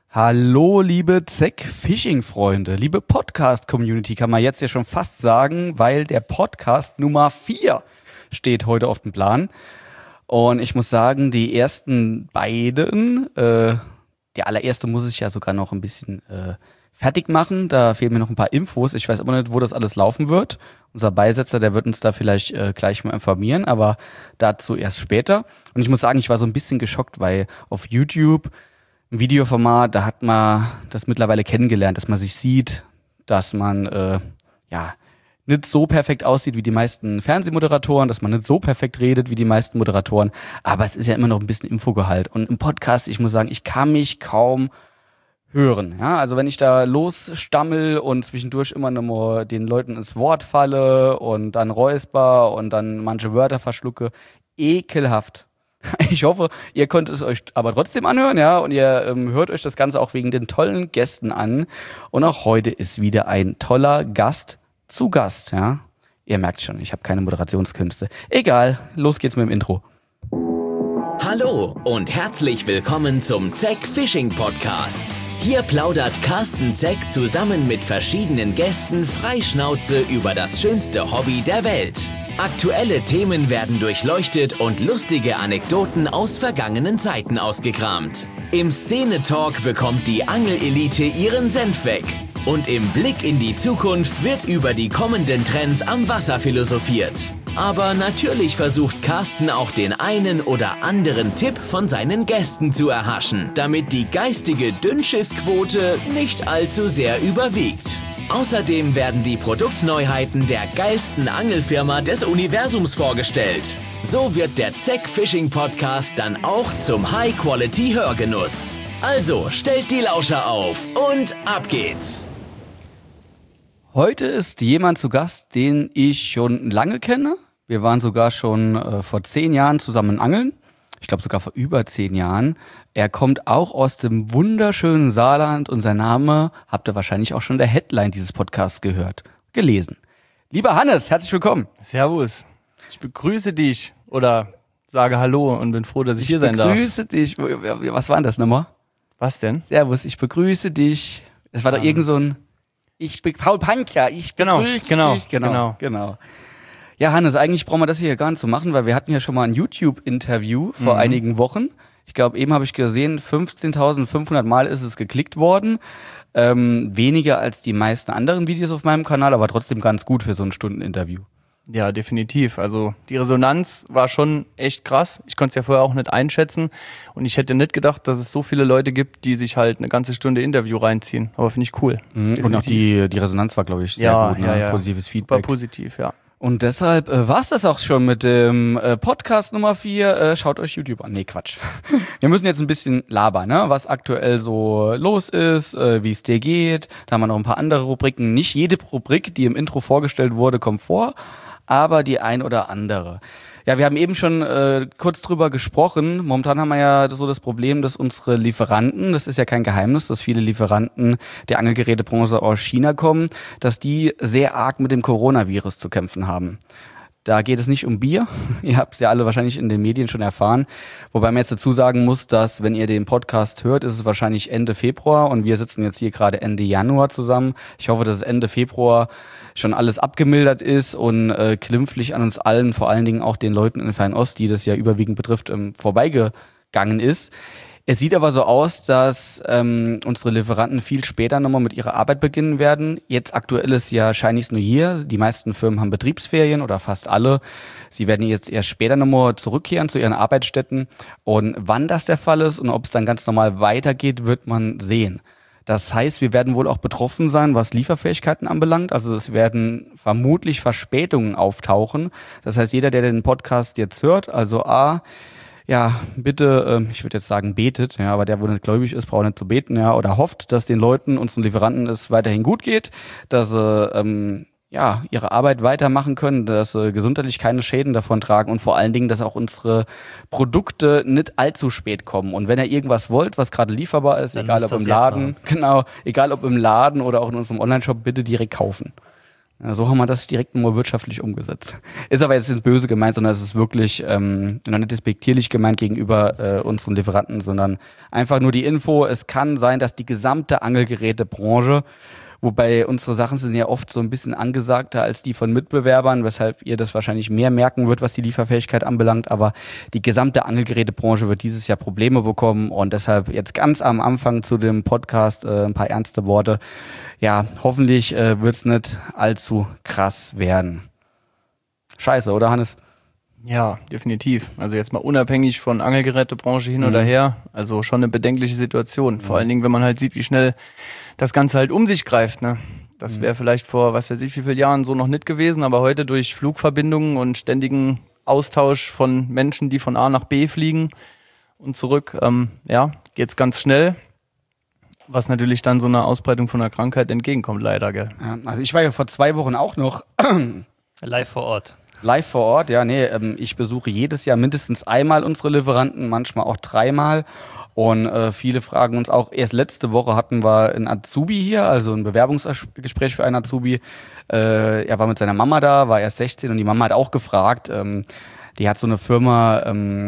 Hallo, liebe Zeck-Fishing-Freunde, liebe Podcast-Community, kann man jetzt ja schon fast sagen, weil der Podcast Nummer 4 steht heute auf dem Plan. Und ich muss sagen, die ersten beiden, der allererste muss ich ja sogar noch ein bisschen fertig machen. Da fehlen mir noch ein paar Infos. Ich weiß immer nicht, wo das alles laufen wird. Unser Beisetzer, der wird uns da vielleicht gleich mal informieren, aber dazu erst später. Und ich muss sagen, ich war so ein bisschen geschockt, weil auf YouTube ein Videoformat, da hat man das mittlerweile kennengelernt, dass man sich sieht, dass man nicht so perfekt aussieht wie die meisten Fernsehmoderatoren, dass man nicht so perfekt redet wie die meisten Moderatoren, aber es ist ja immer noch ein bisschen Infogehalt. Und im Podcast, ich muss sagen, ich kann mich kaum hören. Ja, also wenn ich da losstammel und zwischendurch immer noch mal den Leuten ins Wort falle und dann räusper und dann manche Wörter verschlucke, ekelhaft. Ich hoffe, ihr könnt es euch aber trotzdem anhören, ja, und ihr hört euch das Ganze auch wegen den tollen Gästen an. Und auch heute ist wieder ein toller Gast zu Gast, ja. Ihr merkt schon, ich habe keine Moderationskünste. Egal, los geht's mit dem Intro. Hallo und herzlich willkommen zum Zeck Fishing Podcast. Hier plaudert Carsten Zeck zusammen mit verschiedenen Gästen freischnauze über das schönste Hobby der Welt. Aktuelle Themen werden durchleuchtet und lustige Anekdoten aus vergangenen Zeiten ausgekramt. Im Szene-Talk bekommt die Angelelite ihren Senf weg. Und im Blick in die Zukunft wird über die kommenden Trends am Wasser philosophiert. Aber natürlich versucht Carsten auch den einen oder anderen Tipp von seinen Gästen zu erhaschen, damit die geistige Dünnschiss-Quote nicht allzu sehr überwiegt. Außerdem werden die Produktneuheiten der geilsten Angelfirma des Universums vorgestellt. So wird der Zeck Fishing Podcast dann auch zum High-Quality-Hörgenuss. Also stellt die Lauscher auf und ab geht's! Heute ist jemand zu Gast, den ich schon lange kenne. Wir waren sogar schon vor 10 Jahren zusammen angeln. Ich glaube sogar vor über 10 Jahren. Er kommt auch aus dem wunderschönen Saarland und sein Name habt ihr wahrscheinlich auch schon in der Headline dieses Podcasts gelesen. Lieber Hannes, herzlich willkommen. Servus, ich begrüße dich oder sage Hallo und bin froh, dass ich hier sein darf. Ich begrüße dich. Was war denn das nochmal? Was denn? Servus, ich begrüße dich. Es war doch irgend so ein Paul Pankler, ich begrüße dich. Genau. Ja, Hannes, eigentlich brauchen wir das hier gar nicht zu machen, weil wir hatten ja schon mal ein YouTube-Interview vor einigen Wochen. Ich glaube, eben habe ich gesehen, 15.500 Mal ist es geklickt worden. Weniger als die meisten anderen Videos auf meinem Kanal, aber trotzdem ganz gut für so ein Stunden-Interview. Ja, definitiv. Also die Resonanz war schon echt krass. Ich konnte es ja vorher auch nicht einschätzen. Und ich hätte nicht gedacht, dass es so viele Leute gibt, die sich halt eine ganze Stunde Interview reinziehen. Aber finde ich cool. Und auch die Resonanz war, glaube ich, sehr gut. Ne? Ja. Positives Feedback. War positiv, ja. Und deshalb war's das auch schon mit dem Podcast Nummer 4. Schaut euch YouTube an. Nee, Quatsch. Wir müssen jetzt ein bisschen labern, ne? Was aktuell so los ist, wie es dir geht. Da haben wir noch ein paar andere Rubriken. Nicht jede Rubrik, die im Intro vorgestellt wurde, kommt vor, aber die ein oder andere. Ja, wir haben eben schon kurz drüber gesprochen. Momentan haben wir ja so das Problem, dass unsere Lieferanten, das ist ja kein Geheimnis, dass viele Lieferanten der Angelgerätebranche aus China kommen, dass die sehr arg mit dem Coronavirus zu kämpfen haben. Da geht es nicht um Bier. Ihr habt es ja alle wahrscheinlich in den Medien schon erfahren. Wobei man jetzt dazu sagen muss, dass, wenn ihr den Podcast hört, ist es wahrscheinlich Ende Februar und wir sitzen jetzt hier gerade Ende Januar zusammen. Ich hoffe, dass es Ende Februar schon alles abgemildert ist und glimpflich an uns allen, vor allen Dingen auch den Leuten in Fernost, die das ja überwiegend betrifft, vorbeigegangen ist. Es sieht aber so aus, dass unsere Lieferanten viel später nochmal mit ihrer Arbeit beginnen werden. Jetzt aktuell ist ja Chinese New Year. Die meisten Firmen haben Betriebsferien oder fast alle. Sie werden jetzt erst später nochmal zurückkehren zu ihren Arbeitsstätten. Und wann das der Fall ist und ob es dann ganz normal weitergeht, wird man sehen. Das heißt, wir werden wohl auch betroffen sein, was Lieferfähigkeiten anbelangt. Also es werden vermutlich Verspätungen auftauchen. Das heißt, jeder, der den Podcast jetzt hört, also bitte, ich würde jetzt sagen, betet, ja, aber der, wo nicht gläubig ist, braucht nicht zu beten, ja, oder hofft, dass den Leuten, unseren Lieferanten, es weiterhin gut geht, dass sie ihre Arbeit weitermachen können, dass sie gesundheitlich keine Schäden davon tragen und vor allen Dingen, dass auch unsere Produkte nicht allzu spät kommen. Und wenn ihr irgendwas wollt, was gerade lieferbar ist, egal ob im Laden oder auch in unserem Onlineshop, bitte direkt kaufen. Ja, so haben wir das direkt nur wirtschaftlich umgesetzt. Ist aber jetzt nicht böse gemeint, sondern es ist wirklich noch nicht despektierlich gemeint gegenüber unseren Lieferanten, sondern einfach nur die Info, es kann sein, dass die gesamte Angelgerätebranche, wobei unsere Sachen sind ja oft so ein bisschen angesagter als die von Mitbewerbern, weshalb ihr das wahrscheinlich mehr merken wird, was die Lieferfähigkeit anbelangt. Aber die gesamte Angelgerätebranche wird dieses Jahr Probleme bekommen. Und deshalb jetzt ganz am Anfang zu dem Podcast ein paar ernste Worte. Ja, hoffentlich wird's nicht allzu krass werden. Scheiße, oder Hannes? Ja, definitiv. Also jetzt mal unabhängig von Angelgerätebranche hin oder her. Also schon eine bedenkliche Situation. Vor allen Dingen, wenn man halt sieht, wie schnell das Ganze halt um sich greift. Ne? Das wäre vielleicht vor, was weiß ich, wie vielen Jahren so noch nicht gewesen. Aber heute durch Flugverbindungen und ständigen Austausch von Menschen, die von A nach B fliegen und zurück, geht's ganz schnell. Was natürlich dann so einer Ausbreitung von einer Krankheit entgegenkommt, leider, gell? Ja, also ich war ja vor 2 Wochen auch noch Live vor Ort. live vor Ort, ja, nee, ich besuche jedes Jahr mindestens einmal unsere Lieferanten, manchmal auch 3-mal. Und viele fragen uns auch, erst letzte Woche hatten wir einen Azubi hier, also ein Bewerbungsgespräch für einen Azubi. Er war mit seiner Mama da, war erst 16 und die Mama hat auch gefragt, die hat so eine Firma,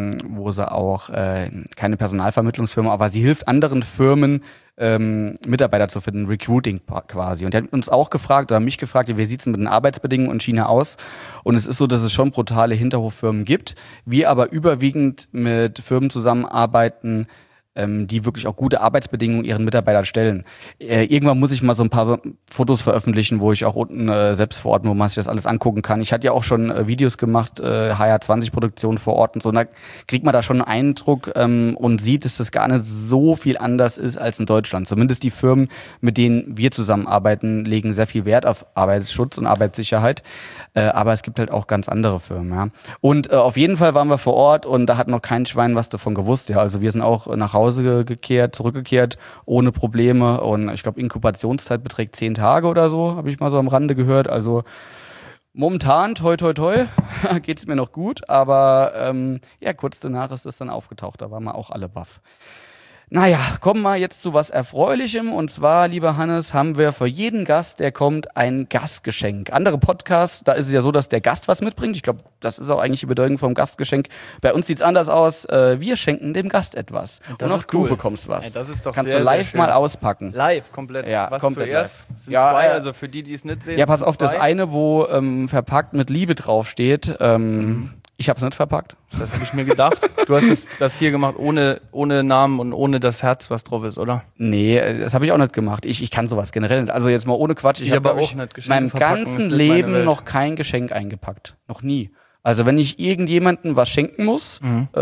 wo sie auch, keine Personalvermittlungsfirma, aber sie hilft anderen Firmen, Mitarbeiter zu finden, Recruiting quasi. Und der hat uns auch gefragt, oder mich gefragt, wie sieht es mit den Arbeitsbedingungen in China aus? Und es ist so, dass es schon brutale Hinterhoffirmen gibt, wir aber überwiegend mit Firmen zusammenarbeiten, die wirklich auch gute Arbeitsbedingungen ihren Mitarbeitern stellen. Irgendwann muss ich mal so ein paar Fotos veröffentlichen, wo ich auch unten selbst vor Ort, wo man sich das alles angucken kann. Ich hatte ja auch schon Videos gemacht, HR20-Produktionen vor Ort und so. Und da kriegt man da schon einen Eindruck und sieht, dass das gar nicht so viel anders ist als in Deutschland. Zumindest die Firmen, mit denen wir zusammenarbeiten, legen sehr viel Wert auf Arbeitsschutz und Arbeitssicherheit. Aber es gibt halt auch ganz andere Firmen. Ja. Und auf jeden Fall waren wir vor Ort und da hat noch kein Schwein was davon gewusst. Ja. Also wir sind auch nach Hause zurückgekehrt, ohne Probleme. Und ich glaube, Inkubationszeit beträgt 10 Tage oder so, habe ich mal so am Rande gehört. Also momentan, toi, toi, toi, geht es mir noch gut. Aber kurz danach ist es dann aufgetaucht. Da waren wir auch alle baff. Naja, kommen wir jetzt zu was Erfreulichem. Und zwar, lieber Hannes, haben wir für jeden Gast, der kommt, ein Gastgeschenk. Andere Podcasts, da ist es ja so, dass der Gast was mitbringt. Ich glaube, das ist auch eigentlich die Bedeutung vom Gastgeschenk. Bei uns sieht's anders aus. Wir schenken dem Gast etwas. Und auch du bekommst was. Ja, das ist doch Kannst sehr, du live sehr schön. mal auspacken. Live, komplett. Ja, was komplett zuerst? live. Sind Ja, 2, also für die, die es nicht sehen. Ja, pass sind auf, das 2. eine, wo verpackt mit Liebe draufsteht. Ich habe es nicht verpackt. Das habe ich mir gedacht. Du hast das hier gemacht ohne Namen und ohne das Herz, was drauf ist, oder? Nee, das habe ich auch nicht gemacht. Ich kann sowas generell nicht. Also jetzt mal ohne Quatsch. Ich habe aber glaub auch ich, nicht. Geschenke meinem verpacken ist ganzen nicht meine Leben Welt. noch kein Geschenk eingepackt. Noch nie. Also wenn ich irgendjemandem was schenken muss,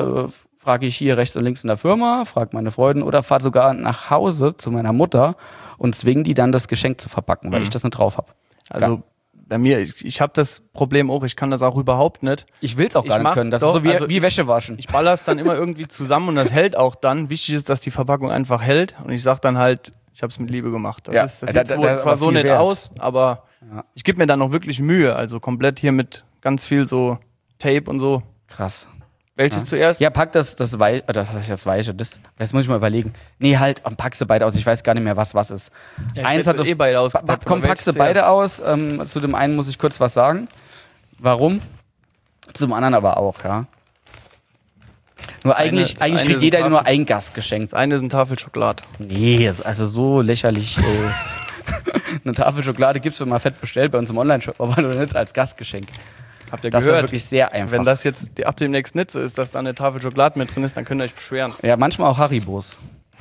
frage ich hier rechts und links in der Firma, frage meine Freunde oder fahre sogar nach Hause zu meiner Mutter und zwinge die dann, das Geschenk zu verpacken, weil ich das nicht drauf habe. Also bei mir, ich habe das Problem auch, ich kann das auch überhaupt nicht. Ich will es auch gar Ich nicht mach's können. Das doch, ist so wie, also wie Wäsche waschen. Ich baller es dann immer irgendwie zusammen und das hält auch dann. Wichtig ist, dass die Verpackung einfach hält und ich sag dann halt, ich habe es mit Liebe gemacht. Das sieht zwar so nicht aus, aber ich gebe mir dann auch wirklich Mühe. Also komplett hier mit ganz viel so Tape und so. Krass. Welches zuerst? Ja, pack das Weiche, das ist das Weiche, das muss ich mal überlegen. Nee, halt, pack sie beide aus, ich weiß gar nicht mehr, was ist. Ja, Eins hat beide ausgepackt. Komm, pack sie beide aus. Zu dem einen muss ich kurz was sagen. Warum? Zum anderen aber auch, ja. Nur eigentlich kriegt jeder nur ein Gastgeschenk. Das eine ist eine Tafel Schokolade. Nee, also so lächerlich. Eine Tafel Schokolade gibt's, wenn man fett bestellt bei uns im Online-Shop, aber nicht als Gastgeschenk. Habt ihr Das war gehört? wirklich sehr einfach. Wenn das jetzt ab demnächst nicht so ist, dass da eine Tafel Schokolade mit drin ist, dann könnt ihr euch beschweren. Ja, manchmal auch Haribos.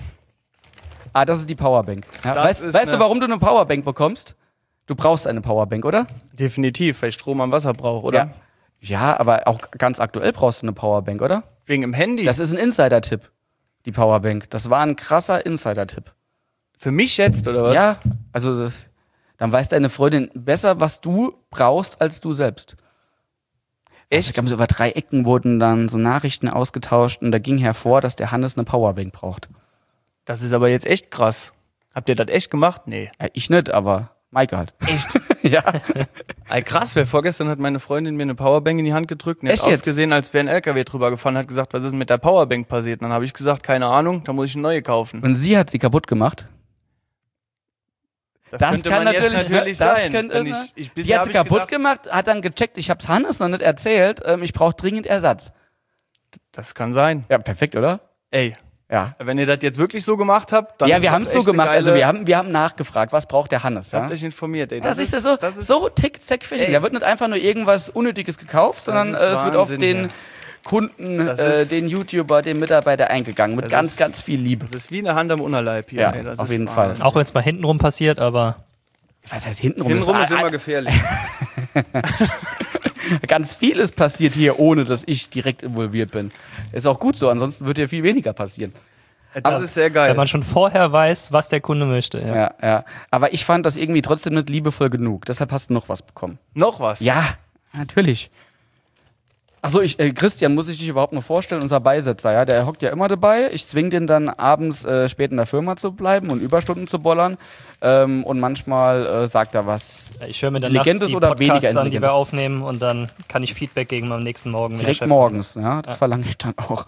Das ist die Powerbank. Ja, weißt du, warum du eine Powerbank bekommst? Du brauchst eine Powerbank, oder? Definitiv, weil ich Strom am Wasser brauche, oder? Ja, aber auch ganz aktuell brauchst du eine Powerbank, oder? Wegen dem Handy. Das ist ein Insider-Tipp, die Powerbank. Das war ein krasser Insider-Tipp. Für mich jetzt, oder was? Ja, also dann weiß deine Freundin besser, was du brauchst, als du selbst. Echt? Ich glaube, so über 3 Ecken wurden dann so Nachrichten ausgetauscht und da ging hervor, dass der Hannes eine Powerbank braucht. Das ist aber jetzt echt krass. Habt ihr das echt gemacht? Nee. Ja, ich nicht, aber Maike halt. Echt? Ja. Ey, krass, weil vorgestern hat meine Freundin mir eine Powerbank in die Hand gedrückt und Echt hat jetzt? ausgesehen, als wäre ein LKW drüber gefahren, hat gesagt, was ist denn mit der Powerbank passiert? Und dann habe ich gesagt, keine Ahnung, da muss ich eine neue kaufen. Und sie hat sie kaputt gemacht. Das könnte man jetzt natürlich sein. Die hat sie kaputt gemacht, hat dann gecheckt, ich hab's Hannes noch nicht erzählt, ich brauche dringend Ersatz. Das kann sein. Ja, perfekt, oder? Ey, ja. Wenn ihr das jetzt wirklich so gemacht habt, dann ja, wir haben es so gemacht. Also wir haben nachgefragt, was braucht der Hannes. Habt euch informiert, ey. Das ist so tickt Zack Fishing. Da wird nicht einfach nur irgendwas Unnötiges gekauft, sondern es wird auf den Kunden, den YouTuber, den Mitarbeiter eingegangen. Mit ganz viel Liebe. Das ist wie eine Hand am Unterleib hier. Ja, ey. Das auf ist jeden Fall. Auch wenn es mal hintenrum passiert, aber... Was heißt hintenrum? Hintenrum ist immer gefährlich. Ganz vieles passiert hier, ohne dass ich direkt involviert bin. Ist auch gut so, ansonsten wird hier viel weniger passieren. Das ist sehr geil. Wenn man schon vorher weiß, was der Kunde möchte. Ja. Aber ich fand das irgendwie trotzdem nicht liebevoll genug. Deshalb hast du noch was bekommen. Noch was? Ja, natürlich. Achso, Christian, muss ich dich überhaupt noch vorstellen? Unser Beisitzer, ja, der hockt ja immer dabei. Ich zwinge den dann abends spät in der Firma zu bleiben und Überstunden zu bollern. Und manchmal sagt er was. Ich höre mir dann Intelligentes nachts die oder Podcasts weniger an, die wir aufnehmen, und dann kann ich Feedback geben am nächsten Morgen. Direkt morgens, ja, das verlange ich dann auch.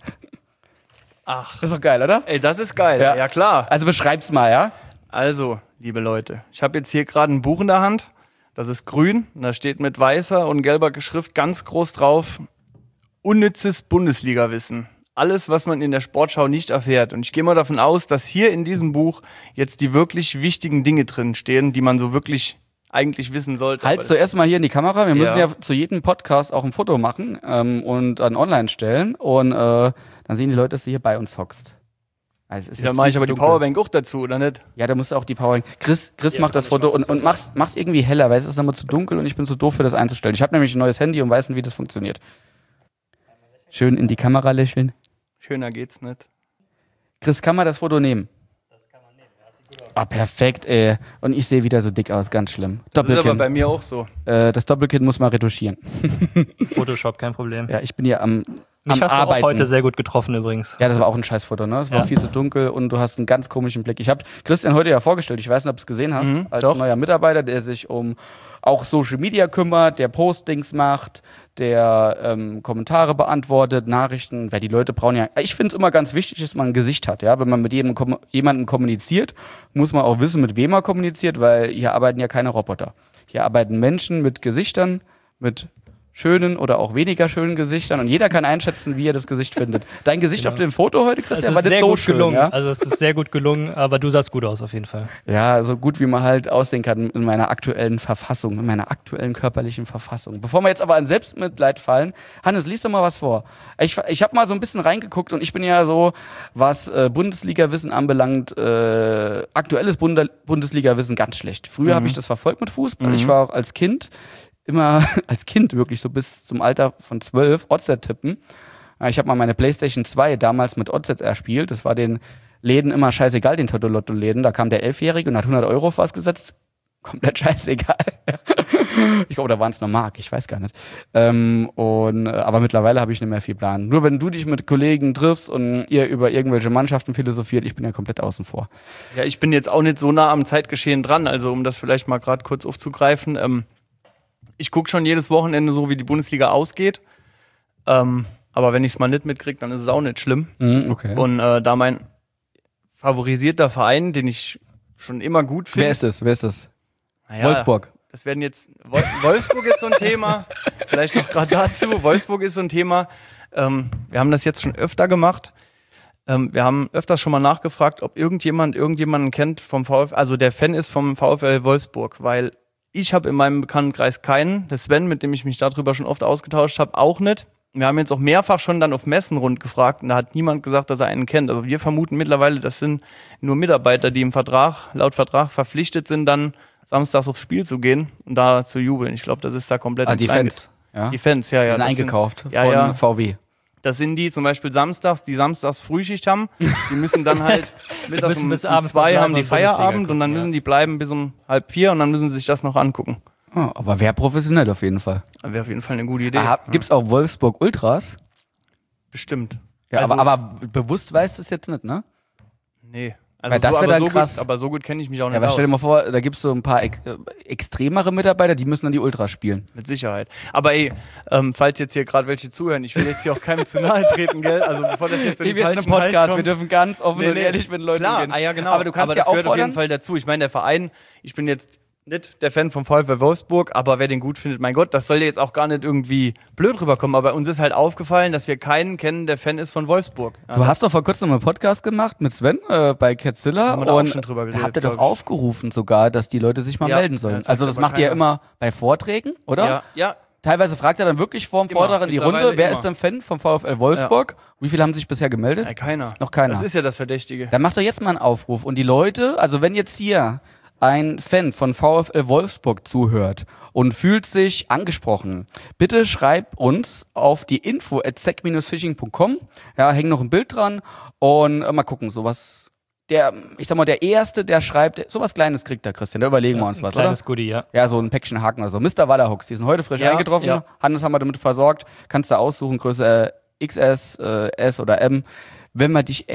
Ach. Ist doch geil, oder? Ey, das ist geil. Ja, klar. Also beschreib's mal, ja? Also, liebe Leute, ich habe jetzt hier gerade ein Buch in der Hand. Das ist grün. Und da steht mit weißer und gelber Schrift ganz groß drauf: Unnützes Bundesliga-Wissen. Alles, was man in der Sportschau nicht erfährt. Und ich gehe mal davon aus, dass hier in diesem Buch jetzt die wirklich wichtigen Dinge drin stehen, die man so wirklich eigentlich wissen sollte. Halt zuerst mal hier in die Kamera. Wir müssen ja zu jedem Podcast auch ein Foto machen und dann online stellen. Und dann sehen die Leute, dass du hier bei uns hockst. Also dann mache ich aber die Powerbank auch dazu, oder nicht? Ja, da musst du auch die Powerbank. Chris macht das Foto und mach's irgendwie heller, weil es ist nochmal zu dunkel und ich bin zu doof für das einzustellen. Ich habe nämlich ein neues Handy und weiß nicht, wie das funktioniert. Schön in die Kamera lächeln. Schöner geht's nicht. Chris, kann man das Foto nehmen? Das kann man nehmen, ja, sieht gut aus. Ah, perfekt, ey. Und ich sehe wieder so dick aus, ganz schlimm. Das ist aber bei mir auch so. Das Doppelkinn muss man retuschieren. Photoshop, kein Problem. Ja, ich bin ja am Mich hast Arbeiten. du auch heute sehr gut getroffen übrigens. Ja, das war auch ein Scheißfoto, ne? Es war viel zu dunkel und du hast einen ganz komischen Blick. Ich habe Christian heute ja vorgestellt, ich weiß nicht, ob du es gesehen hast, als neuer Mitarbeiter, der sich um auch Social Media kümmert, der Postings macht, der Kommentare beantwortet, Nachrichten, weil die Leute brauchen ja, ich finde es immer ganz wichtig, dass man ein Gesicht hat, ja, wenn man mit jemandem kommuniziert, muss man auch wissen, mit wem man kommuniziert, weil hier arbeiten ja keine Roboter. Hier arbeiten Menschen mit Gesichtern, mit schönen oder auch weniger schönen Gesichtern und jeder kann einschätzen, wie er das Gesicht findet. Dein Gesicht auf dem Foto heute, Christian, war nicht so schön, gelungen. Ja? Also es ist sehr gut gelungen, aber du sahst gut aus auf jeden Fall. Ja, so gut wie man halt aussehen kann in meiner aktuellen Verfassung, in meiner aktuellen körperlichen Verfassung. Bevor wir jetzt aber an Selbstmitleid fallen, Hannes, lies doch mal was vor. Ich habe mal so ein bisschen reingeguckt und ich bin ja so, was Bundesliga-Wissen anbelangt, aktuelles Bundesliga-Wissen ganz schlecht. Früher habe ich das verfolgt mit Fußball. Ich war auch als Kind wirklich so bis zum Alter von 12 OZ tippen. Ich habe mal meine PlayStation 2 damals mit OZ erspielt. Das war den Läden immer scheißegal, den Toto-Lotto-Läden. Da kam der 11-Jährige und hat 100 Euro festgesetzt. Komplett scheißegal. Ich glaube, da waren es noch Mark, ich weiß gar nicht. Aber mittlerweile habe ich nicht mehr viel Plan. Nur wenn du dich mit Kollegen triffst und ihr über irgendwelche Mannschaften philosophiert, ich bin ja komplett außen vor. Ja, ich bin jetzt auch nicht so nah am Zeitgeschehen dran. Also um das vielleicht mal gerade kurz aufzugreifen, ich gucke schon jedes Wochenende so, wie die Bundesliga ausgeht. Aber wenn ich es mal nicht mitkriege, dann ist es auch nicht schlimm. Okay. Und da mein favorisierter Verein, den ich schon immer gut finde. Wer ist das? Naja, Wolfsburg. Das werden jetzt. Wolfsburg ist so ein Thema. Vielleicht noch gerade dazu. Wolfsburg ist so ein Thema. Wir haben das jetzt schon öfter gemacht. Wir haben öfters schon mal nachgefragt, ob irgendjemanden kennt vom VfL, also der Fan ist vom VfL Wolfsburg, weil ich habe in meinem Bekanntenkreis keinen. Der Sven, mit dem ich mich darüber schon oft ausgetauscht habe, auch nicht. Wir haben jetzt auch mehrfach schon dann auf Messen rund gefragt und da hat niemand gesagt, dass er einen kennt. Also wir vermuten mittlerweile, das sind nur Mitarbeiter, die laut Vertrag verpflichtet sind, dann samstags aufs Spiel zu gehen und da zu jubeln. Ich glaube, das ist da komplett die Fans. Ja? Die Fans, ja. Die sind eingekauft von VW. Das sind die zum Beispiel die samstags Frühschicht haben. Die müssen dann halt mittags bis um abends 2 haben die Feierabend gucken, und dann müssen die bleiben bis um 3:30 und dann müssen sie sich das noch angucken. Oh, aber wäre professionell auf jeden Fall. Wäre auf jeden Fall eine gute Idee. Gibt's auch Wolfsburg Ultras? Bestimmt. Ja, Also, aber bewusst weißt du es jetzt nicht, ne? Nee. Also Weil das wäre dann krass. Gut, aber so gut kenne ich mich auch nicht Ja, aber aus. stell dir mal vor, da gibt's so ein paar extremere Mitarbeiter, die müssen dann die Ultras spielen. Mit Sicherheit. Aber ey, falls jetzt hier gerade welche zuhören, ich will jetzt hier auch keinem zu nahe treten, gell? Also bevor das jetzt in den Wir sind ein falschen Hals Podcast, kommt. wir dürfen ganz offen und ehrlich mit Leuten Klar, reden. ja genau. Aber du kannst ja das gehört auf auffordern. jeden Fall dazu. Ich meine, der Verein, ich bin jetzt nicht der Fan vom VfL Wolfsburg, aber wer den gut findet, mein Gott, das soll jetzt auch gar nicht irgendwie blöd rüberkommen. Aber uns ist halt aufgefallen, dass wir keinen kennen, der Fan ist von Wolfsburg. Ja, Du hast doch vor kurzem einen Podcast gemacht mit Sven bei Catzilla Haben wir da auch und schon drüber geredet, da habt ihr doch glaub ich. aufgerufen sogar, dass die Leute sich mal Ja, melden sollen. das Also sagt das aber macht ihr keiner. immer bei Vorträgen, oder? Ja, Teilweise fragt er dann wirklich vor dem Immer, Vortrag in die Runde, mittlerweile wer immer. ist denn Fan vom VfL Wolfsburg? Wie viele haben sich bisher gemeldet? keiner. Noch keiner. Das ist ja das Verdächtige. Dann macht doch jetzt mal einen Aufruf. Und die Leute, also wenn jetzt hier ein Fan von VfL Wolfsburg zuhört und fühlt sich angesprochen, bitte schreibt uns auf die info@sec-fishing.com. Ja, hängt noch ein Bild dran und mal gucken, sowas. Ich sag mal, der Erste, der schreibt, sowas Kleines kriegt der Christian, da überlegen wir uns was, oder? Kleines Goodie, ja. Ja, so ein Päckchen Haken oder so. Mr. Wallerhooks, die sind heute frisch Ja, eingetroffen. ja. Hannes haben wir damit versorgt. Kannst du aussuchen, Größe XS, S oder M. Wenn wir dich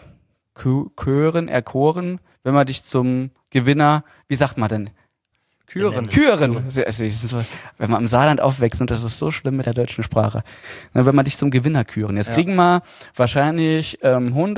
erkoren, wenn wir dich zum Gewinner, wie sagt man denn? Küren. Küren. Wenn wir im Saarland aufwachsen, das ist so schlimm mit der deutschen Sprache. Na, wenn wir dich zum Gewinner küren. Jetzt kriegen wir wahrscheinlich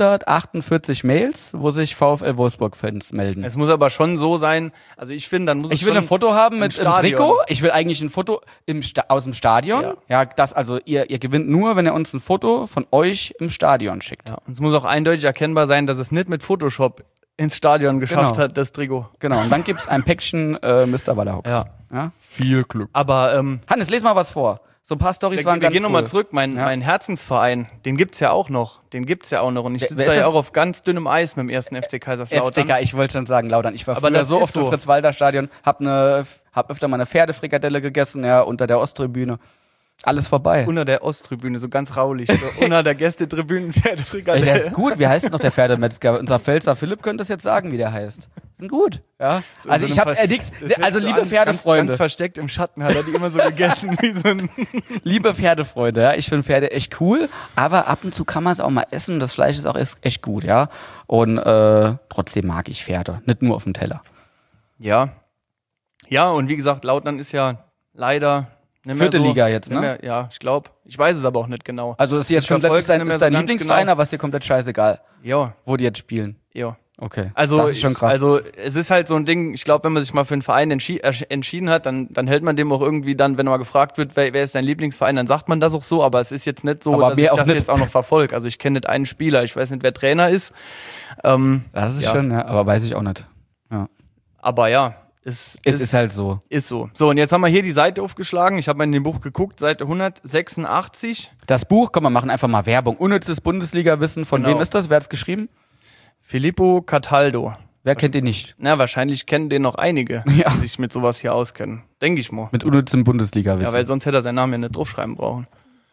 148 Mails, wo sich VfL Wolfsburg-Fans melden. Es muss aber schon so sein, also ich finde, dann muss es Ich will schon ein Foto haben mit im einem Stadion. Trikot. Ich will eigentlich ein Foto aus dem Stadion. Ja. Ja, das also ihr gewinnt nur, wenn ihr uns ein Foto von euch im Stadion schickt. Ja, und es muss auch eindeutig erkennbar sein, dass es nicht mit Photoshop ins Stadion geschafft Genau. hat, das Trikot. Genau. Und dann gibt's ein Päckchen Mr. Wallerhooks. Ja. Viel Glück. Aber Hannes, les mal was vor. So ein paar Storys waren wir ganz gehen cool. nochmal zurück. Mein Ja. Herzensverein, den gibt's ja auch noch. Und ich Wer sitze ist da ja das? auch auf ganz dünnem Eis mit dem ersten FC Kaiserslautern. FCK, ich wollte schon sagen, Laudern. Ich war Aber früher das so ist oft im so. Fritz-Walter-Stadion, hab öfter mal eine Pferdefrikadelle gegessen, ja, unter der Osttribüne. Alles vorbei. Unter der Osttribüne, so ganz raulich. So unter der Gästetribüne, Ey, Pferdefrikadelle. der ist gut. Wie heißt noch der Pferdemetzger? Unser Pfälzer Philipp könnte es jetzt sagen, wie der heißt. Sind gut. Ja. So Also in ich so einem habe nichts. Das hört Also so liebe an, Pferdefreunde, Ganz versteckt im Schatten hat er die immer so gegessen, wie so ein... liebe Pferdefreunde, ja, ich finde Pferde echt cool, aber ab und zu kann man es auch mal essen. Das Fleisch ist auch echt gut, ja. Und trotzdem mag ich Pferde, nicht nur auf dem Teller. Ja. Ja, und wie gesagt, Lautern ist ja leider nicht mehr Vierte so, Liga jetzt, nicht ne? Mehr, ja, ich glaube. Ich weiß es aber auch nicht genau. Also ist jetzt Ich komplett verfolg's ist dein nicht mehr so dein ganz Lieblingsverein, genau. aber ist dir komplett scheißegal, Ja, wo die jetzt spielen. ja. Okay. Also, das ist schon krass. Also es ist halt so ein Ding, ich glaube, wenn man sich mal für einen Verein entschieden hat, dann hält man dem auch irgendwie dann, wenn mal gefragt wird, wer ist dein Lieblingsverein, dann sagt man das auch so, aber es ist jetzt nicht so, Aber dass mir ich auch das nicht. jetzt auch noch verfolge. Also ich kenne nicht einen Spieler, ich weiß nicht, wer Trainer ist. Das ist ja. schon, ja, aber weiß ich auch nicht. Ja. Aber ja, es Ist halt so. ist so. So, und jetzt haben wir hier die Seite aufgeschlagen. Ich habe mal in dem Buch geguckt, Seite 186. Das Buch, komm, wir machen einfach mal Werbung. Unnützes Bundesliga-Wissen. Von Genau. wem ist das? Wer hat es geschrieben? Filippo Cataldo. Wer kennt ihn nicht? Na, wahrscheinlich kennen den noch einige, Ja. die sich mit sowas hier auskennen. Denke ich mal. Mit unnützem Bundesliga-Wissen. Ja, weil sonst hätte er seinen Namen ja nicht draufschreiben brauchen.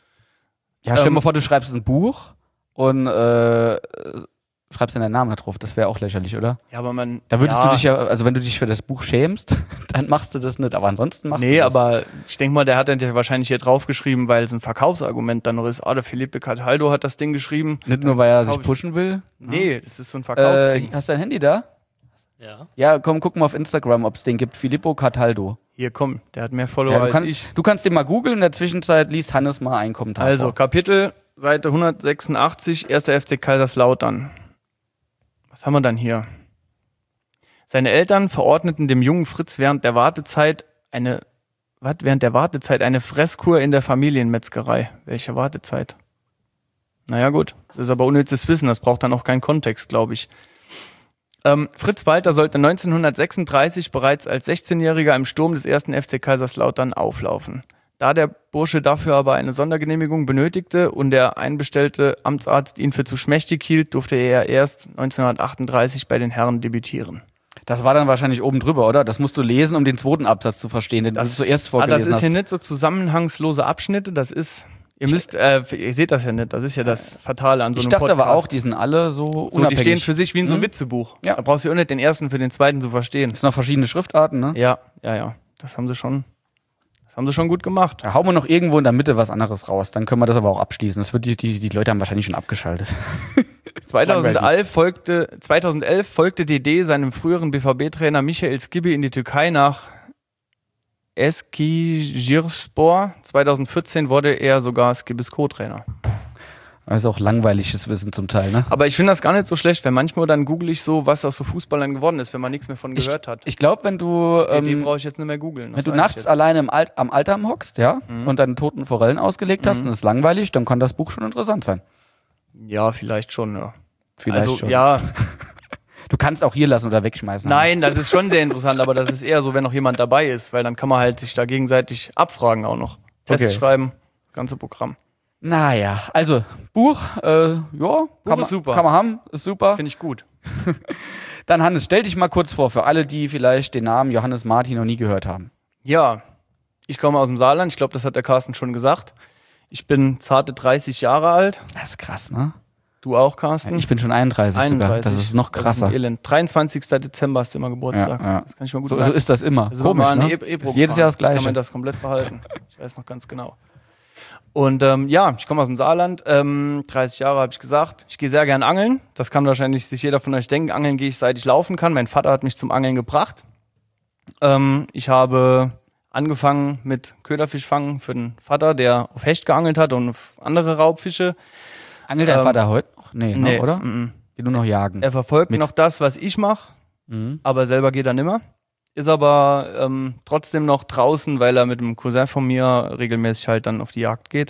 Ja, stell dir mal vor, du schreibst ein Buch und schreibst deinen Namen da drauf. Das wäre auch lächerlich, oder? Ja, aber man. Da würdest ja, du dich ja, also wenn du dich für das Buch schämst, dann machst du das nicht. Aber ansonsten machst Nee, du das. aber ich denke mal, der hat dann ja wahrscheinlich hier draufgeschrieben, weil es ein Verkaufsargument dann noch ist. Der Felipe Cataldo hat das Ding geschrieben. Nicht nur, weil er sich Kauf ich- pushen will. Nee, das ist so ein Verkaufsding. Hast du dein Handy da? Ja. Ja, komm, guck mal auf Instagram, ob es den gibt. Filippo Cataldo. Hier, komm, der hat mehr Follower Ja, als ich. du kannst den mal googeln. In der Zwischenzeit liest Hannes mal einen Kommentar Also, vor. Kapitel, Seite 186, 1. FC Kaiserslautern. Was haben wir dann hier? Seine Eltern verordneten dem jungen Fritz während der Wartezeit eine Fresskur in der Familienmetzgerei. Welche Wartezeit? Naja, gut. Das ist aber unnützes Wissen. Das braucht dann auch keinen Kontext, glaube ich. Fritz Walter sollte 1936 bereits als 16-Jähriger im Sturm des 1. FC Kaiserslautern auflaufen. Da der Bursche dafür aber eine Sondergenehmigung benötigte und der einbestellte Amtsarzt ihn für zu schmächtig hielt, durfte er erst 1938 bei den Herren debütieren. Das war dann wahrscheinlich oben drüber, oder? Das musst du lesen, um den zweiten Absatz zu verstehen, den du zuerst vorgelesen das ist hier hast. nicht so zusammenhangslose Abschnitte, das ist, ihr seht das ja nicht, das ist ja das Fatale an so Ich einem dachte Podcast. aber auch, die sind alle so so, die unabhängig. stehen für sich wie in so einem Mhm. Witzebuch. Ja. Da brauchst du auch nicht den ersten für den zweiten zu verstehen. Das sind noch verschiedene Schriftarten, ne? Ja. Das haben sie schon gut gemacht. Da hauen wir noch irgendwo in der Mitte was anderes raus. Dann können wir das aber auch abschließen. Das wird die Leute haben wahrscheinlich schon abgeschaltet. 2011 folgte DD seinem früheren BVB-Trainer Michael Skibbe in die Türkei nach Eskişehirspor. 2014 wurde er sogar Skibbes Co-Trainer. Das ist auch langweiliges Wissen zum Teil, ne? Aber ich finde das gar nicht so schlecht, weil manchmal dann google ich so, was aus so Fußballern geworden ist, wenn man nichts mehr von gehört hat. Ich glaube, wenn du Den brauche ich jetzt nicht mehr googeln. wenn du nachts alleine am Altarm hockst, ja, und deine toten Forellen ausgelegt hast und es ist langweilig, dann kann das Buch schon interessant sein. Ja, vielleicht schon, ja. Vielleicht also, schon. ja, Du kannst auch hier lassen oder wegschmeißen. nein, das ist schon sehr interessant, aber das ist eher so, wenn noch jemand dabei ist, weil dann kann man halt sich da gegenseitig abfragen auch noch. Tests Okay. schreiben, ganze Programm. Naja, also Buch, ja, kann ist super. Kann man haben, ist super. Finde ich gut. Dann Hannes, stell dich mal kurz vor, für alle, die vielleicht den Namen Johannes Martin noch nie gehört haben. Ja, ich komme aus dem Saarland, ich glaube, das hat der Carsten schon gesagt. Ich bin zarte 30 Jahre alt. Das ist krass, ne? Du auch, Carsten? Ich bin schon 31 sogar. Das ist noch Das krasser. ist ein Elend. 23. Dezember hast du immer Geburtstag. Ja. Das kann ich mal gut So merken. ist das immer. Also Komisch, wir waren ne? E-Pro Ist jedes Jahr das gefahren. Ich Gleiche. kann mir das komplett behalten. Ich weiß noch ganz genau. Und ja, ich komme aus dem Saarland. 30 Jahre habe ich gesagt. Ich gehe sehr gern angeln. Das kann wahrscheinlich sich jeder von euch denken. Angeln gehe ich, seit ich laufen kann. Mein Vater hat mich zum Angeln gebracht. Ich habe angefangen mit Köderfischfangen für den Vater, der auf Hecht geangelt hat und auf andere Raubfische. Angelt dein Vater heute noch? Nee, Nee, oder? mm-mm. Geht nur noch jagen. Er verfolgt Mit. noch das, was ich mache, Mhm. aber selber geht er nimmer. Ist aber trotzdem noch draußen, weil er mit einem Cousin von mir regelmäßig halt dann auf die Jagd geht.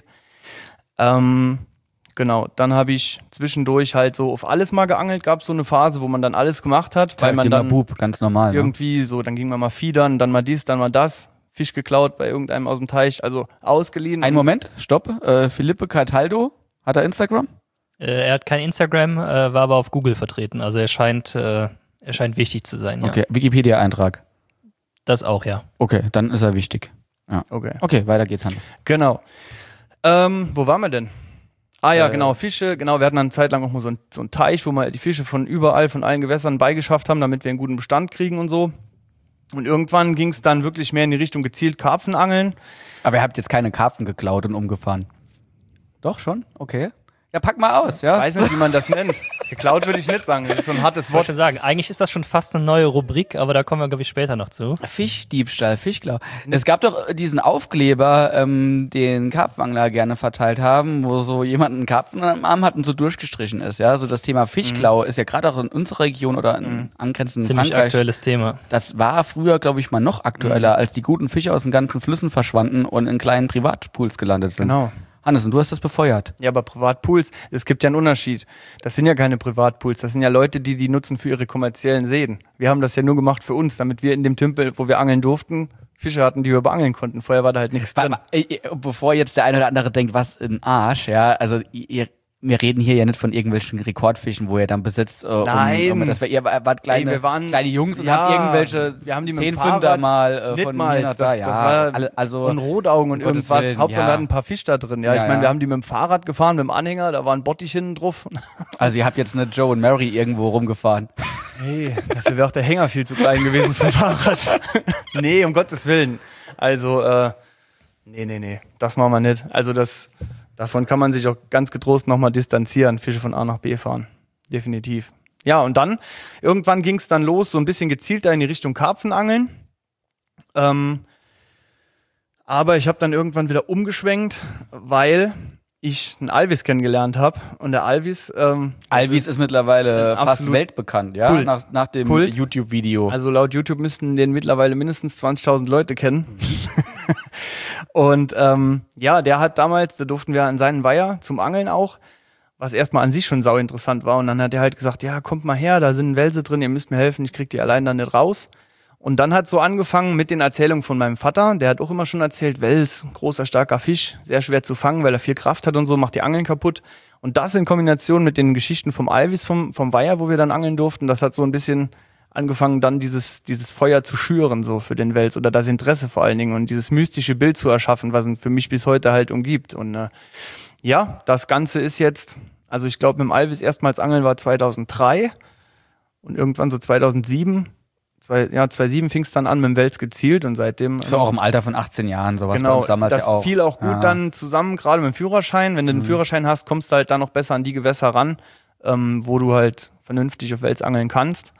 Genau, dann habe ich zwischendurch halt so auf alles mal geangelt. Gab so eine Phase, wo man dann alles gemacht hat, weil man dann Bub, ganz normal. Ne? irgendwie so, dann ging man mal fiedern, dann mal dies, dann mal das. Fisch geklaut bei irgendeinem aus dem Teich, also ausgeliehen. Einen Moment, stopp. Philippe Cataldo, hat er Instagram? Er hat kein Instagram, war aber auf Google vertreten. Also er scheint wichtig zu sein. Ja. Okay, Wikipedia-Eintrag. Das auch, ja. Okay, dann ist er wichtig. Okay. Okay, weiter geht's, Hannes. Genau. Wo waren wir denn? Ah ja, Äh. genau, Fische. Genau, wir hatten dann eine Zeit lang auch mal so einen Teich, wo wir die Fische von überall, von allen Gewässern beigeschafft haben, damit wir einen guten Bestand kriegen und so. Und irgendwann ging es dann wirklich mehr in die Richtung gezielt Karpfenangeln. Aber ihr habt jetzt keine Karpfen geklaut und umgefahren. Doch, schon? Okay. Ja, pack mal aus, ja? Ich weiß nicht, wie man das nennt. Geklaut würde ich nicht sagen, das ist so ein hartes Ich wollte Wort. schon sagen, eigentlich ist das schon fast eine neue Rubrik, aber da kommen wir, glaube ich, später noch zu. Fischdiebstahl, Fischklau. Es gab doch diesen Aufkleber, den Karpfenangler gerne verteilt haben, wo so jemand einen Karpfen am Arm hat und so durchgestrichen ist, ja? So das Thema Fischklau ist ja gerade auch in unserer Region oder in angrenzenden Ziemlich Frankreich. aktuelles Thema. Das war früher, glaube ich, mal noch aktueller, als die guten Fische aus den ganzen Flüssen verschwanden und in kleinen Privatpools gelandet sind. Genau. Hannes, und du hast das befeuert. Ja, aber Privatpools, es gibt ja einen Unterschied. Das sind ja keine Privatpools, das sind ja Leute, die nutzen für ihre kommerziellen Seen. Wir haben das ja nur gemacht für uns, damit wir in dem Tümpel, wo wir angeln durften, Fische hatten, die wir beangeln konnten. Vorher war da halt nichts drin. Bevor jetzt der eine oder andere denkt, was ein Arsch, ja, also wir reden hier ja nicht von irgendwelchen Rekordfischen, wo ihr dann besitzt. Nein. Das ihr wart kleine, wir waren- kleine Jungs und ja, habt irgendwelche wir haben die mit dem 10-Pfünder Fahrrad mal nicht von mal, hier nach das da. Ja, war also und Rotaugen und um Gottes irgendwas. Willen, Hauptsache ja. wir hatten ein paar Fisch da drin. Ja, Ja, ich meine, ja. wir haben die mit dem Fahrrad gefahren, mit dem Anhänger, da war ein Bottich hinten drauf. Also ihr habt jetzt eine Joe und Mary irgendwo rumgefahren. Nee, dafür wäre auch der Hänger viel zu klein gewesen für ein Fahrrad. Nee, um Gottes Willen. Also, nee, das machen wir nicht. Also davon kann man sich auch ganz getrost nochmal distanzieren, Fische von A nach B fahren. Definitiv. Ja, und dann, irgendwann ging es dann los, so ein bisschen gezielter in die Richtung Karpfenangeln. Aber ich habe dann irgendwann wieder umgeschwenkt, weil ich einen Alvis kennengelernt habe. Und der Alvis... Alvis ist mittlerweile ein fast absolut weltbekannt, ja, Kult. nach dem Kult. YouTube-Video. Also laut YouTube müssten den mittlerweile mindestens 20.000 Leute kennen. Und ja, der hat damals, da durften wir an seinen Weiher zum Angeln auch, was erstmal an sich schon sau interessant war. Und dann hat er halt gesagt, ja, kommt mal her, da sind Welse drin, ihr müsst mir helfen, ich krieg die allein dann nicht raus. Und dann hat so angefangen mit den Erzählungen von meinem Vater. Der hat auch immer schon erzählt, Wels, großer, starker Fisch, sehr schwer zu fangen, weil er viel Kraft hat und so, macht die Angeln kaputt. Und das in Kombination mit den Geschichten vom Alvis, vom Weiher, wo wir dann angeln durften, das hat so ein bisschen angefangen, dann dieses Feuer zu schüren, so für den Wels, oder das Interesse vor allen Dingen und dieses mystische Bild zu erschaffen, was ihn für mich bis heute halt umgibt. Und ja, das Ganze ist jetzt, also ich glaube, mit dem Alvis erstmals angeln war 2003 und irgendwann so 2007. 2007 fing es dann an mit dem Wels gezielt und seitdem... So auch im Alter von 18 Jahren, sowas bei Genau, uns damals das ja auch. fiel auch gut Ja. dann zusammen, gerade mit dem Führerschein. Wenn du einen Führerschein hast, kommst du halt da noch besser an die Gewässer ran, wo du halt vernünftig auf Wels angeln kannst.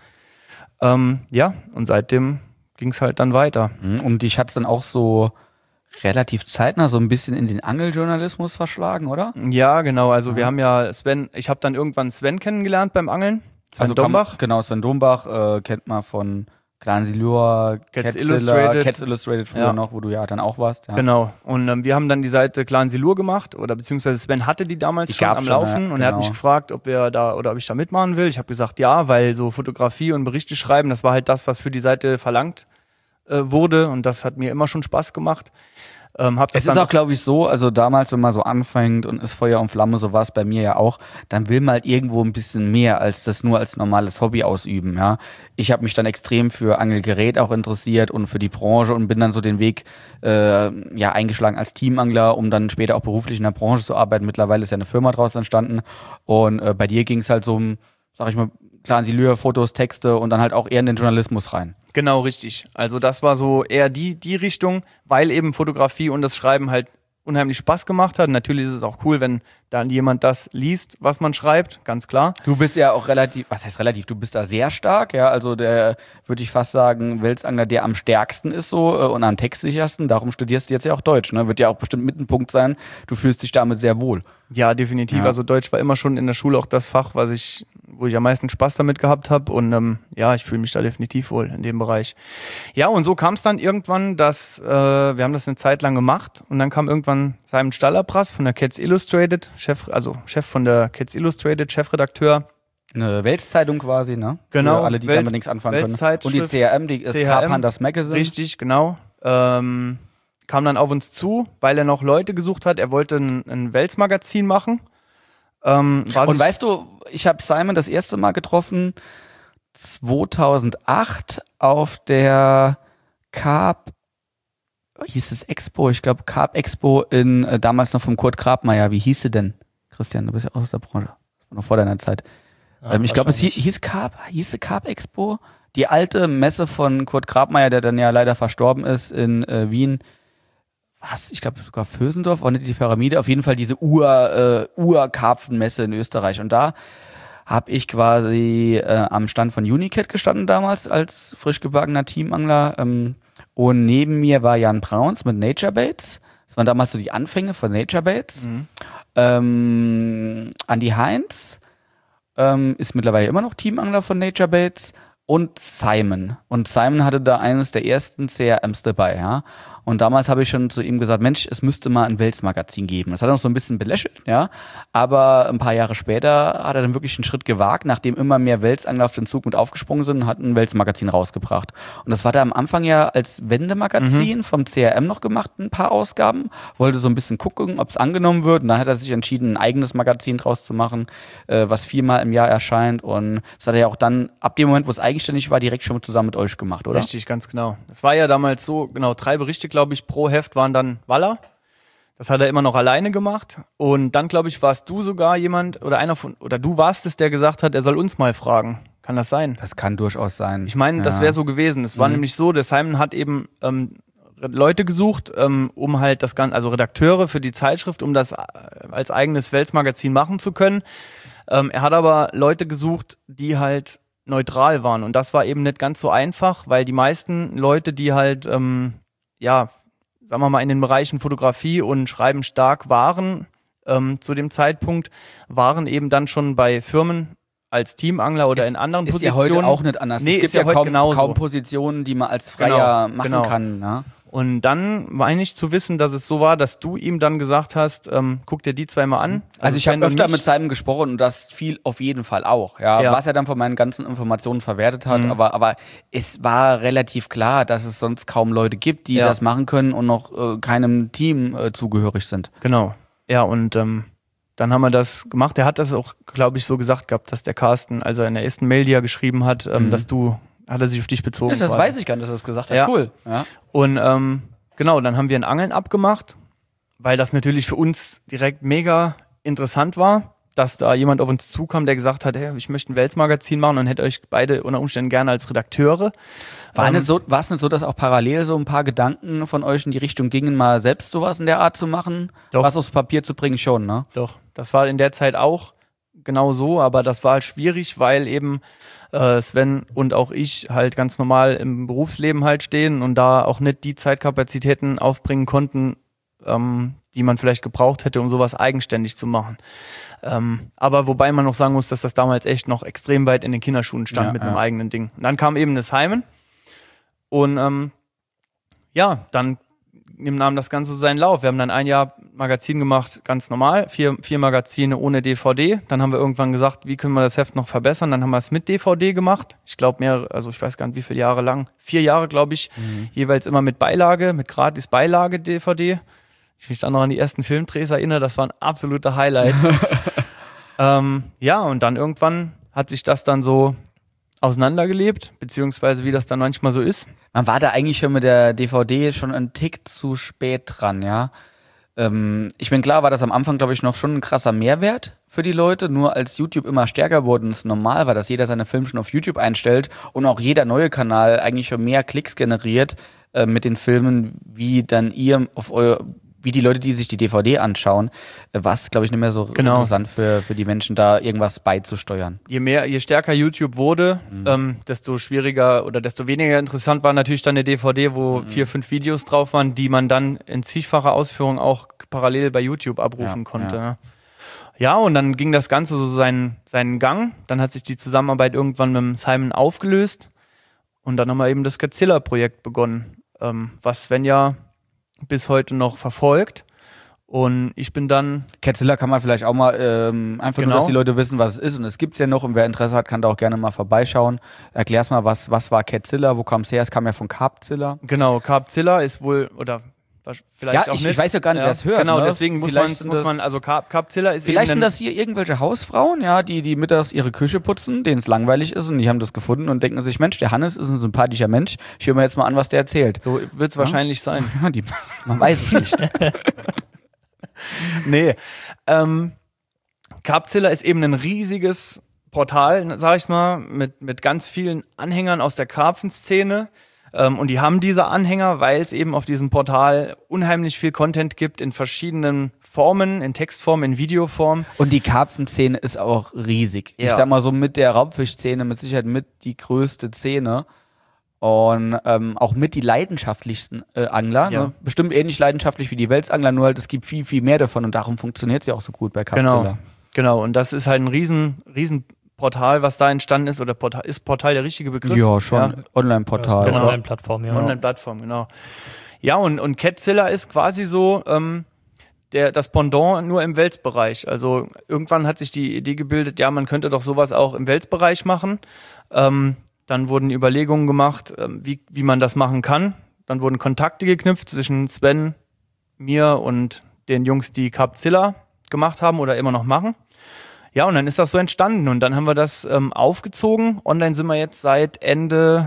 Ja, und seitdem ging es halt dann weiter. Und dich hat es dann auch so relativ zeitnah so ein bisschen in den Angeljournalismus verschlagen, oder? Ja, genau. Also wir haben ja ich habe dann irgendwann Sven kennengelernt beim Angeln. Sven Dombach. Genau, Sven Dombach kennt man von Clan Silur, Cats Illustrated. Cats Illustrated früher noch, wo du ja dann auch warst. Ja. Genau. Und wir haben dann die Seite Clan Silur gemacht, oder beziehungsweise Sven hatte die damals schon am Laufen und er hat mich gefragt, ob ich da mitmachen will. Ich habe gesagt, ja, weil so Fotografie und Berichte schreiben, das war halt das, was für die Seite verlangt wurde, und das hat mir immer schon Spaß gemacht. Es ist auch, glaube ich, so, also damals, wenn man so anfängt und ist Feuer und Flamme, so war es bei mir ja auch, dann will man halt irgendwo ein bisschen mehr als das nur als normales Hobby ausüben, ja. Ich habe mich dann extrem für Angelgerät auch interessiert und für die Branche und bin dann so den Weg eingeschlagen als Teamangler, um dann später auch beruflich in der Branche zu arbeiten. Mittlerweile ist ja eine Firma draus entstanden und bei dir ging es halt so um, sag ich mal, Clan Silur, Fotos, Texte und dann halt auch eher in den Journalismus rein. Genau, richtig. Also das war so eher die Richtung, weil eben Fotografie und das Schreiben halt unheimlich Spaß gemacht hat. Natürlich ist es auch cool, wenn dann jemand das liest, was man schreibt, ganz klar. Du bist ja auch du bist da sehr stark, ja, also der, würde ich fast sagen, Welsangler, der am stärksten ist so und am textsichersten, darum studierst du jetzt ja auch Deutsch, ne, wird ja auch bestimmt mit ein Punkt sein, du fühlst dich damit sehr wohl. Ja, definitiv, also Deutsch war immer schon in der Schule auch das Fach, wo ich am meisten Spaß damit gehabt habe und ich fühle mich da definitiv wohl in dem Bereich. Ja, und so kam es dann irgendwann, dass wir haben das eine Zeit lang gemacht und dann kam irgendwann Simon Stallerprass von der Cats Illustrated, Chef von der Cats Illustrated, Chefredakteur. Eine Weltzeitung quasi, ne? Genau. Für alle, die damit nichts anfangen können. Und die CRM, die ist Carpenters Magazine. Richtig, genau. Kam dann auf uns zu, weil er noch Leute gesucht hat. Er wollte ein Wels-Magazin machen. Und weißt du, ich habe Simon das erste Mal getroffen 2008 auf der Carp Expo, ich glaube Carp Expo in damals noch vom Kurt Grabmeier. Wie hieß sie denn? Christian, du bist ja auch aus der Branche. Das war noch vor deiner Zeit. Ich glaube, es hieß Carp Expo, die alte Messe von Kurt Grabmeier, der dann ja leider verstorben ist in Wien. Was? Ich glaube sogar Vösendorf, war nicht die Pyramide. Auf jeden Fall diese Ur-Karpfenmesse in Österreich. Und da habe ich quasi am Stand von Unicat gestanden damals als frisch gebackener Teamangler. Und neben mir war Jan Brauns mit Nature Baits. Das waren damals so die Anfänge von Nature Baits. Andi Heinz ist mittlerweile immer noch Teamangler von Nature Baits. Und Simon. Und Simon hatte da eines der ersten CRMs dabei, ja. Und damals habe ich schon zu ihm gesagt, Mensch, es müsste mal ein Wels-Magazin geben. Das hat er noch so ein bisschen belächelt, ja. Aber ein paar Jahre später hat er dann wirklich einen Schritt gewagt, nachdem immer mehr Welsangler auf den Zug mit aufgesprungen sind und hat ein Wels-Magazin rausgebracht. Und das war da am Anfang ja als Wendemagazin vom CRM noch gemacht, ein paar Ausgaben. Wollte so ein bisschen gucken, ob es angenommen wird. Und dann hat er sich entschieden, ein eigenes Magazin draus zu machen, was 4-mal im Jahr erscheint. Und das hat er ja auch dann, ab dem Moment, wo es eigenständig war, direkt schon zusammen mit euch gemacht, oder? Richtig, ganz genau. Das war ja damals so, genau, 3 Berichte, glaube ich, pro Heft waren dann Waller. Das hat er immer noch alleine gemacht. Und dann, glaube ich, warst du sogar jemand oder du warst es, der gesagt hat, er soll uns mal fragen. Kann das sein? Das kann durchaus sein. Ich meine, das wäre so gewesen. Es war nämlich so, der Simon hat eben Leute gesucht, um halt das Ganze, also Redakteure für die Zeitschrift, um das als eigenes Wels-Magazin machen zu können. Er hat aber Leute gesucht, die halt neutral waren. Und das war eben nicht ganz so einfach, weil die meisten Leute, die halt, sagen wir mal, in den Bereichen Fotografie und Schreiben stark waren, zu dem Zeitpunkt, waren eben dann schon bei Firmen als Teamangler oder in anderen Positionen. Ist ja heute auch nicht anders. Nee, es gibt ja kaum Positionen, die man als Freier machen kann. Ja? Und dann meine ich zu wissen, dass es so war, dass du ihm dann gesagt hast, guck dir die 2 mal an. Also ich habe öfter mit Simon gesprochen und das fiel auf jeden Fall auch. Ja. Was er dann von meinen ganzen Informationen verwertet hat. Aber es war relativ klar, dass es sonst kaum Leute gibt, die das machen können und noch keinem Team zugehörig sind. Genau. Ja, und dann haben wir das gemacht. Er hat das auch, glaube ich, so gesagt gehabt, dass der Carsten, als er in der ersten Mail, die er geschrieben hat, hat er sich auf dich bezogen. Das weiß ich gar nicht, dass er das gesagt hat. Ja. Cool. Ja. Und genau, dann haben wir ein Angeln abgemacht, weil das natürlich für uns direkt mega interessant war, dass da jemand auf uns zukam, der gesagt hat, hey, ich möchte ein Wels-Magazin machen und hätte euch beide unter Umständen gerne als Redakteure. War es nicht so, dass auch parallel so ein paar Gedanken von euch in die Richtung gingen, mal selbst sowas in der Art zu machen? Doch. Was aufs Papier zu bringen schon, ne? Doch, das war in der Zeit auch genau so, aber das war halt schwierig, weil eben Sven und auch ich halt ganz normal im Berufsleben halt stehen und da auch nicht die Zeitkapazitäten aufbringen konnten, die man vielleicht gebraucht hätte, um sowas eigenständig zu machen. Aber wobei man noch sagen muss, dass das damals echt noch extrem weit in den Kinderschuhen stand mit einem eigenen Ding. Und dann kam eben das Heimen und dann nahm das Ganze seinen Lauf. Wir haben dann ein Jahr Magazin gemacht, ganz normal, vier Magazine ohne DVD. Dann haben wir irgendwann gesagt, wie können wir das Heft noch verbessern? Dann haben wir es mit DVD gemacht. Ich glaube ich weiß gar nicht, wie viele Jahre lang. 4 Jahre, glaube ich, jeweils immer mit Beilage, mit gratis Beilage DVD. Ich mich dann noch an die ersten Filmdrehs erinnere, das waren absolute Highlights. Und dann irgendwann hat sich das dann so auseinandergelebt, beziehungsweise wie das dann manchmal so ist. Man war da eigentlich schon mit der DVD schon einen Tick zu spät dran, ja. Ich bin klar, war das am Anfang, glaube ich, noch schon ein krasser Mehrwert für die Leute. Nur als YouTube immer stärker wurde und es normal war, dass jeder seine Filme schon auf YouTube einstellt und auch jeder neue Kanal eigentlich schon mehr Klicks generiert mit den Filmen, wie dann ihr wie die Leute, die sich die DVD anschauen, war es, glaube ich, nicht mehr so interessant für die Menschen, da irgendwas beizusteuern. Je stärker YouTube wurde, desto schwieriger oder desto weniger interessant war natürlich dann eine DVD, wo 4, 5 Videos drauf waren, die man dann in zigfacher Ausführung auch parallel bei YouTube abrufen konnte. Ja, und dann ging das Ganze so seinen Gang. Dann hat sich die Zusammenarbeit irgendwann mit Simon aufgelöst und dann haben wir eben das Godzilla-Projekt begonnen, was Sven ja bis heute noch verfolgt. Und ich bin dann... Catzilla kann man vielleicht auch mal einfach nur, dass die Leute wissen, was es ist. Und es gibt's ja noch. Und wer Interesse hat, kann da auch gerne mal vorbeischauen. Erklär's mal, was war Catzilla? Wo kam es her? Es kam ja von Carpzilla. Genau, Carpzilla ist wohl, oder vielleicht auch nicht. Ich weiß ja gar nicht, wer es hört. Genau, ne? deswegen muss man, also Carpzilla ist vielleicht eben... sind das hier irgendwelche Hausfrauen, ja, die mittags ihre Küche putzen, denen es langweilig ist und die haben das gefunden und denken sich, Mensch, der Hannes ist ein sympathischer Mensch. Ich höre mir jetzt mal an, was der erzählt. So wird es wahrscheinlich sein. Ja, man weiß es nicht. Nee. Carpzilla ist eben ein riesiges Portal, sag ich mal, mit ganz vielen Anhängern aus der Karpfenszene. Und die haben diese Anhänger, weil es eben auf diesem Portal unheimlich viel Content gibt in verschiedenen Formen, in Textform, in Videoform. Und die Karpfenszene ist auch riesig. Ja. Ich sag mal so mit der Raubfischszene mit Sicherheit mit die größte Szene. Und auch mit die leidenschaftlichsten Angler. Ja. Ne? Bestimmt ähnlich leidenschaftlich wie die Welsangler, nur halt es gibt viel, viel mehr davon und darum funktioniert sie auch so gut bei Carpzilla. Genau. Und das ist halt ein riesen Portal, was da entstanden ist, oder ist Portal der richtige Begriff? Ja, schon. Ja. Online-Portal. Genau. Online-Plattform, ja. Online-Plattform, genau. Ja, und Catzilla ist quasi so das Pendant nur im Welsbereich. Also irgendwann hat sich die Idee gebildet, ja, man könnte doch sowas auch im Welsbereich machen. Dann wurden Überlegungen gemacht, wie man das machen kann. Dann wurden Kontakte geknüpft zwischen Sven, mir und den Jungs, die Carpzilla gemacht haben oder immer noch machen. Ja, und dann ist das so entstanden und dann haben wir das aufgezogen. Online sind wir jetzt seit Ende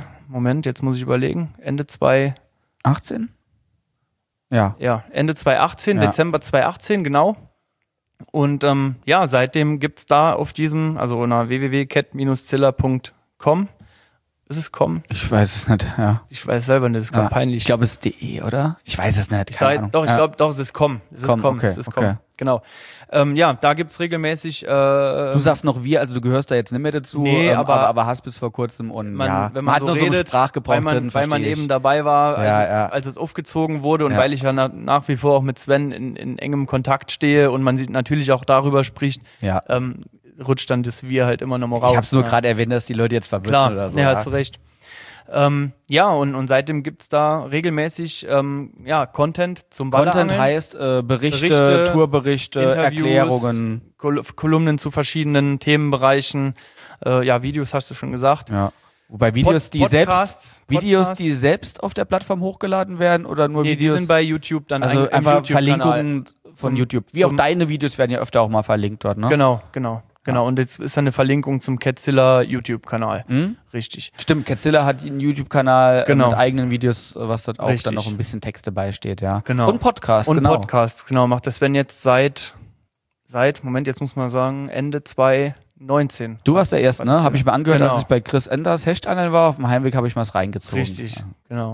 2018? Ja. Ja, Ende 2018, Dezember 2018, genau. Und seitdem gibt's da auf diesem, also unter www.cat-zilla.com. Ist es com? Ich weiß es nicht, ja. Ich weiß selber nicht, das ist ganz peinlich. Ich glaube, es ist de, oder? Ich weiß es nicht. Ich glaube, es ist com. Es ist com. Okay, es ist com. Genau. Da gibt's regelmäßig. Du sagst noch wir, also du gehörst da jetzt nicht mehr dazu, nee, aber hast bis vor kurzem und wenn man hat so noch redet, so einen Sprachgebrauch weil man eben dabei war, als es aufgezogen wurde und weil ich ja nach wie vor auch mit Sven in engem Kontakt stehe und man natürlich auch darüber spricht, rutscht dann das Wir halt immer noch mal raus. Ich hab's nur gerade erwähnt, dass die Leute jetzt verwirrt oder so. Ja, hast du recht. Und seitdem gibt's da regelmäßig Content zum Ballerangeln. Content heißt Berichte, Tourberichte, Interviews, Erklärungen. Kolumnen zu verschiedenen Themenbereichen. Videos hast du schon gesagt. Ja. Wobei Videos, die selbst auf der Plattform hochgeladen werden oder nur Videos? Die sind bei YouTube dann also einfach Verlinkungen von YouTube. Wie auch deine Videos werden ja öfter auch mal verlinkt dort, ne? Genau. Und jetzt ist eine Verlinkung zum Catzilla YouTube-Kanal. Richtig. Stimmt, Catzilla hat einen YouTube-Kanal mit eigenen Videos, was dort auch dann noch ein bisschen Text dabei steht, ja. Genau. Und Podcast, macht das Sven jetzt seit, jetzt muss man sagen, Ende 2019. Du warst der Erste, ne? Habe ich mir angehört, als ich bei Chris Enders Hechtangeln war. Auf dem Heimweg habe ich mal was reingezogen. Richtig, genau.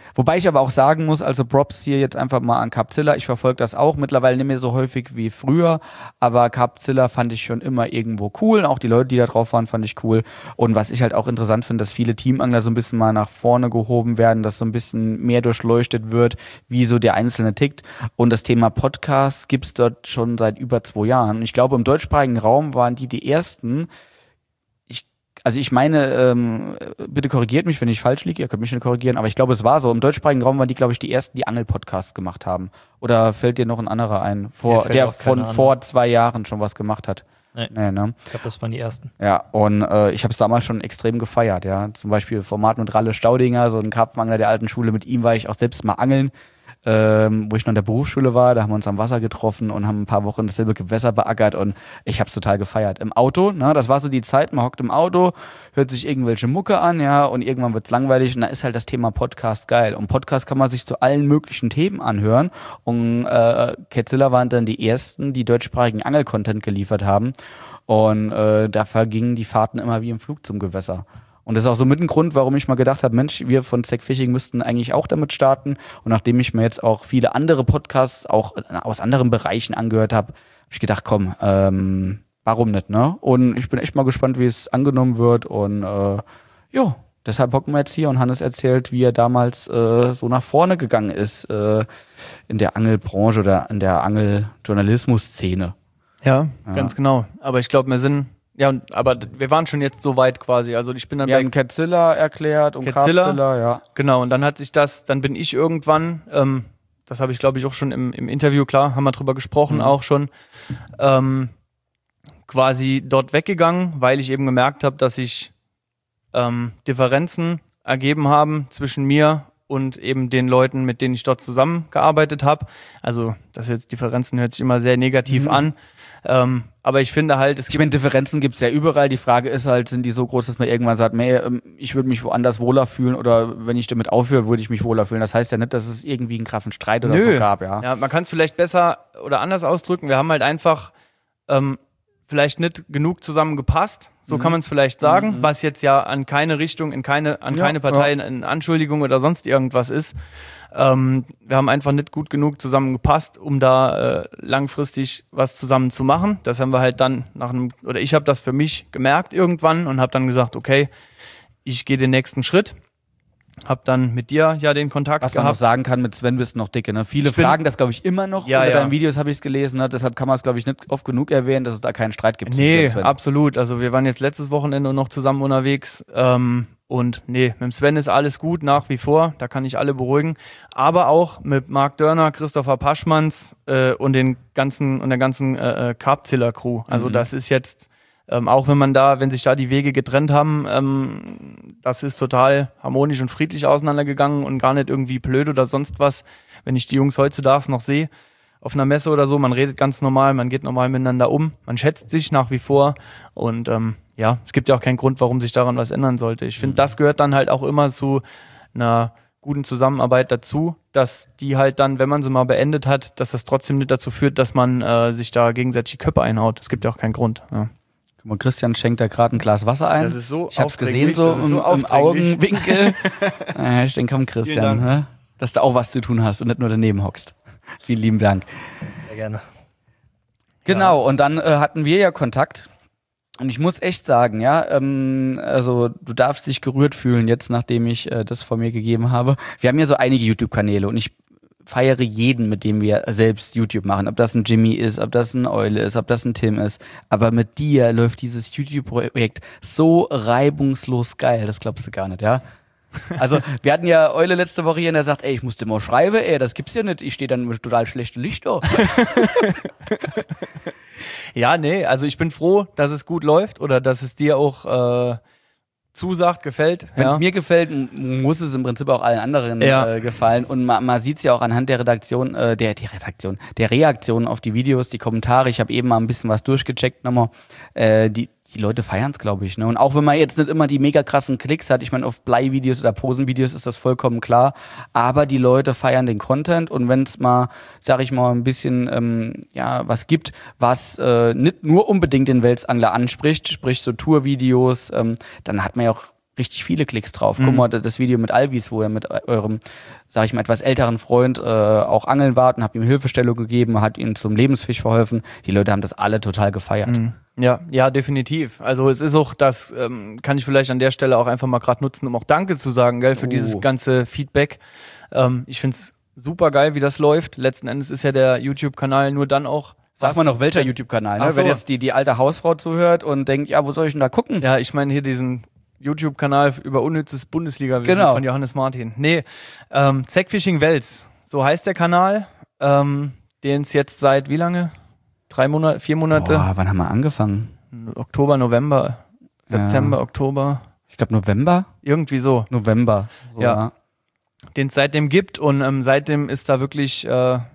Wobei ich aber auch sagen muss, also Props hier jetzt einfach mal an Carpzilla. Ich verfolge das auch mittlerweile nicht mehr so häufig wie früher, aber Carpzilla fand ich schon immer irgendwo cool. Auch die Leute, die da drauf waren, fand ich cool. Und was ich halt auch interessant finde, dass viele Teamangler so ein bisschen mal nach vorne gehoben werden, dass so ein bisschen mehr durchleuchtet wird, wie so der Einzelne tickt. Und das Thema Podcast gibt's dort schon seit über 2 Jahren. Ich glaube, im deutschsprachigen Raum waren die ersten. Also ich meine, bitte korrigiert mich, wenn ich falsch liege, ihr könnt mich nicht korrigieren, aber ich glaube, es war so. Im deutschsprachigen Raum waren die, glaube ich, die ersten, die Angel-Podcasts gemacht haben. Oder fällt dir noch ein anderer ein, der von vor 2 Jahren schon was gemacht hat? Nee, ne? Ich glaube, das waren die ersten. Ja, und ich habe es damals schon extrem gefeiert, ja. Zum Beispiel Format mit Ralle Staudinger, so ein Karpfenangler der alten Schule, mit ihm war ich auch selbst mal angeln. Wo ich noch in der Berufsschule war, da haben wir uns am Wasser getroffen und haben ein paar Wochen dasselbe Gewässer beackert und ich hab's total gefeiert. Im Auto, ne, das war so die Zeit, man hockt im Auto, hört sich irgendwelche Mucke an, ja, und irgendwann wird's langweilig und da ist halt das Thema Podcast geil. Und Podcast kann man sich zu allen möglichen Themen anhören und Carpzilla waren dann die ersten, die deutschsprachigen Angel-Content geliefert haben und da vergingen die Fahrten immer wie im Flug zum Gewässer. Und das ist auch so mit ein Grund, warum ich mal gedacht habe, Mensch, wir von Zec Fishing müssten eigentlich auch damit starten. Und nachdem ich mir jetzt auch viele andere Podcasts auch aus anderen Bereichen angehört habe, habe ich gedacht, komm, warum nicht, ne? Und ich bin echt mal gespannt, wie es angenommen wird. Und deshalb hocken wir jetzt hier und Hannes erzählt, wie er damals so nach vorne gegangen ist in der Angelbranche oder in der Angeljournalismus-Szene. Ja, ganz genau. Aber ich glaube, aber wir waren schon jetzt so weit quasi. Also ich bin dann bei Carpzilla erklärt und Carpzilla, ja. Genau, und dann dann bin ich irgendwann, das habe ich glaube ich auch schon im Interview, klar, haben wir drüber gesprochen, auch schon, quasi dort weggegangen, weil ich eben gemerkt habe, dass sich Differenzen ergeben haben zwischen mir und eben den Leuten, mit denen ich dort zusammengearbeitet habe. Also das jetzt Differenzen hört sich immer sehr negativ an. Aber ich finde halt, ich meine, Differenzen gibt es ja überall. Die Frage ist halt, sind die so groß, dass man irgendwann sagt, ich würde mich woanders wohler fühlen oder wenn ich damit aufhöre, würde ich mich wohler fühlen. Das heißt ja nicht, dass es irgendwie einen krassen Streit oder so gab. Ja, man kann es vielleicht besser oder anders ausdrücken. Wir haben halt einfach vielleicht nicht genug zusammengepasst, so kann man es vielleicht sagen, was jetzt ja an keine Richtung, an keine Partei in Anschuldigung oder sonst irgendwas ist. Wir haben einfach nicht gut genug zusammengepasst, um da langfristig was zusammen zu machen. Das haben wir halt dann ich habe das für mich gemerkt irgendwann und habe dann gesagt, okay, ich gehe den nächsten Schritt. Hab dann mit dir ja den Kontakt gehabt. Was man noch sagen kann, mit Sven bist du noch dicke. Ne? Viele fragen das, glaube ich, immer noch. Unter deinen Videos habe ich es gelesen. Ne? Deshalb kann man es, glaube ich, nicht oft genug erwähnen, dass es da keinen Streit gibt. Nee, absolut. Also wir waren jetzt letztes Wochenende noch zusammen unterwegs. Und mit dem Sven ist alles gut, nach wie vor. Da kann ich alle beruhigen. Aber auch mit Marc Dörner, Christopher Paschmanns und der ganzen Carpzilla-Crew. Also das ist jetzt... auch wenn sich da die Wege getrennt haben, das ist total harmonisch und friedlich auseinandergegangen und gar nicht irgendwie blöd oder sonst was. Wenn ich die Jungs heutzutage noch sehe, auf einer Messe oder so, man redet ganz normal, man geht normal miteinander um, man schätzt sich nach wie vor und es gibt ja auch keinen Grund, warum sich daran was ändern sollte. Ich finde, das gehört dann halt auch immer zu einer guten Zusammenarbeit dazu, dass die halt dann, wenn man sie mal beendet hat, dass das trotzdem nicht dazu führt, dass man sich da gegenseitig die Köpfe einhaut. Es gibt ja auch keinen Grund. Ja. Und Christian schenkt da gerade ein Glas Wasser ein. Das ist so ich hab's gesehen, so im Augenwinkel. Ich denke, komm Christian, ne? Dass du auch was zu tun hast und nicht nur daneben hockst. Vielen lieben Dank. Sehr gerne. Genau, und dann hatten wir ja Kontakt. Und ich muss echt sagen, also du darfst dich gerührt fühlen jetzt, nachdem ich das von mir gegeben habe. Wir haben ja so einige YouTube-Kanäle und ich feiere jeden, mit dem wir selbst YouTube machen. Ob das ein Jimmy ist, ob das ein Eule ist, ob das ein Tim ist. Aber mit dir läuft dieses YouTube-Projekt so reibungslos geil. Das glaubst du gar nicht, ja? Also, wir hatten ja Eule letzte Woche hier und er sagt, ich musste mal schreiben, das gibt's ja nicht. Ich stehe dann mit total schlechtem Licht da. Ja, also ich bin froh, dass es gut läuft oder dass es dir auch zusagt, gefällt. Wenn es mir gefällt, muss es im Prinzip auch allen anderen gefallen. Und man sieht es ja auch anhand der der Reaktionen auf die Videos, die Kommentare. Ich habe eben mal ein bisschen was durchgecheckt nochmal. Die Leute feiern es, glaube ich. Ne? Und auch wenn man jetzt nicht immer die mega krassen Klicks hat, ich meine, auf Blei-Videos oder Posen-Videos ist das vollkommen klar, aber die Leute feiern den Content und wenn es mal, sag ich mal, ein bisschen was gibt, was nicht nur unbedingt den Welsangler anspricht, sprich so Tour-Videos, dann hat man ja auch richtig viele Klicks drauf. Guck mal, das Video mit Alvis, wo er mit eurem, sag ich mal, etwas älteren Freund auch angeln wart und habt ihm Hilfestellung gegeben, hat ihm zum Lebensfisch verholfen. Die Leute haben das alle total gefeiert. Ja, definitiv. Also es ist auch, das kann ich vielleicht an der Stelle auch einfach mal gerade nutzen, um auch Danke zu sagen, gell, für dieses ganze Feedback. Ich finde es super geil, wie das läuft. Letzten Endes ist ja der YouTube-Kanal nur dann auch. Sag mal noch, welcher YouTube-Kanal, ne? So. Wenn jetzt die alte Hausfrau zuhört und denkt, ja, wo soll ich denn da gucken? Ja, ich meine hier diesen YouTube-Kanal über unnützes Bundesliga-Wissen von Johannes Martin. Nee, Zec Fishing Wels, so heißt der Kanal, den es jetzt seit wie lange? 3 Monate, 4 Monate? Boah, wann haben wir angefangen? Oktober, November, September, Oktober. Ich glaube November? Irgendwie so. November. So, ja. Den es seitdem gibt und seitdem ist da wirklich,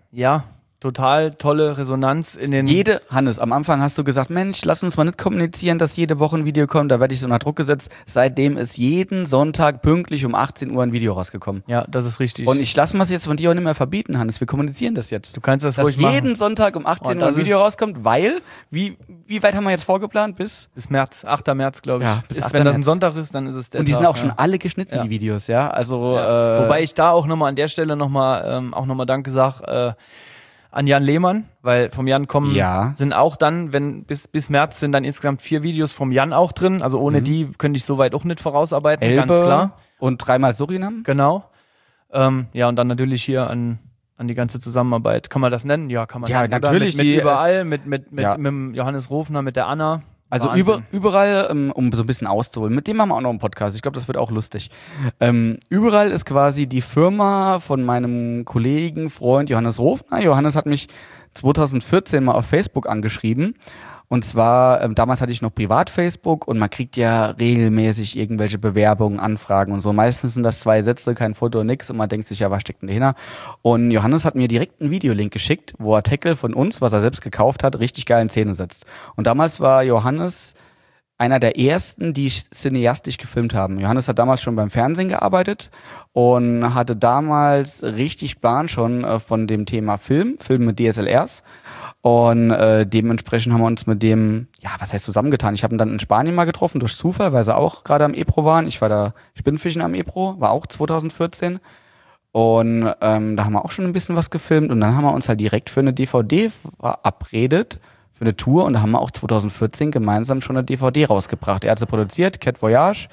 total tolle Resonanz in den... Hannes, am Anfang hast du gesagt, Mensch, lass uns mal nicht kommunizieren, dass jede Woche ein Video kommt. Da werde ich so unter Druck gesetzt. Seitdem ist jeden Sonntag pünktlich um 18 Uhr ein Video rausgekommen. Ja, das ist richtig. Und ich lasse mir es jetzt von dir auch nicht mehr verbieten, Hannes. Wir kommunizieren das jetzt. Du kannst das dass ruhig machen. jeden Sonntag um 18 Uhr ein Video rauskommt, weil, wie weit haben wir jetzt vorgeplant? Bis März, 8. März, glaube ich. Ja, bis 8. Wenn das ein März. Sonntag ist, dann ist es der Und die Tag, sind auch schon alle geschnitten, die Videos, ja. Also, wobei ich da auch nochmal an der Stelle nochmal Danke sage an Jan Lehmann, weil vom Jan kommen, sind auch dann, wenn bis März sind dann insgesamt 4 Videos vom Jan auch drin. Also ohne die könnte ich soweit auch nicht vorausarbeiten, Elbe ganz klar. Und 3-mal Surinam. Genau. Und dann natürlich hier an die ganze Zusammenarbeit. Kann man das nennen? Ja, kann man. Ja, nennen, natürlich. Mit überall, mit dem Johannes Rofner, mit der Anna. Also überall, um so ein bisschen auszuholen. Mit dem haben wir auch noch einen Podcast. Ich glaube, das wird auch lustig. Überall ist quasi die Firma von meinem Kollegen, Freund Johannes Rofner. Johannes hat mich 2014 mal auf Facebook angeschrieben. Und zwar, damals hatte ich noch Privat-Facebook und man kriegt ja regelmäßig irgendwelche Bewerbungen, Anfragen und so. Meistens sind das 2 Sätze, kein Foto, nix und man denkt sich, ja, was steckt denn dahinter? Und Johannes hat mir direkt einen Videolink geschickt, wo er Tackle von uns, was er selbst gekauft hat, richtig geil in Szene setzt. Und damals war Johannes einer der ersten, die cineastisch gefilmt haben. Johannes hat damals schon beim Fernsehen gearbeitet und hatte damals richtig Plan schon von dem Thema Film mit DSLRs. Und dementsprechend haben wir uns mit dem, was heißt zusammengetan? Ich habe ihn dann in Spanien mal getroffen, durch Zufall, weil sie auch gerade am Ebro waren. Ich war da Spinnfischen am Ebro, war auch 2014. Und da haben wir auch schon ein bisschen was gefilmt. Und dann haben wir uns halt direkt für eine DVD verabredet, für eine Tour. Und da haben wir auch 2014 gemeinsam schon eine DVD rausgebracht. Er hat sie produziert, Cat Voyage.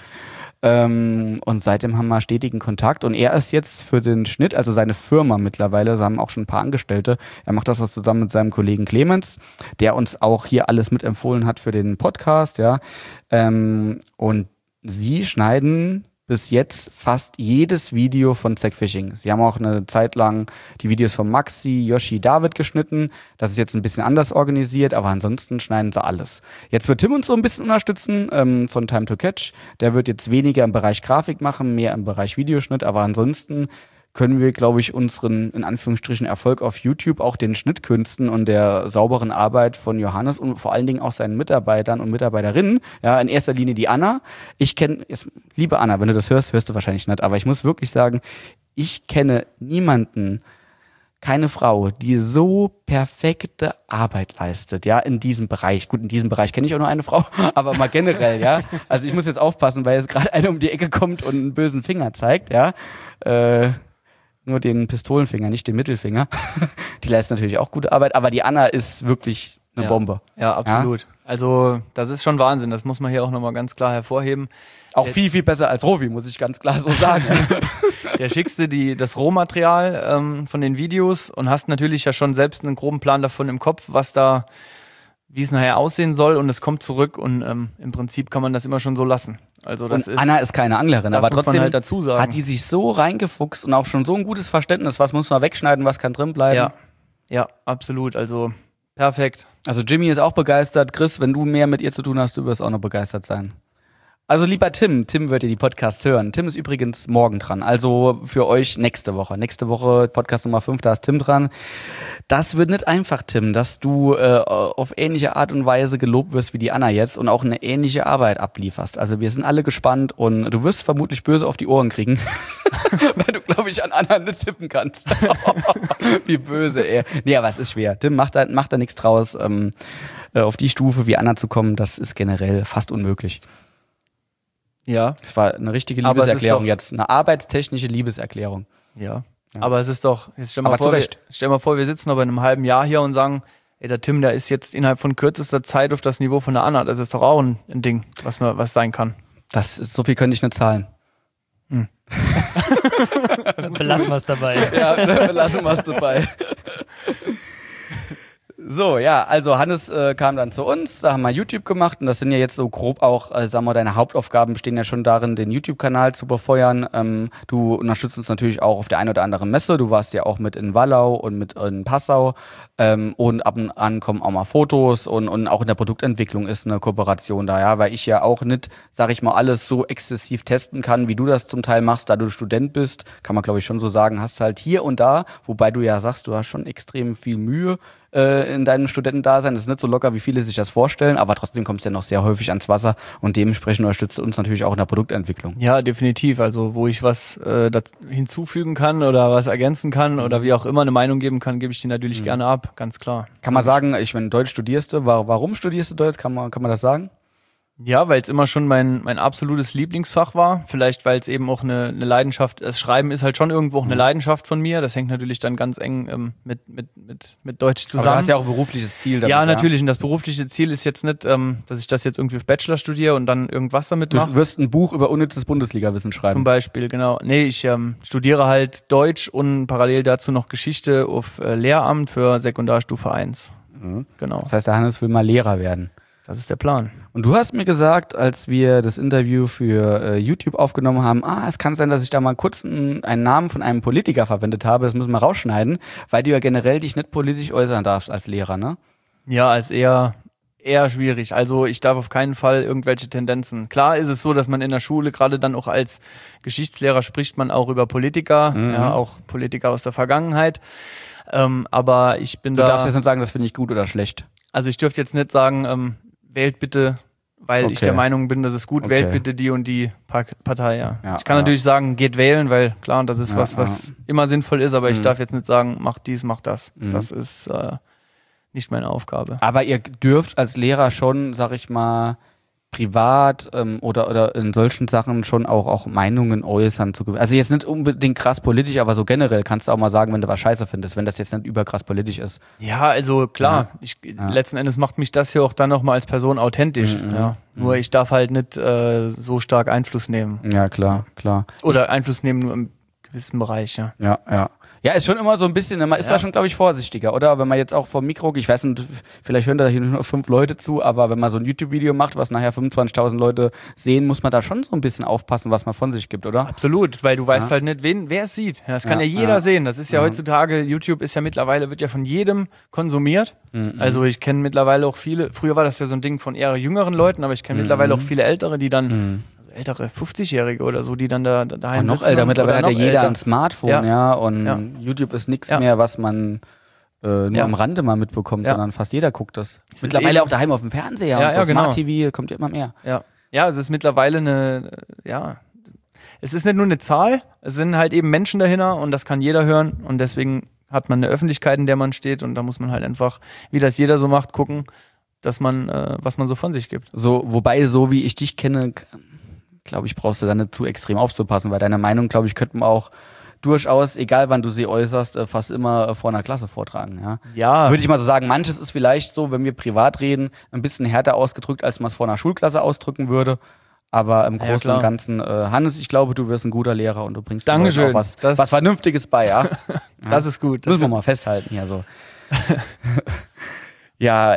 Und seitdem haben wir stetigen Kontakt und er ist jetzt für den Schnitt, also seine Firma mittlerweile, sie haben auch schon ein paar Angestellte, er macht das zusammen mit seinem Kollegen Clemens, der uns auch hier alles mitempfohlen hat für den Podcast, und sie schneiden bis jetzt fast jedes Video von Zec Fishing. Sie haben auch eine Zeit lang die Videos von Maxi, Yoshi, David geschnitten. Das ist jetzt ein bisschen anders organisiert, aber ansonsten schneiden sie alles. Jetzt wird Tim uns so ein bisschen unterstützen von Time to Catch. Der wird jetzt weniger im Bereich Grafik machen, mehr im Bereich Videoschnitt, aber ansonsten können wir, glaube ich, unseren, in Anführungsstrichen, Erfolg auf YouTube auch den Schnittkünsten und der sauberen Arbeit von Johannes und vor allen Dingen auch seinen Mitarbeitern und Mitarbeiterinnen, in erster Linie die Anna. Liebe Anna, wenn du das hörst du wahrscheinlich nicht, aber ich muss wirklich sagen, ich kenne niemanden, keine Frau, die so perfekte Arbeit leistet, in diesem Bereich. Gut, in diesem Bereich kenne ich auch nur eine Frau, aber mal generell, Also ich muss jetzt aufpassen, weil jetzt gerade eine um die Ecke kommt und einen bösen Finger zeigt, nur den Pistolenfinger, nicht den Mittelfinger. Die leistet natürlich auch gute Arbeit, aber die Anna ist wirklich eine Bombe. Ja, absolut. Also das ist schon Wahnsinn, das muss man hier auch nochmal ganz klar hervorheben. Auch viel, viel besser als Rovi, muss ich ganz klar so sagen. Der schickst dir das Rohmaterial von den Videos und hast natürlich ja schon selbst einen groben Plan davon im Kopf, wie es nachher aussehen soll und es kommt zurück und im Prinzip kann man das immer schon so lassen. Also das Anna ist keine Anglerin, aber trotzdem halt dazu sagen. Hat die sich so reingefuchst und auch schon so ein gutes Verständnis, was muss man wegschneiden, was kann drin bleiben. Ja, absolut, also perfekt. Also Jimmy ist auch begeistert. Chris, wenn du mehr mit ihr zu tun hast, du wirst auch noch begeistert sein. Also lieber Tim wird ihr die Podcasts hören. Tim ist übrigens morgen dran, also für euch nächste Woche. Nächste Woche Podcast Nummer 5, da ist Tim dran. Das wird nicht einfach, Tim, dass du auf ähnliche Art und Weise gelobt wirst wie die Anna jetzt und auch eine ähnliche Arbeit ablieferst. Also wir sind alle gespannt und du wirst vermutlich böse auf die Ohren kriegen, weil du, glaube ich, an Anna nicht tippen kannst. Wie böse, ey. Nee, aber es ist schwer. Tim, macht da nichts draus. Auf die Stufe wie Anna zu kommen, das ist generell fast unmöglich. Ja. Das war eine richtige Aber es ist Liebeserklärung doch- jetzt. Eine arbeitstechnische Liebeserklärung. Ja. Aber es ist doch, jetzt stell mal Aber zu Recht. vor, wir sitzen aber in einem halben Jahr hier und sagen, ey, der Tim, der ist jetzt innerhalb von kürzester Zeit auf das Niveau von der Anna. Das ist doch auch ein Ding, was sein kann. So viel könnte ich nicht zahlen. Belassen wir es dabei. Ja, lassen wir es dabei. So, ja, also Hannes kam dann zu uns, da haben wir YouTube gemacht und das sind ja jetzt so grob auch, sagen wir, deine Hauptaufgaben bestehen ja schon darin, den YouTube-Kanal zu befeuern. Du unterstützt uns natürlich auch auf der einen oder anderen Messe, du warst ja auch mit in Wallau und mit in Passau und ab und an kommen auch mal Fotos und auch in der Produktentwicklung ist eine Kooperation da, ja, weil ich ja auch nicht, sag ich mal, alles so exzessiv testen kann, wie du das zum Teil machst, da du Student bist, kann man glaube ich schon so sagen, hast halt hier und da, wobei du ja sagst, du hast schon extrem viel Mühe in deinem Studentendasein. Das ist nicht so locker, wie viele sich das vorstellen, aber trotzdem kommst du ja noch sehr häufig ans Wasser und dementsprechend unterstützt du uns natürlich auch in der Produktentwicklung. Ja, definitiv. Also wo ich was hinzufügen kann oder was ergänzen kann oder wie auch immer eine Meinung geben kann, gebe ich die natürlich gerne ab, ganz klar. Kann man sagen, ich meine, Deutsch studierst du, warum studierst du Deutsch? Kann man das sagen? Ja, weil es immer schon mein absolutes Lieblingsfach war. Vielleicht, weil es eben auch eine Leidenschaft, das Schreiben ist halt schon irgendwo auch eine Leidenschaft von mir. Das hängt natürlich dann ganz eng mit Deutsch zusammen. Aber du hast ja auch ein berufliches Ziel damit, ja, natürlich. Und das berufliche Ziel ist jetzt nicht, dass ich das jetzt irgendwie auf Bachelor studiere und dann irgendwas damit mache. Du wirst ein Buch über unnützes Bundesliga-Wissen schreiben. Zum Beispiel, genau. Nee, ich studiere halt Deutsch und parallel dazu noch Geschichte auf Lehramt für Sekundarstufe 1. Genau. Das heißt, der Hannes will mal Lehrer werden. Das ist der Plan. Und du hast mir gesagt, als wir das Interview für YouTube aufgenommen haben, es kann sein, dass ich da mal kurz einen Namen von einem Politiker verwendet habe, das müssen wir rausschneiden, weil du ja generell dich nicht politisch äußern darfst als Lehrer, ne? Ja, ist eher schwierig. Also ich darf auf keinen Fall irgendwelche Tendenzen. Klar ist es so, dass man in der Schule, gerade dann auch als Geschichtslehrer, spricht man auch über Politiker, ja, auch Politiker aus der Vergangenheit. Aber ich bin Du darfst jetzt nicht sagen, das finde ich gut oder schlecht. Also ich dürfte jetzt nicht sagen, wählt bitte, weil ich der Meinung bin, dass es gut, wählt bitte die und die Partei, ja. Ich kann natürlich sagen, geht wählen, weil klar, das ist was immer sinnvoll ist, aber ich darf jetzt nicht sagen, mach dies, mach das. Das ist nicht meine Aufgabe. Aber ihr dürft als Lehrer schon, sag ich mal, privat oder in solchen Sachen schon auch Meinungen äußern. Also jetzt nicht unbedingt krass politisch, aber so generell kannst du auch mal sagen, wenn du was scheiße findest, wenn das jetzt nicht überkrass politisch ist. Ja, also klar, letzten Endes macht mich das hier auch dann nochmal als Person authentisch. Ja. Nur ich darf halt nicht so stark Einfluss nehmen. Ja, klar. Oder Einfluss nehmen nur im gewissen Bereich, ja. Ja. Ja, ist schon immer so ein bisschen, man ist da schon, glaube ich, vorsichtiger, oder? Wenn man jetzt auch vom Mikro, ich weiß nicht, vielleicht hören da hier nur 5 Leute zu, aber wenn man so ein YouTube-Video macht, was nachher 25.000 Leute sehen, muss man da schon so ein bisschen aufpassen, was man von sich gibt, oder? Absolut, weil du weißt halt nicht, wer es sieht. Das kann ja jeder sehen. Das ist ja heutzutage, YouTube ist ja mittlerweile, wird ja von jedem konsumiert. Also ich kenne mittlerweile auch viele, früher war das ja so ein Ding von eher jüngeren Leuten, aber ich kenne mittlerweile auch viele Ältere, die dann ältere 50-Jährige oder so, die dann da daheim noch sitzen. Älter, mittlerweile hat ja jeder älter. ein Smartphone, und YouTube ist nichts mehr, was man nur am Rande mal mitbekommt, sondern fast jeder guckt das. Mittlerweile auch daheim auf dem Fernseher und so genau. Smart TV kommt ja immer mehr. Ja, es ist mittlerweile es ist nicht nur eine Zahl, es sind halt eben Menschen dahinter und das kann jeder hören und deswegen hat man eine Öffentlichkeit, in der man steht und da muss man halt einfach, wie das jeder so macht, gucken, dass man, was man so von sich gibt. So, wobei, so wie ich dich kenne, glaube ich, brauchst du da nicht zu extrem aufzupassen, weil deine Meinung, glaube ich, könnte man auch durchaus, egal wann du sie äußerst, fast immer vor einer Klasse vortragen. Ja. Würde ich mal so sagen, manches ist vielleicht so, wenn wir privat reden, ein bisschen härter ausgedrückt, als man es vor einer Schulklasse ausdrücken würde. Aber im Großen und Ganzen, Hannes, ich glaube, du wirst ein guter Lehrer und du bringst auch was Vernünftiges bei, ja. Das ist gut. Müssen wir mal festhalten hier so. Ja,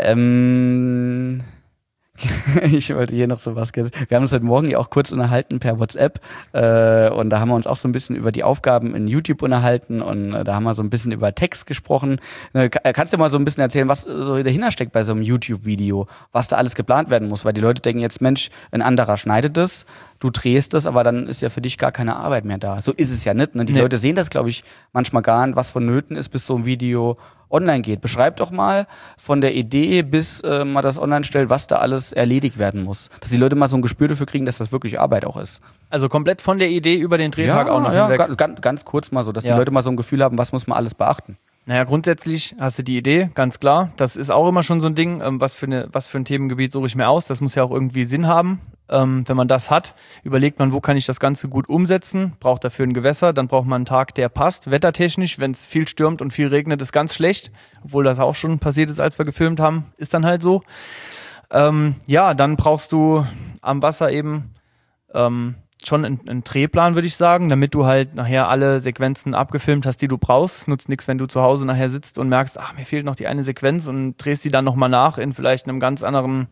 ich wollte hier noch so was. Wir haben uns heute Morgen ja auch kurz unterhalten per WhatsApp und da haben wir uns auch so ein bisschen über die Aufgaben in YouTube unterhalten und da haben wir so ein bisschen über Text gesprochen. Kannst du mal so ein bisschen erzählen, was so dahinter steckt bei so einem YouTube-Video, was da alles geplant werden muss? Weil die Leute denken jetzt, Mensch, ein anderer schneidet das, du drehst es, aber dann ist ja für dich gar keine Arbeit mehr da. So ist es ja nicht. Ne? Die Leute sehen das, glaube ich, manchmal gar nicht, was vonnöten ist, bis so ein Video online geht. Beschreib doch mal von der Idee, bis man das online stellt, was da alles erledigt werden muss. Dass die Leute mal so ein Gespür dafür kriegen, dass das wirklich Arbeit auch ist. Also komplett von der Idee über den Drehtag auch noch hinweg. Ganz kurz mal so, dass die Leute mal so ein Gefühl haben, was muss man alles beachten. Naja, grundsätzlich hast du die Idee, ganz klar. Das ist auch immer schon so ein Ding, was für ein Themengebiet suche ich mir aus. Das muss ja auch irgendwie Sinn haben. Wenn man das hat, überlegt man, wo kann ich das Ganze gut umsetzen, braucht dafür ein Gewässer, dann braucht man einen Tag, der passt. Wettertechnisch, wenn es viel stürmt und viel regnet, ist ganz schlecht, obwohl das auch schon passiert ist, als wir gefilmt haben, ist dann halt so. Dann brauchst du am Wasser eben schon einen Drehplan, würde ich sagen, damit du halt nachher alle Sequenzen abgefilmt hast, die du brauchst. Es nutzt nichts, wenn du zu Hause nachher sitzt und merkst, mir fehlt noch die eine Sequenz und drehst die dann nochmal nach in vielleicht einer ganz anderen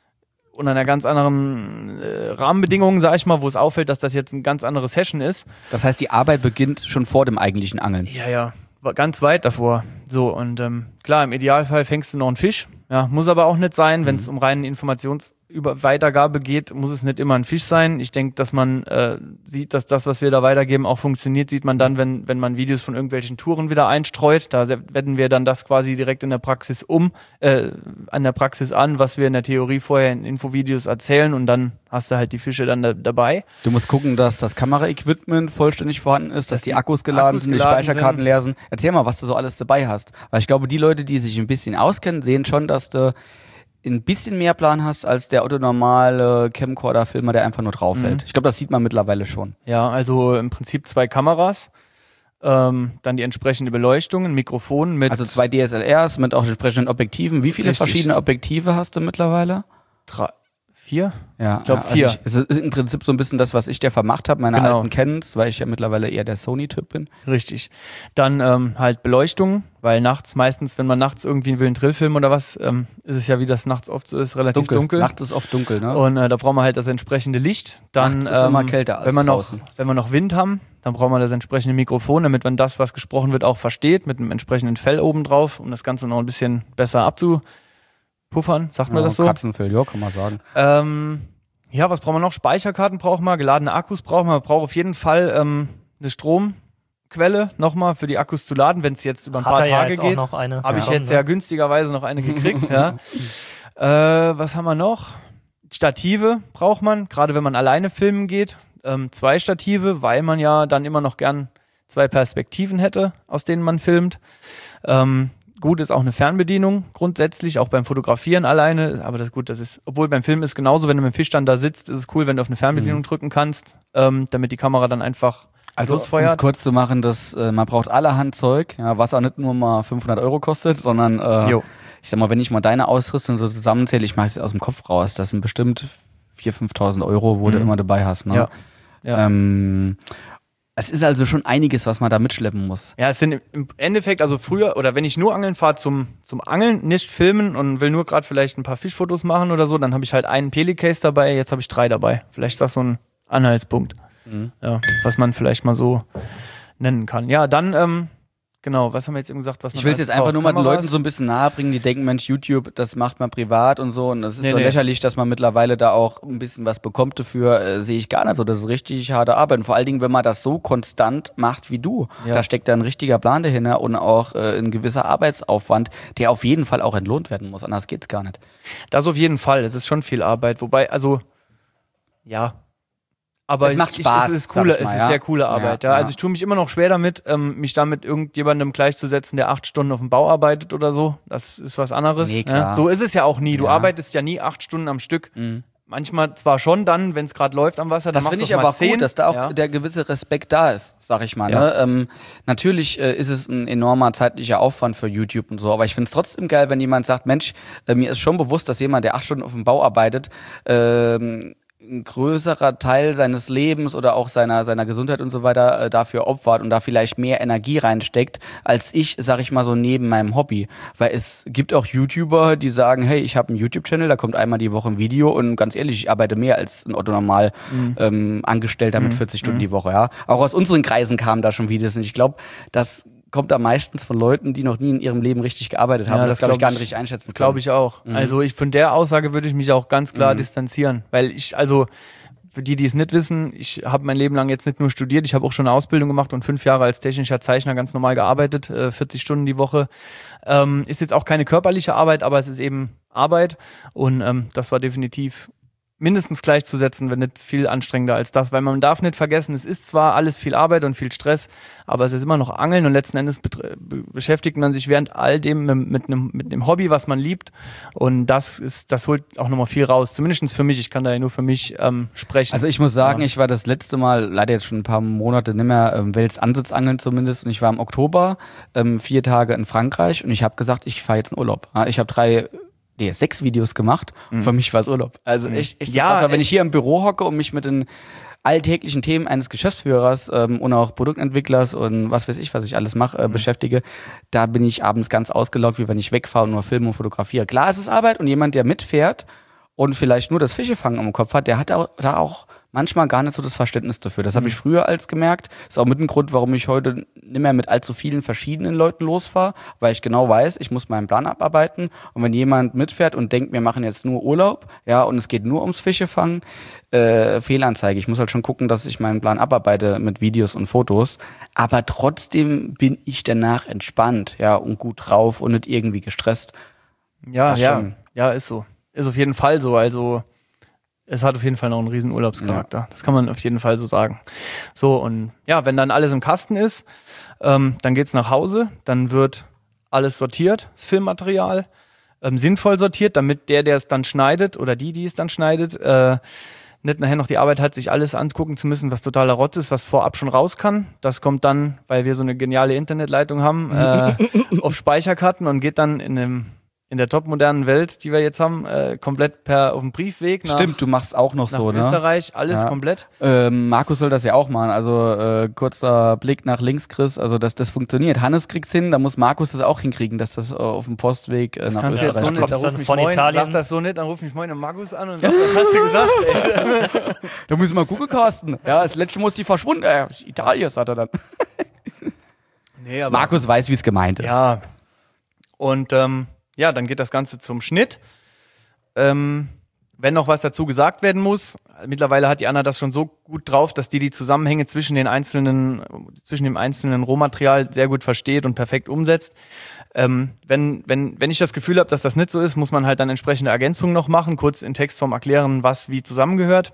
Rahmenbedingungen, sag ich mal, wo es auffällt, dass das jetzt eine ganz andere Session ist. Das heißt, die Arbeit beginnt schon vor dem eigentlichen Angeln. Ja, ganz weit davor. So, und klar, im Idealfall fängst du noch einen Fisch. Ja, muss aber auch nicht sein, wenn es um reine Informationsweitergabe geht, muss es nicht immer ein Fisch sein. Ich denke, dass man sieht, dass das, was wir da weitergeben, auch funktioniert, sieht man dann, wenn man Videos von irgendwelchen Touren wieder einstreut. Da wenden wir dann das quasi direkt in der Praxis an der Praxis an, was wir in der Theorie vorher in Infovideos erzählen, und dann hast du halt die Fische dann dabei. Du musst gucken, dass das Kameraequipment vollständig vorhanden ist, dass die Akkus geladen sind, die Speicherkarten leer sind. Erzähl mal, was du so alles dabei hast. Weil ich glaube, die Leute, die sich ein bisschen auskennen, sehen schon, dass du ein bisschen mehr Plan hast als der normale Camcorder-Filmer, der einfach nur draufhält. Ich glaube, das sieht man mittlerweile schon. Ja, also im Prinzip 2 Kameras, dann die entsprechende Beleuchtung, ein Mikrofon mit... Also 2 DSLRs mit auch entsprechenden Objektiven. Wie viele verschiedene Objektive hast du mittlerweile? 4? Ja, ich glaube 4. Es ist im Prinzip so ein bisschen das, was ich dir vermacht habe, meine alten Kennens, weil ich ja mittlerweile eher der Sony-Typ bin. Richtig. Dann halt Beleuchtung, weil meistens, wenn man nachts irgendwie einen Drillfilm oder was, ist es ja, wie das nachts oft so ist, relativ dunkel. Nachts ist oft dunkel, ne? Und da braucht man halt das entsprechende Licht. Dann, nachts ist immer kälter als draußen. Wenn wir noch Wind haben, dann braucht man das entsprechende Mikrofon, damit man das, was gesprochen wird, auch versteht, mit einem entsprechenden Fell oben drauf, um das Ganze noch ein bisschen besser abzupuffern, sagt man das so? Katzenfell, ja, kann man sagen. Was braucht man noch? Speicherkarten braucht man, geladene Akkus braucht man. Man braucht auf jeden Fall eine Stromquelle nochmal für die Akkus zu laden, wenn es jetzt über ein paar Tage geht. Habe ich jetzt ja günstigerweise noch eine gekriegt. Ja. Was haben wir noch? Stative braucht man, gerade wenn man alleine filmen geht. 2 Stative, weil man ja dann immer noch gern 2 Perspektiven hätte, aus denen man filmt. Gut ist auch eine Fernbedienung grundsätzlich, auch beim Fotografieren alleine, aber obwohl beim Film ist genauso, wenn du mit dem Fisch dann da sitzt, ist es cool, wenn du auf eine Fernbedienung drücken kannst, damit die Kamera dann einfach losfeuert. Um es kurz zu machen, man braucht allerhand Zeug, ja, was auch nicht nur mal 500 € kostet, sondern ich sag mal, wenn ich mal deine Ausrüstung so zusammenzähle, ich mache es aus dem Kopf raus, das sind bestimmt 4.000, 5.000 €, wo du immer dabei hast. Ne? Ja. Es ist also schon einiges, was man da mitschleppen muss. Ja, es sind im Endeffekt, also früher, oder wenn ich nur angeln fahre, zum Angeln, nicht filmen und will nur gerade vielleicht ein paar Fischfotos machen oder so, dann habe ich halt einen Pelicase dabei, jetzt habe ich 3 dabei. Vielleicht ist das so ein Anhaltspunkt, was man vielleicht mal so nennen kann. Ja, dann, genau, was haben wir jetzt eben gesagt? Ich will es jetzt einfach nur mal den Leuten so ein bisschen nahe bringen, die denken, Mensch, YouTube, das macht man privat und so, und das ist lächerlich, dass man mittlerweile da auch ein bisschen was bekommt dafür, sehe ich gar nicht so. Das ist richtig harte Arbeit, und vor allen Dingen, wenn man das so konstant macht wie du, da steckt da ein richtiger Plan dahinter und auch ein gewisser Arbeitsaufwand, der auf jeden Fall auch entlohnt werden muss, anders geht's gar nicht. Das auf jeden Fall, es ist schon viel Arbeit, wobei, aber es macht Spaß. Es ist sehr coole Arbeit. Ja. Also ich tue mich immer noch schwer damit, mich da mit irgendjemandem gleichzusetzen, der 8 Stunden auf dem Bau arbeitet oder so. Das ist was anderes. Nee, klar. So ist es ja auch nie. Du arbeitest ja nie 8 Stunden am Stück. Manchmal zwar schon dann, wenn es gerade läuft am Wasser, dann machst du es mal 10. Das finde ich aber gut, dass da auch der gewisse Respekt da ist, sag ich mal. Ja. Ne? Natürlich ist es ein enormer zeitlicher Aufwand für YouTube und so, aber ich finde es trotzdem geil, wenn jemand sagt, Mensch, mir ist schon bewusst, dass jemand, der 8 Stunden auf dem Bau arbeitet, ein größerer Teil seines Lebens oder auch seiner Gesundheit und so weiter dafür opfert und da vielleicht mehr Energie reinsteckt, als ich, sag ich mal, so neben meinem Hobby. Weil es gibt auch YouTuber, die sagen, hey, ich habe einen YouTube-Channel, da kommt einmal die Woche ein Video, und ganz ehrlich, ich arbeite mehr als ein Otto-Normal Angestellter mit 40 Stunden die Woche. Ja. Auch aus unseren Kreisen kamen da schon Videos, und ich glaube, das kommt da meistens von Leuten, die noch nie in ihrem Leben richtig gearbeitet haben. Ja, das glaube ich gar nicht richtig einschätzen können. Das glaube ich auch. Also von der Aussage würde ich mich auch ganz klar distanzieren. Weil für die es nicht wissen, ich habe mein Leben lang jetzt nicht nur studiert, ich habe auch schon eine Ausbildung gemacht und 5 Jahre als technischer Zeichner ganz normal gearbeitet, 40 Stunden die Woche. Ist jetzt auch keine körperliche Arbeit, aber es ist eben Arbeit, und das war definitiv mindestens gleichzusetzen, wenn nicht viel anstrengender als das, weil man darf nicht vergessen, es ist zwar alles viel Arbeit und viel Stress, aber es ist immer noch Angeln und letzten Endes beschäftigt man sich während all dem mit einem Hobby, was man liebt, und das holt auch nochmal viel raus, zumindest für mich, ich kann da ja nur für mich sprechen. Also ich muss sagen, ich war das letzte Mal, leider jetzt schon ein paar Monate nicht mehr, Welsansitzangeln zumindest, und ich war im Oktober 4 Tage in Frankreich und ich habe gesagt, ich fahre jetzt in Urlaub. Ich habe 6 Videos gemacht. Und für mich war es Urlaub. Also echt krass. Wenn ich hier im Büro hocke und mich mit den alltäglichen Themen eines Geschäftsführers und auch Produktentwicklers und was weiß ich, was ich alles mache, beschäftige, da bin ich abends ganz ausgelaugt, wie wenn ich wegfahre und nur filme und fotografiere. Klar, es ist Arbeit, und jemand, der mitfährt und vielleicht nur das Fischefangen im Kopf hat, der hat da auch manchmal gar nicht so das Verständnis dafür. Das habe ich früher als gemerkt. Ist auch mit ein Grund, warum ich heute nicht mehr mit allzu vielen verschiedenen Leuten losfahre, weil ich genau weiß, ich muss meinen Plan abarbeiten. Und wenn jemand mitfährt und denkt, wir machen jetzt nur Urlaub, ja, und es geht nur ums Fischefangen, Fehlanzeige. Ich muss halt schon gucken, dass ich meinen Plan abarbeite mit Videos und Fotos. Aber trotzdem bin ich danach entspannt, ja, und gut drauf und nicht irgendwie gestresst. Ja, ist so. Ist auf jeden Fall so. Also es hat auf jeden Fall noch einen riesen Urlaubscharakter. Ja. Das kann man auf jeden Fall so sagen. So, und ja, wenn dann alles im Kasten ist, dann geht's nach Hause, dann wird alles sortiert, das Filmmaterial, sinnvoll sortiert, damit der es dann schneidet oder die es dann schneidet, nicht nachher noch die Arbeit hat, sich alles angucken zu müssen, was totaler Rotz ist, was vorab schon raus kann. Das kommt dann, weil wir so eine geniale Internetleitung haben, auf Speicherkarten und geht dann in der topmodernen Welt, die wir jetzt haben, komplett auf dem Briefweg nach Stimmt, du machst auch noch so, ne? Österreich, alles komplett. Markus soll das ja auch machen, also kurzer Blick nach links, Chris, also das funktioniert. Hannes kriegt's hin, da muss Markus das auch hinkriegen, dass das auf dem Postweg das nach kannst Österreich du jetzt so nicht, kommt. da ruf mich moin, sag das so nicht, dann ruf mich moin und Markus an und sag, was hast du gesagt, ey? Da müssen wir gucken, Carsten. Ja, das letzte muss die verschwunden, Italien, sagt er dann. Nee, aber Markus weiß, wie es gemeint ist. Ja, und dann geht das Ganze zum Schnitt. Wenn noch was dazu gesagt werden muss, mittlerweile hat die Anna das schon so gut drauf, dass die Zusammenhänge zwischen dem einzelnen Rohmaterial sehr gut versteht und perfekt umsetzt. Wenn ich das Gefühl habe, dass das nicht so ist, muss man halt dann entsprechende Ergänzungen noch machen, kurz in Textform erklären, was wie zusammengehört.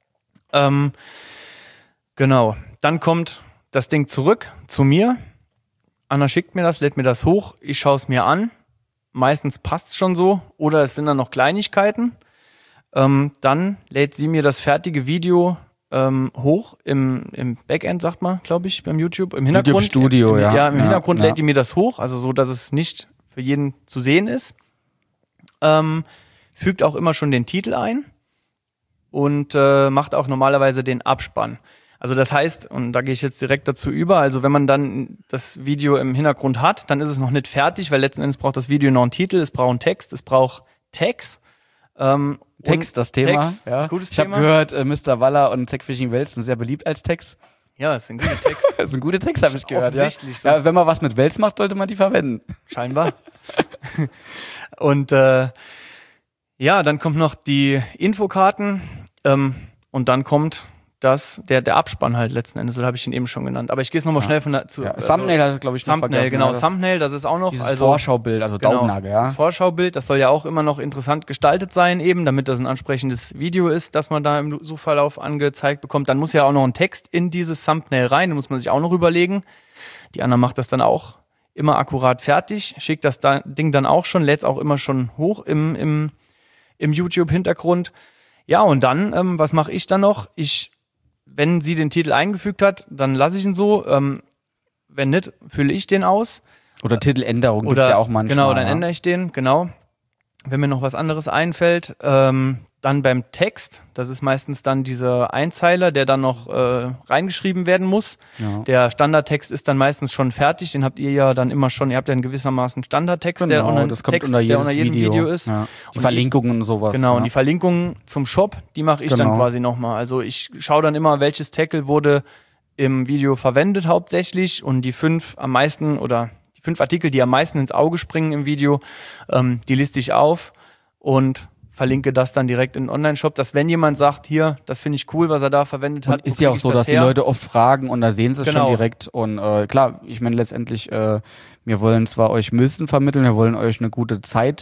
Genau, dann kommt das Ding zurück zu mir. Anna schickt mir das, lädt mir das hoch, ich schaue es mir an. Meistens passt es schon so oder es sind dann noch Kleinigkeiten. Dann lädt sie mir das fertige Video hoch im Backend, sagt man, glaube ich, beim YouTube. Im Hintergrund. YouTube-Studio, ja. Ja, im Hintergrund lädt die mir das hoch, also so, dass es nicht für jeden zu sehen ist. Fügt auch immer schon den Titel ein und macht auch normalerweise den Abspann. Also das heißt, und da gehe ich jetzt direkt dazu über, also wenn man dann das Video im Hintergrund hat, dann ist es noch nicht fertig, weil letzten Endes braucht das Video noch einen Titel, es braucht einen Text, es braucht Tags. Text, das Thema. Text, ja. gutes ich habe Thema. Gehört, Mr. Waller und Zack Fishing Wels sind sehr beliebt als Tags. Ja, das sind gute Tags. Das sind gute Tags, habe ich gehört. Offensichtlich. Ja. Ja, wenn man was mit Wels macht, sollte man die verwenden. Scheinbar. Und dann kommt noch die Infokarten und dann kommt der Abspann halt letzten Endes, so habe ich ihn eben schon genannt. Aber ich gehe es nochmal schnell von dazu. Ja, Thumbnail hat, glaube ich, noch Thumbnail, vergessen. genau. Thumbnail, das ist auch noch. Dieses Vorschaubild, also genau, Daumennagel, ja. Das Vorschaubild, das soll ja auch immer noch interessant gestaltet sein eben, damit das ein ansprechendes Video ist, das man da im Suchverlauf angezeigt bekommt. Dann muss ja auch noch ein Text in dieses Thumbnail rein, den muss man sich auch noch überlegen. Die Anna macht das dann auch immer akkurat fertig, schickt das Ding dann auch schon, lädt es auch immer schon hoch im YouTube-Hintergrund. Ja, und dann, was mache ich dann noch? Wenn sie den Titel eingefügt hat, dann lasse ich ihn so. Wenn nicht, fülle ich den aus. Oder Titeländerung gibt es ja auch manchmal. Genau, dann ändere ich den, genau. Wenn mir noch was anderes einfällt, dann beim Text, das ist meistens dann dieser Einzeiler, der dann noch reingeschrieben werden muss. Ja. Der Standardtext ist dann meistens schon fertig, den habt ihr ja dann immer schon, ihr habt ja einen gewissermaßen Standardtext, Genau, der das kommt Text, unter der unter jedem Video ist. Ja. Die Und Verlinkungen und sowas. Genau, ja. und die Verlinkungen zum Shop, die mache ich dann Genau. quasi nochmal. Also ich schaue dann immer, welches Tackle wurde im Video verwendet hauptsächlich und die 5 am meisten oder die 5 Artikel, die am meisten ins Auge springen im Video, die liste ich auf und verlinke das dann direkt in den Online-Shop, dass wenn jemand sagt, hier, das finde ich cool, was er da verwendet hat. Und ist ja auch so, dass die Leute oft fragen und da sehen sie es Genau. schon direkt. Und klar, ich meine letztendlich, wir wollen zwar euch Wissen vermitteln, wir wollen euch eine gute Zeit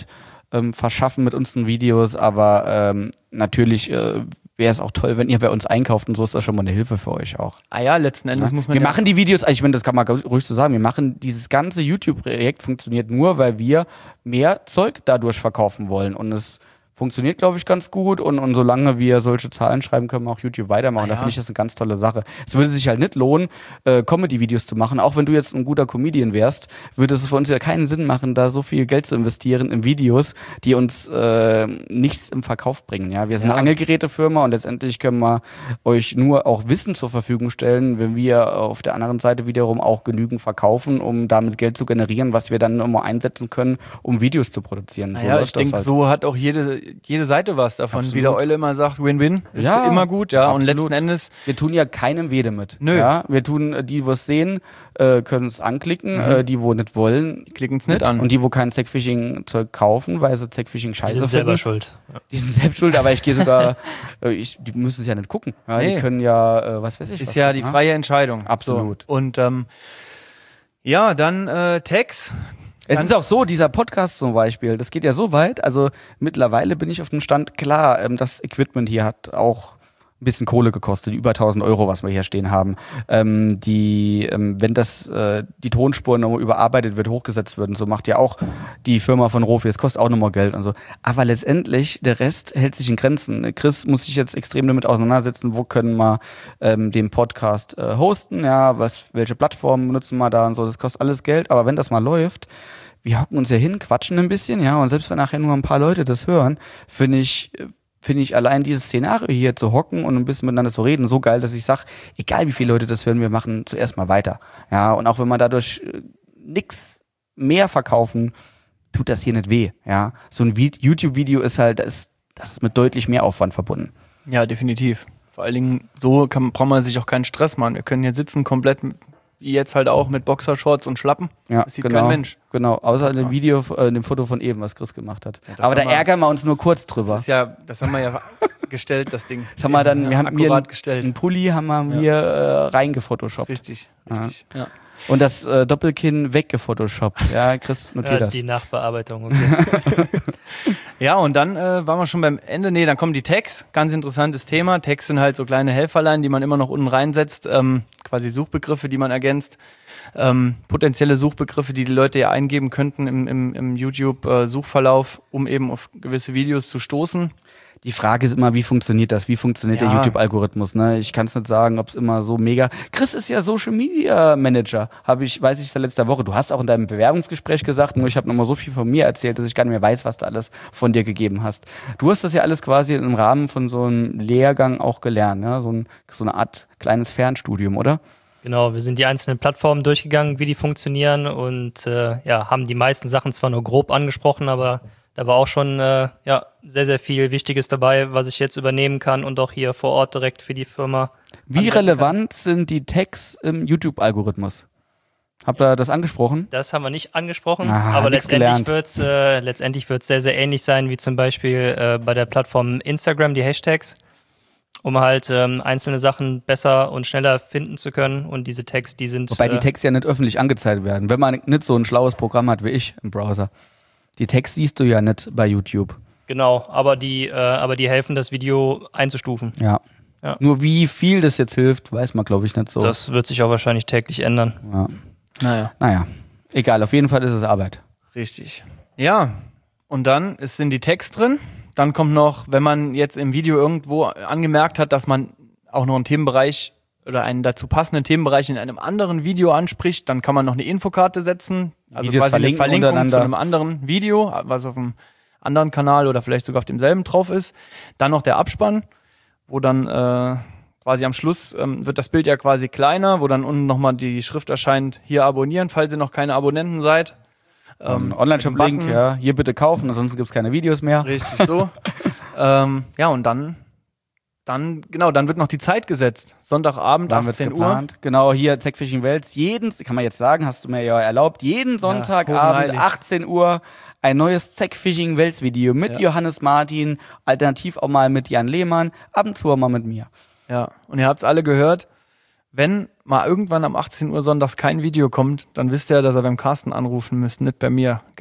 verschaffen mit unseren Videos, aber natürlich wäre es auch toll, wenn ihr bei uns einkauft und so ist das schon mal eine Hilfe für euch auch. Ah ja, letzten Endes muss man Wir machen die Videos, ich meine, das kann man ruhig so sagen, wir machen dieses ganze YouTube-Projekt funktioniert nur, weil wir mehr Zeug dadurch verkaufen wollen und es funktioniert, glaube ich, ganz gut und solange wir solche Zahlen schreiben, können wir auch YouTube weitermachen. Da finde ich das eine ganz tolle Sache. Es würde sich halt nicht lohnen, Comedy-Videos zu machen. Auch wenn du jetzt ein guter Comedian wärst, würde es für uns ja keinen Sinn machen, da so viel Geld zu investieren in Videos, die uns nichts im Verkauf bringen. Ja, wir sind eine Angelgerätefirma und letztendlich können wir euch nur auch Wissen zur Verfügung stellen, wenn wir auf der anderen Seite wiederum auch genügend verkaufen, um damit Geld zu generieren, was wir dann immer einsetzen können, um Videos zu produzieren. Naja, ich denke, so hat auch jede Seite was davon. Absolut. Wie der Eule immer sagt, Win-Win ist immer gut, ja. Absolut. Und letzten Endes. Wir tun ja keinem weh damit. Nö. Ja? Wir tun, die, wo es sehen, können es anklicken, die, wo nicht wollen, klicken es nicht an. Und die, wo kein Zackfishing-Zeug kaufen, weil sie Zackfishing scheiße Die sind finden. selber schuld. Ja. Die sind selbst schuld, aber ich gehe sogar, die müssen es ja nicht gucken. Ja? Nee. Die können ja, was weiß ich. Ist was ja gucken, die freie Entscheidung. Absolut. So. Und ja, dann Tags. Es ist auch so, dieser Podcast zum Beispiel, das geht ja so weit, also mittlerweile bin ich auf dem Stand, klar, das Equipment hier hat auch ein bisschen Kohle gekostet, über 1.000 Euro, was wir hier stehen haben. Wenn die Tonspuren nochmal überarbeitet wird, hochgesetzt wird und so, macht ja auch die Firma von Rofi, es kostet auch nochmal Geld und so. Aber letztendlich, der Rest hält sich in Grenzen. Chris muss sich jetzt extrem damit auseinandersetzen, wo können wir den Podcast hosten, ja, welche Plattformen benutzen wir da und so, das kostet alles Geld, aber wenn das mal läuft, wir hocken uns ja hin, quatschen ein bisschen, ja, und selbst wenn nachher nur ein paar Leute das hören, finde ich allein dieses Szenario hier zu hocken und ein bisschen miteinander zu reden so geil, dass ich sage, egal wie viele Leute das hören, wir machen zuerst mal weiter. Ja, und auch wenn wir dadurch nichts mehr verkaufen, tut das hier nicht weh. Ja, so ein YouTube-Video ist halt, das ist mit deutlich mehr Aufwand verbunden. Ja, definitiv. Vor allen Dingen, so braucht man sich auch keinen Stress machen. Wir können hier sitzen, komplett wie jetzt halt auch mit Boxershorts und Schlappen. Ja, das sieht kein Mensch. Genau, außer in dem Video, in dem Foto von eben, was Chris gemacht hat. Ja, aber da ärgern wir uns nur kurz drüber. Das haben wir ja gestellt, das Ding. Das haben wir dann, wir haben mir gestellt. einen Pulli haben wir reingefotoshoppt. Richtig. Ja. Und das Doppelkinn weggefotoshoppt. Ja, Chris, notiert das. Die Nachbearbeitung, okay. Ja, und dann waren wir schon beim Ende. Nee, dann kommen die Tags. Ganz interessantes Thema. Tags sind halt so kleine Helferlein, die man immer noch unten reinsetzt. Quasi Suchbegriffe, die man ergänzt. Potenzielle Suchbegriffe, die Leute ja eingeben könnten im YouTube-Suchverlauf, um eben auf gewisse Videos zu stoßen. Die Frage ist immer, wie funktioniert das? Wie funktioniert der YouTube-Algorithmus? Ne? Ich kann es nicht sagen, ob es immer so mega. Chris ist ja Social Media Manager, weiß ich seit letzter Woche. Du hast auch in deinem Bewerbungsgespräch gesagt, nur ich habe nochmal so viel von mir erzählt, dass ich gar nicht mehr weiß, was du alles von dir gegeben hast. Du hast das ja alles quasi im Rahmen von so einem Lehrgang auch gelernt, ne? So eine Art kleines Fernstudium, oder? Genau, wir sind die einzelnen Plattformen durchgegangen, wie die funktionieren und haben die meisten Sachen zwar nur grob angesprochen, aber da war auch schon sehr, sehr viel Wichtiges dabei, was ich jetzt übernehmen kann und auch hier vor Ort direkt für die Firma. Wie relevant sind die Tags im YouTube-Algorithmus? Habt ihr das angesprochen? Das haben wir nicht angesprochen, aber letztendlich wird's sehr, sehr ähnlich sein wie zum Beispiel bei der Plattform Instagram, die Hashtags, um halt einzelne Sachen besser und schneller finden zu können und diese Tags, die sind... Wobei die Tags ja nicht öffentlich angezeigt werden, wenn man nicht so ein schlaues Programm hat wie ich im Browser. Die Tags siehst du ja nicht bei YouTube. Genau, aber die helfen, das Video einzustufen. Ja. Nur wie viel das jetzt hilft, weiß man, glaube ich, nicht so. Das wird sich auch wahrscheinlich täglich ändern. Ja. Naja. Egal, auf jeden Fall ist es Arbeit. Richtig. Ja, und dann sind die Tags drin. Dann kommt noch, wenn man jetzt im Video irgendwo angemerkt hat, dass man auch noch einen Themenbereich oder einen dazu passenden Themenbereich in einem anderen Video anspricht, dann kann man noch eine Infokarte setzen. Also Videos quasi eine Verlinkung zu einem anderen Video, was auf einem anderen Kanal oder vielleicht sogar auf demselben drauf ist. Dann noch der Abspann, wo dann quasi am Schluss wird das Bild ja quasi kleiner, wo dann unten nochmal die Schrift erscheint, hier abonnieren, falls ihr noch keine Abonnenten seid. Online-Shop-Link, ja, hier bitte kaufen, ansonsten gibt es keine Videos mehr. Richtig so. Und dann wird noch die Zeit gesetzt. Sonntagabend, 18 Uhr. Genau, hier Zackfishing Wels. Kann man jetzt sagen, hast du mir ja erlaubt, jeden Sonntagabend, 18 Uhr, ein neues Zackfishing Wels Video mit Johannes Martin, alternativ auch mal mit Jan Lehmann, ab und zu auch mal mit mir. Ja, und ihr habt es alle gehört, wenn mal irgendwann am 18 Uhr sonntags kein Video kommt, dann wisst ihr, dass ihr beim Carsten anrufen müsst, nicht bei mir, gell?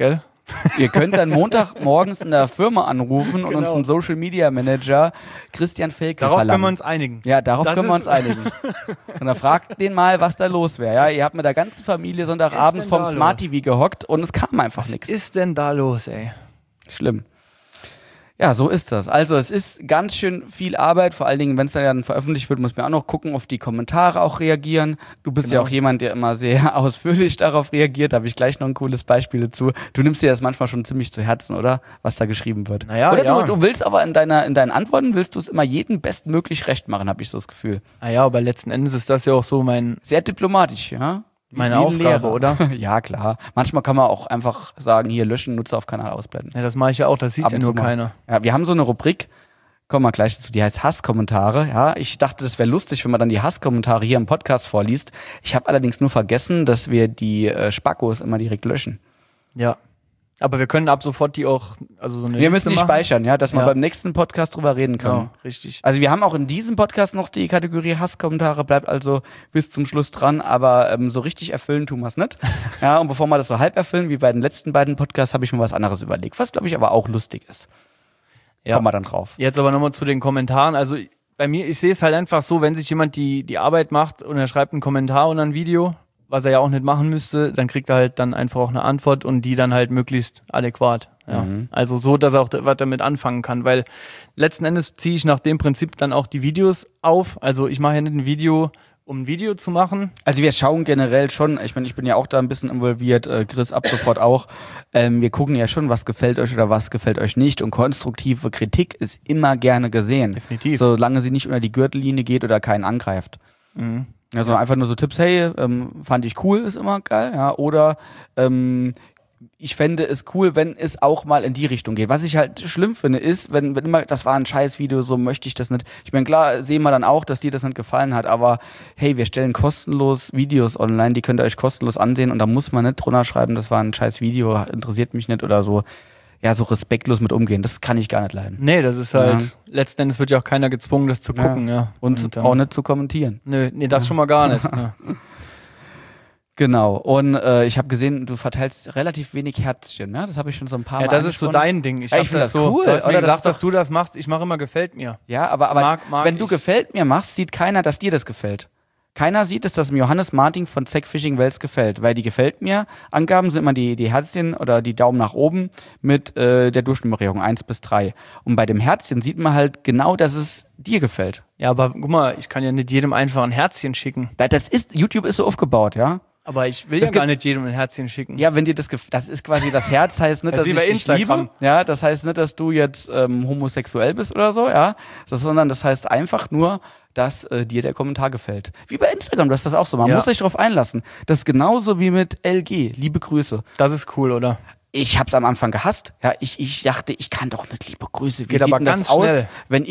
Ihr könnt dann Montagmorgens in der Firma anrufen und uns einen Social Media Manager Christian Felke verlangen. Darauf können wir uns einigen. Ja, darauf können wir uns einigen. Und dann fragt den mal, was da los wäre. Ja, ihr habt mit der ganzen Familie Sonntagabends vorm Smart TV gehockt und es kam einfach nichts. Was ist denn da los, ey? Schlimm. Ja, so ist das. Also es ist ganz schön viel Arbeit, vor allen Dingen, wenn es dann veröffentlicht wird, muss man auch noch gucken, auf die Kommentare auch reagieren. Du bist ja auch jemand, der immer sehr ausführlich darauf reagiert, da habe ich gleich noch ein cooles Beispiel dazu. Du nimmst dir das manchmal schon ziemlich zu Herzen, oder? Was da geschrieben wird. Naja, oder du willst aber in deinen Antworten, willst du es immer jedem bestmöglich recht machen, habe ich so das Gefühl. Naja, aber letzten Endes ist das ja auch so sehr diplomatisch, ja? Meine Aufgabe, oder? Ja, klar. Manchmal kann man auch einfach sagen, hier löschen, Nutzer auf Kanal ausblenden. Ja, das mache ich ja auch, das sieht ja nur keiner. Ja, wir haben so eine Rubrik, kommen wir gleich dazu, die heißt Hasskommentare. Ja, ich dachte, das wäre lustig, wenn man dann die Hasskommentare hier im Podcast vorliest. Ich habe allerdings nur vergessen, dass wir die Spackos immer direkt löschen. Ja. Aber wir können ab sofort die auch, also so eine Wir Liste müssen die machen. Speichern, ja, dass wir beim nächsten Podcast drüber reden können. Genau, richtig. Also wir haben auch in diesem Podcast noch die Kategorie Hasskommentare, bleibt also bis zum Schluss dran, aber so richtig erfüllen tun wir es nicht. Ja, und bevor wir das so halb erfüllen, wie bei den letzten beiden Podcasts, habe ich mir was anderes überlegt, was glaube ich aber auch lustig ist. Ja. Kommen wir dann drauf. Jetzt aber nochmal zu den Kommentaren. Also bei mir, ich sehe es halt einfach so, wenn sich jemand die Arbeit macht und er schreibt einen Kommentar unter ein Video, was er ja auch nicht machen müsste, dann kriegt er halt dann einfach auch eine Antwort und die dann halt möglichst adäquat. Ja. Also so, dass er auch was damit anfangen kann, weil letzten Endes ziehe ich nach dem Prinzip dann auch die Videos auf. Also ich mache ja nicht ein Video, um ein Video zu machen. Also wir schauen generell schon, ich meine, ich bin ja auch da ein bisschen involviert, Chris ab sofort auch. Wir gucken ja schon, was gefällt euch oder was gefällt euch nicht, und konstruktive Kritik ist immer gerne gesehen. Definitiv. Solange sie nicht unter die Gürtellinie geht oder keinen angreift. Also einfach nur so Tipps, hey, fand ich cool, ist immer geil, ja, oder ich fände es cool, wenn es auch mal in die Richtung geht. Was ich halt schlimm finde, ist, wenn immer, das war ein Scheißvideo, so möchte ich das nicht. Ich meine, klar, sehen wir dann auch, dass dir das nicht gefallen hat, aber hey, wir stellen kostenlos Videos online, die könnt ihr euch kostenlos ansehen, und da muss man nicht drunter schreiben, das war ein scheiß Video, interessiert mich nicht oder so. Ja, so respektlos mit umgehen, das kann ich gar nicht leiden. Nee, das ist halt, letzten Endes wird ja auch keiner gezwungen, das zu gucken, ja. Und auch nicht zu kommentieren. Nee, das schon mal gar nicht. Ja. Genau, und ich habe gesehen, du verteilst relativ wenig Herzchen, ne? Das habe ich schon so ein paar Mal das ist so dein Ding. Ich finde das cool. Du hast mir oder gesagt, dass du das machst. Ich mache immer gefällt mir. Ja, aber mag wenn du gefällt mir machst, sieht keiner, dass dir das gefällt. Keiner sieht es, dass dem Johannes Martin von Zack Fishing Wels gefällt, weil die gefällt mir Angaben sind immer die Herzchen oder die Daumen nach oben mit der Durchnummerierung 1 bis 3. Und bei dem Herzchen sieht man halt genau, dass es dir gefällt. Ja, aber guck mal, ich kann ja nicht jedem einfach ein Herzchen schicken. YouTube ist so aufgebaut, ja. Aber ich will ja gar nicht jedem ein Herzchen schicken. Ja, wenn dir das ist quasi das Herz, heißt nicht, dass ich dich liebe. Ja, das heißt nicht, dass du jetzt homosexuell bist oder so, ja. Sondern das heißt einfach nur, dass dir der Kommentar gefällt. Wie bei Instagram, das ist das auch so. Man muss sich darauf einlassen. Das ist genauso wie mit LG. Liebe Grüße. Das ist cool, oder? Ich hab's am Anfang gehasst. Ja, ich dachte, ich kann doch nicht liebe Grüße. Wie sieht aber ganz das aus, schnell.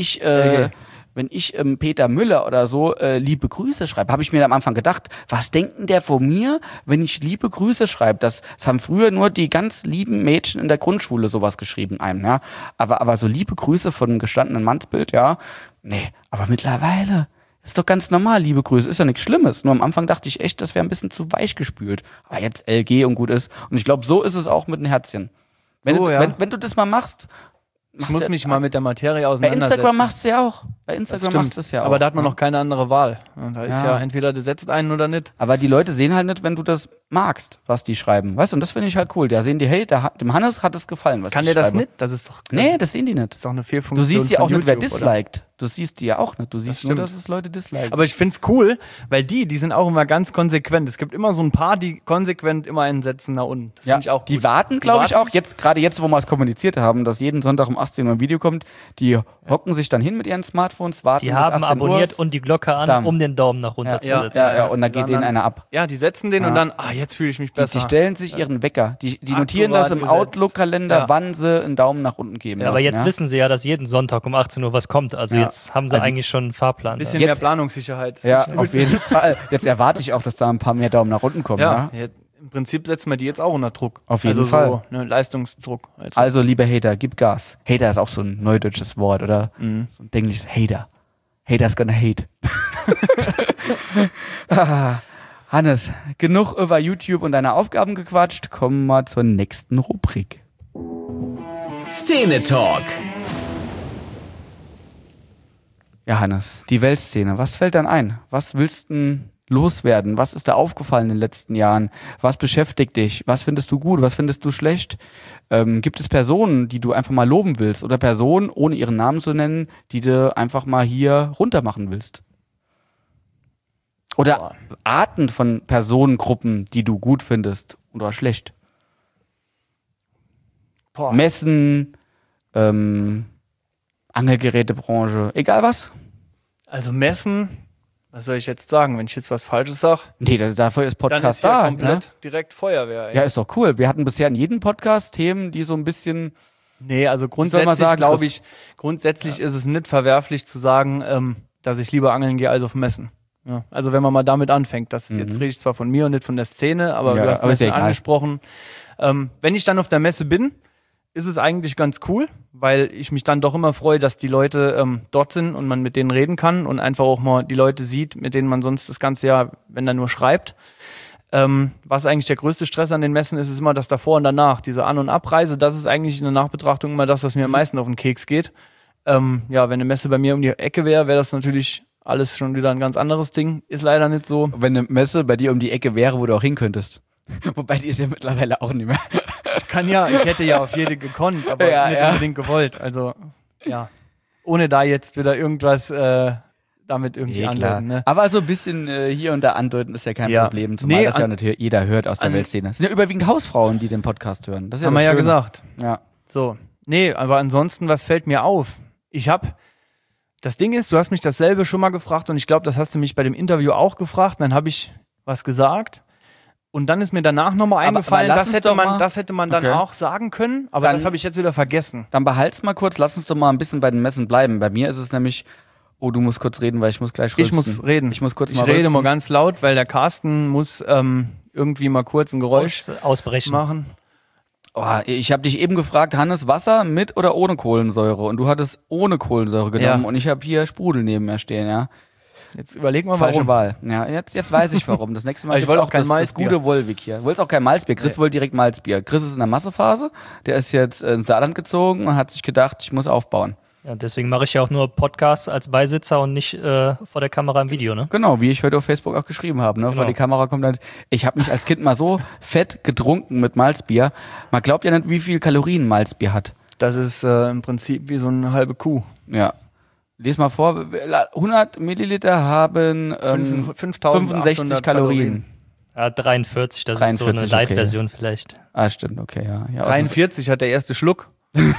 wenn ich Peter Müller oder so liebe Grüße schreibe, habe ich mir am Anfang gedacht, was denken der von mir, wenn ich liebe Grüße schreibe? Das haben früher nur die ganz lieben Mädchen in der Grundschule sowas geschrieben einem, ja. Aber so liebe Grüße von einem gestandenen Mannsbild, ja, nee. Aber mittlerweile ist doch ganz normal, liebe Grüße, ist ja nichts Schlimmes. Nur am Anfang dachte ich echt, das wäre ein bisschen zu weich gespült. Aber jetzt LG und gut ist. Und ich glaube, so ist es auch mit den Herzchen. Wenn du das mal machst, ich muss mich mal mit der Materie auseinandersetzen. Bei Instagram machst du ja auch. Bei Instagram machst du es ja auch. Aber da hat man noch keine andere Wahl. Und da ist ja entweder du setzt einen oder nicht. Aber die Leute sehen halt nicht, wenn du das magst, was die schreiben. Weißt du, und das finde ich halt cool. Da sehen die, hey, dem Hannes hat es gefallen, was ich schreibe. Kann der das nicht? Das ist doch... Nee, das sehen die nicht. Das ist auch eine Fehlfunktion. Du siehst ja auch nicht, wer YouTube, disliked. Oder? Du siehst die ja auch nicht. Du siehst nur, dass es Leute disliken. Aber ich find's cool, weil die sind auch immer ganz konsequent. Es gibt immer so ein paar, die konsequent immer einen setzen nach unten. Das finde ich auch gut. Die warten, glaube ich, auch, gerade jetzt, wo wir es kommuniziert haben, dass jeden Sonntag um 18 Uhr ein Video kommt, die hocken sich dann hin mit ihren Smartphones, warten die bis 18 18 abonniert Uhr. und die Glocke an, um den Daumen nach runter zu setzen. Ja, und dann geht denen einer ab. Ja, die setzen den und dann, jetzt fühle ich mich besser. Die stellen sich ihren Wecker. Die notieren das im Outlook-Kalender, wann sie einen Daumen nach unten geben. Ja, aber jetzt wissen sie ja, dass jeden Sonntag um 18 Uhr was kommt. Also jetzt haben sie eigentlich schon einen Fahrplan. Ein bisschen mehr Planungssicherheit. Ja, auf jeden Fall. Jetzt erwarte ich auch, dass da ein paar mehr Daumen nach unten kommen. Ja. Im Prinzip setzen wir die jetzt auch unter Druck. Auf jeden Fall. So, Leistungsdruck. Also, lieber Hater, gib Gas. Hater ist auch so ein neudeutsches Wort, oder? So ein englisches Hater. Hater's gonna hate. Hannes, genug über YouTube und deine Aufgaben gequatscht. Kommen wir zur nächsten Rubrik. Szene Talk. Ja, Hannes, die Weltszene, was fällt dann ein? Was willst du denn loswerden? Was ist da aufgefallen in den letzten Jahren? Was beschäftigt dich? Was findest du gut? Was findest du schlecht? Gibt es Personen, die du einfach mal loben willst? Oder Personen, ohne ihren Namen zu nennen, die du einfach mal hier runtermachen willst? Oder Arten von Personengruppen, die du gut findest oder schlecht? Messen, Angelgerätebranche, egal was? Also Messen, was soll ich jetzt sagen, wenn ich jetzt was Falsches sage? Nee, dafür ist Dann Podcast ist ja da. komplett Ne? direkt Feuerwehr. Ey. Ja, ist doch cool. Wir hatten bisher in jedem Podcast Themen, die so ein bisschen... Nee, also soll man grundsätzlich sagen, glaube ich, ist es nicht verwerflich zu sagen, dass ich lieber angeln gehe als auf Messen. Ja, also wenn man mal damit anfängt, jetzt rede ich zwar von mir und nicht von der Szene, aber Ja, du hast aber ist ja Messen egal. angesprochen. Wenn ich dann auf der Messe bin, ist es eigentlich ganz cool, weil ich mich dann doch immer freue, dass die Leute dort sind und man mit denen reden kann und einfach auch mal die Leute sieht, mit denen man sonst das ganze Jahr, wenn er nur schreibt. Was eigentlich der größte Stress an den Messen ist, ist immer das davor und danach. Diese An- und Abreise, das ist eigentlich in der Nachbetrachtung immer das, was mir am meisten auf den Keks geht. Wenn eine Messe bei mir um die Ecke wäre das natürlich alles schon wieder ein ganz anderes Ding. Ist leider nicht so. Wenn eine Messe bei dir um die Ecke wäre, wo du auch hin könntest. Wobei, die ist ja mittlerweile auch nicht mehr. Ich hätte ja auf jede gekonnt, aber Ja, nicht ja. unbedingt gewollt. Also, ja. Ohne da jetzt wieder irgendwas damit irgendwie andeuten. Ne? Aber so ein bisschen hier und da andeuten ist ja kein Ja. Problem. Zumal Nee, das ja natürlich jeder hört aus der Weltszene. Es sind ja überwiegend Hausfrauen, die den Podcast hören. Das ist ja Haben das wir ja Schöne. gesagt. Ja. So. Nee, aber ansonsten, was fällt mir auf? Das Ding ist, du hast mich dasselbe schon mal gefragt und ich glaube, das hast du mich bei dem Interview auch gefragt. Dann habe ich was gesagt und dann ist mir danach nochmal eingefallen, lass uns doch mal- das hätte man dann Okay. auch sagen können, aber Dann- das habe ich jetzt wieder vergessen. Dann behalt's mal kurz, lass uns doch mal ein bisschen bei den Messen bleiben. Bei mir ist es nämlich, oh, du musst kurz reden, weil ich muss gleich rülpsen. Ich muss reden. Ich muss kurz Ich mal rede rülpsen. mal ganz laut, weil der Carsten muss irgendwie mal kurz ein Geräusch Ausbrechen. machen. Oh, ich habe dich eben gefragt, Hannes, Wasser mit oder ohne Kohlensäure? Und du hattest ohne Kohlensäure genommen Ja. und ich habe hier Sprudel neben mir stehen, ja. Jetzt überleg mal, Falsche warum. Wahl. Ja, jetzt weiß ich warum. Das nächste Mal Aber ich gibt's wollte auch auch kein das Malzbier. gute Wolwig hier. Du wolltest auch kein Malzbier. Chris wollte direkt Malzbier. Chris ist in der Massephase. Der ist jetzt ins Saarland gezogen und hat sich gedacht, ich muss aufbauen. Ja, deswegen mache ich ja auch nur Podcasts als Beisitzer und nicht vor der Kamera im Video, ne? Genau, wie ich heute auf Facebook auch geschrieben habe. Ne? Genau. Vor die Kamera kommt dann, ich habe mich als Kind mal so fett getrunken mit Malzbier. Man glaubt ja nicht, wie viel Kalorien Malzbier hat. Das ist im Prinzip wie so eine halbe Kuh. Ja. Lies mal vor, 100 Milliliter haben 65 Kalorien. Ja, 43, das ist 43, so eine okay. Light-Version vielleicht. Ah, stimmt, okay, ja. Ja, 43 hat der erste Schluck.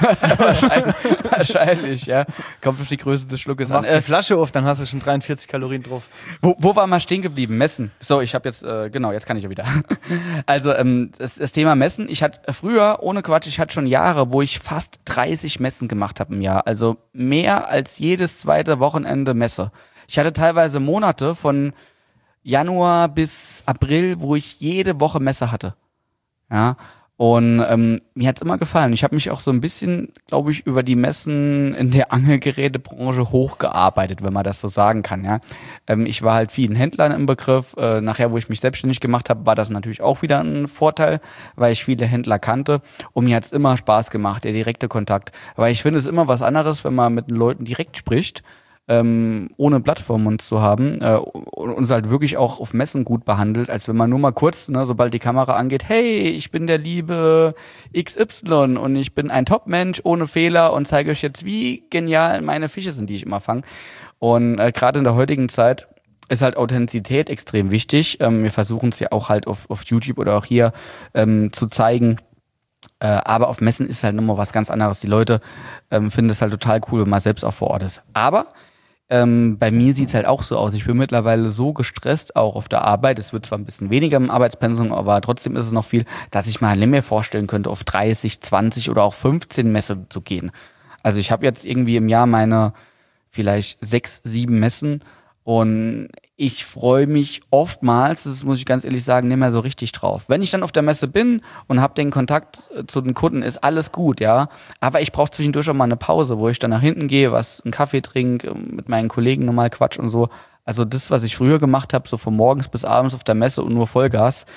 wahrscheinlich, ja. Kommt auf die Größe des Schluckes an. Machst die Flasche auf, dann hast du schon 43 Kalorien drauf. Wo war mal stehen geblieben? Messen. So, ich habe jetzt, genau, jetzt kann ich ja wieder. Also, das Thema Messen. Ich hatte früher, ohne Quatsch, ich hatte schon Jahre, wo ich fast 30 Messen gemacht habe im Jahr. Also mehr als jedes zweite Wochenende Messe. Ich hatte teilweise Monate von Januar bis April, wo ich jede Woche Messe hatte. Ja. Und mir hat's immer gefallen. Ich habe mich auch so ein bisschen, glaube ich, über die Messen in der Angelgerätebranche hochgearbeitet, wenn man das so sagen kann. Ja, ich war halt vielen Händlern im Begriff. Nachher, wo ich mich selbstständig gemacht habe, war das natürlich auch wieder ein Vorteil, weil ich viele Händler kannte. Und mir hat's immer Spaß gemacht, der direkte Kontakt. Weil ich finde es immer was anderes, wenn man mit den Leuten direkt spricht. Ohne Blatt vor Mund zu haben und uns halt wirklich auch auf Messen gut behandelt, als wenn man nur mal kurz, ne, sobald die Kamera angeht, hey, ich bin der liebe XY und ich bin ein Top-Mensch ohne Fehler und zeige euch jetzt, wie genial meine Fische sind, die ich immer fange. Und gerade in der heutigen Zeit ist halt Authentizität extrem wichtig. Wir versuchen es ja auch halt auf YouTube oder auch hier zu zeigen. Aber auf Messen ist halt nochmal was ganz anderes. Die Leute finden es halt total cool, wenn man selbst auch vor Ort ist. Aber bei mir sieht's halt auch so aus. Ich bin mittlerweile so gestresst, auch auf der Arbeit. Es wird zwar ein bisschen weniger im Arbeitspensum, aber trotzdem ist es noch viel, dass ich mir nicht mehr vorstellen könnte, auf 30, 20 oder auch 15 Messen zu gehen. Also ich habe jetzt irgendwie im Jahr meine vielleicht 6, 7 Messen und ich freue mich oftmals, das muss ich ganz ehrlich sagen, nicht mehr so richtig drauf. Wenn ich dann auf der Messe bin und habe den Kontakt zu den Kunden, ist alles gut, ja. Aber ich brauche zwischendurch auch mal eine Pause, wo ich dann nach hinten gehe, einen Kaffee trinke, mit meinen Kollegen nochmal quatsch und so. Also das, was ich früher gemacht habe, so von morgens bis abends auf der Messe und nur Vollgas,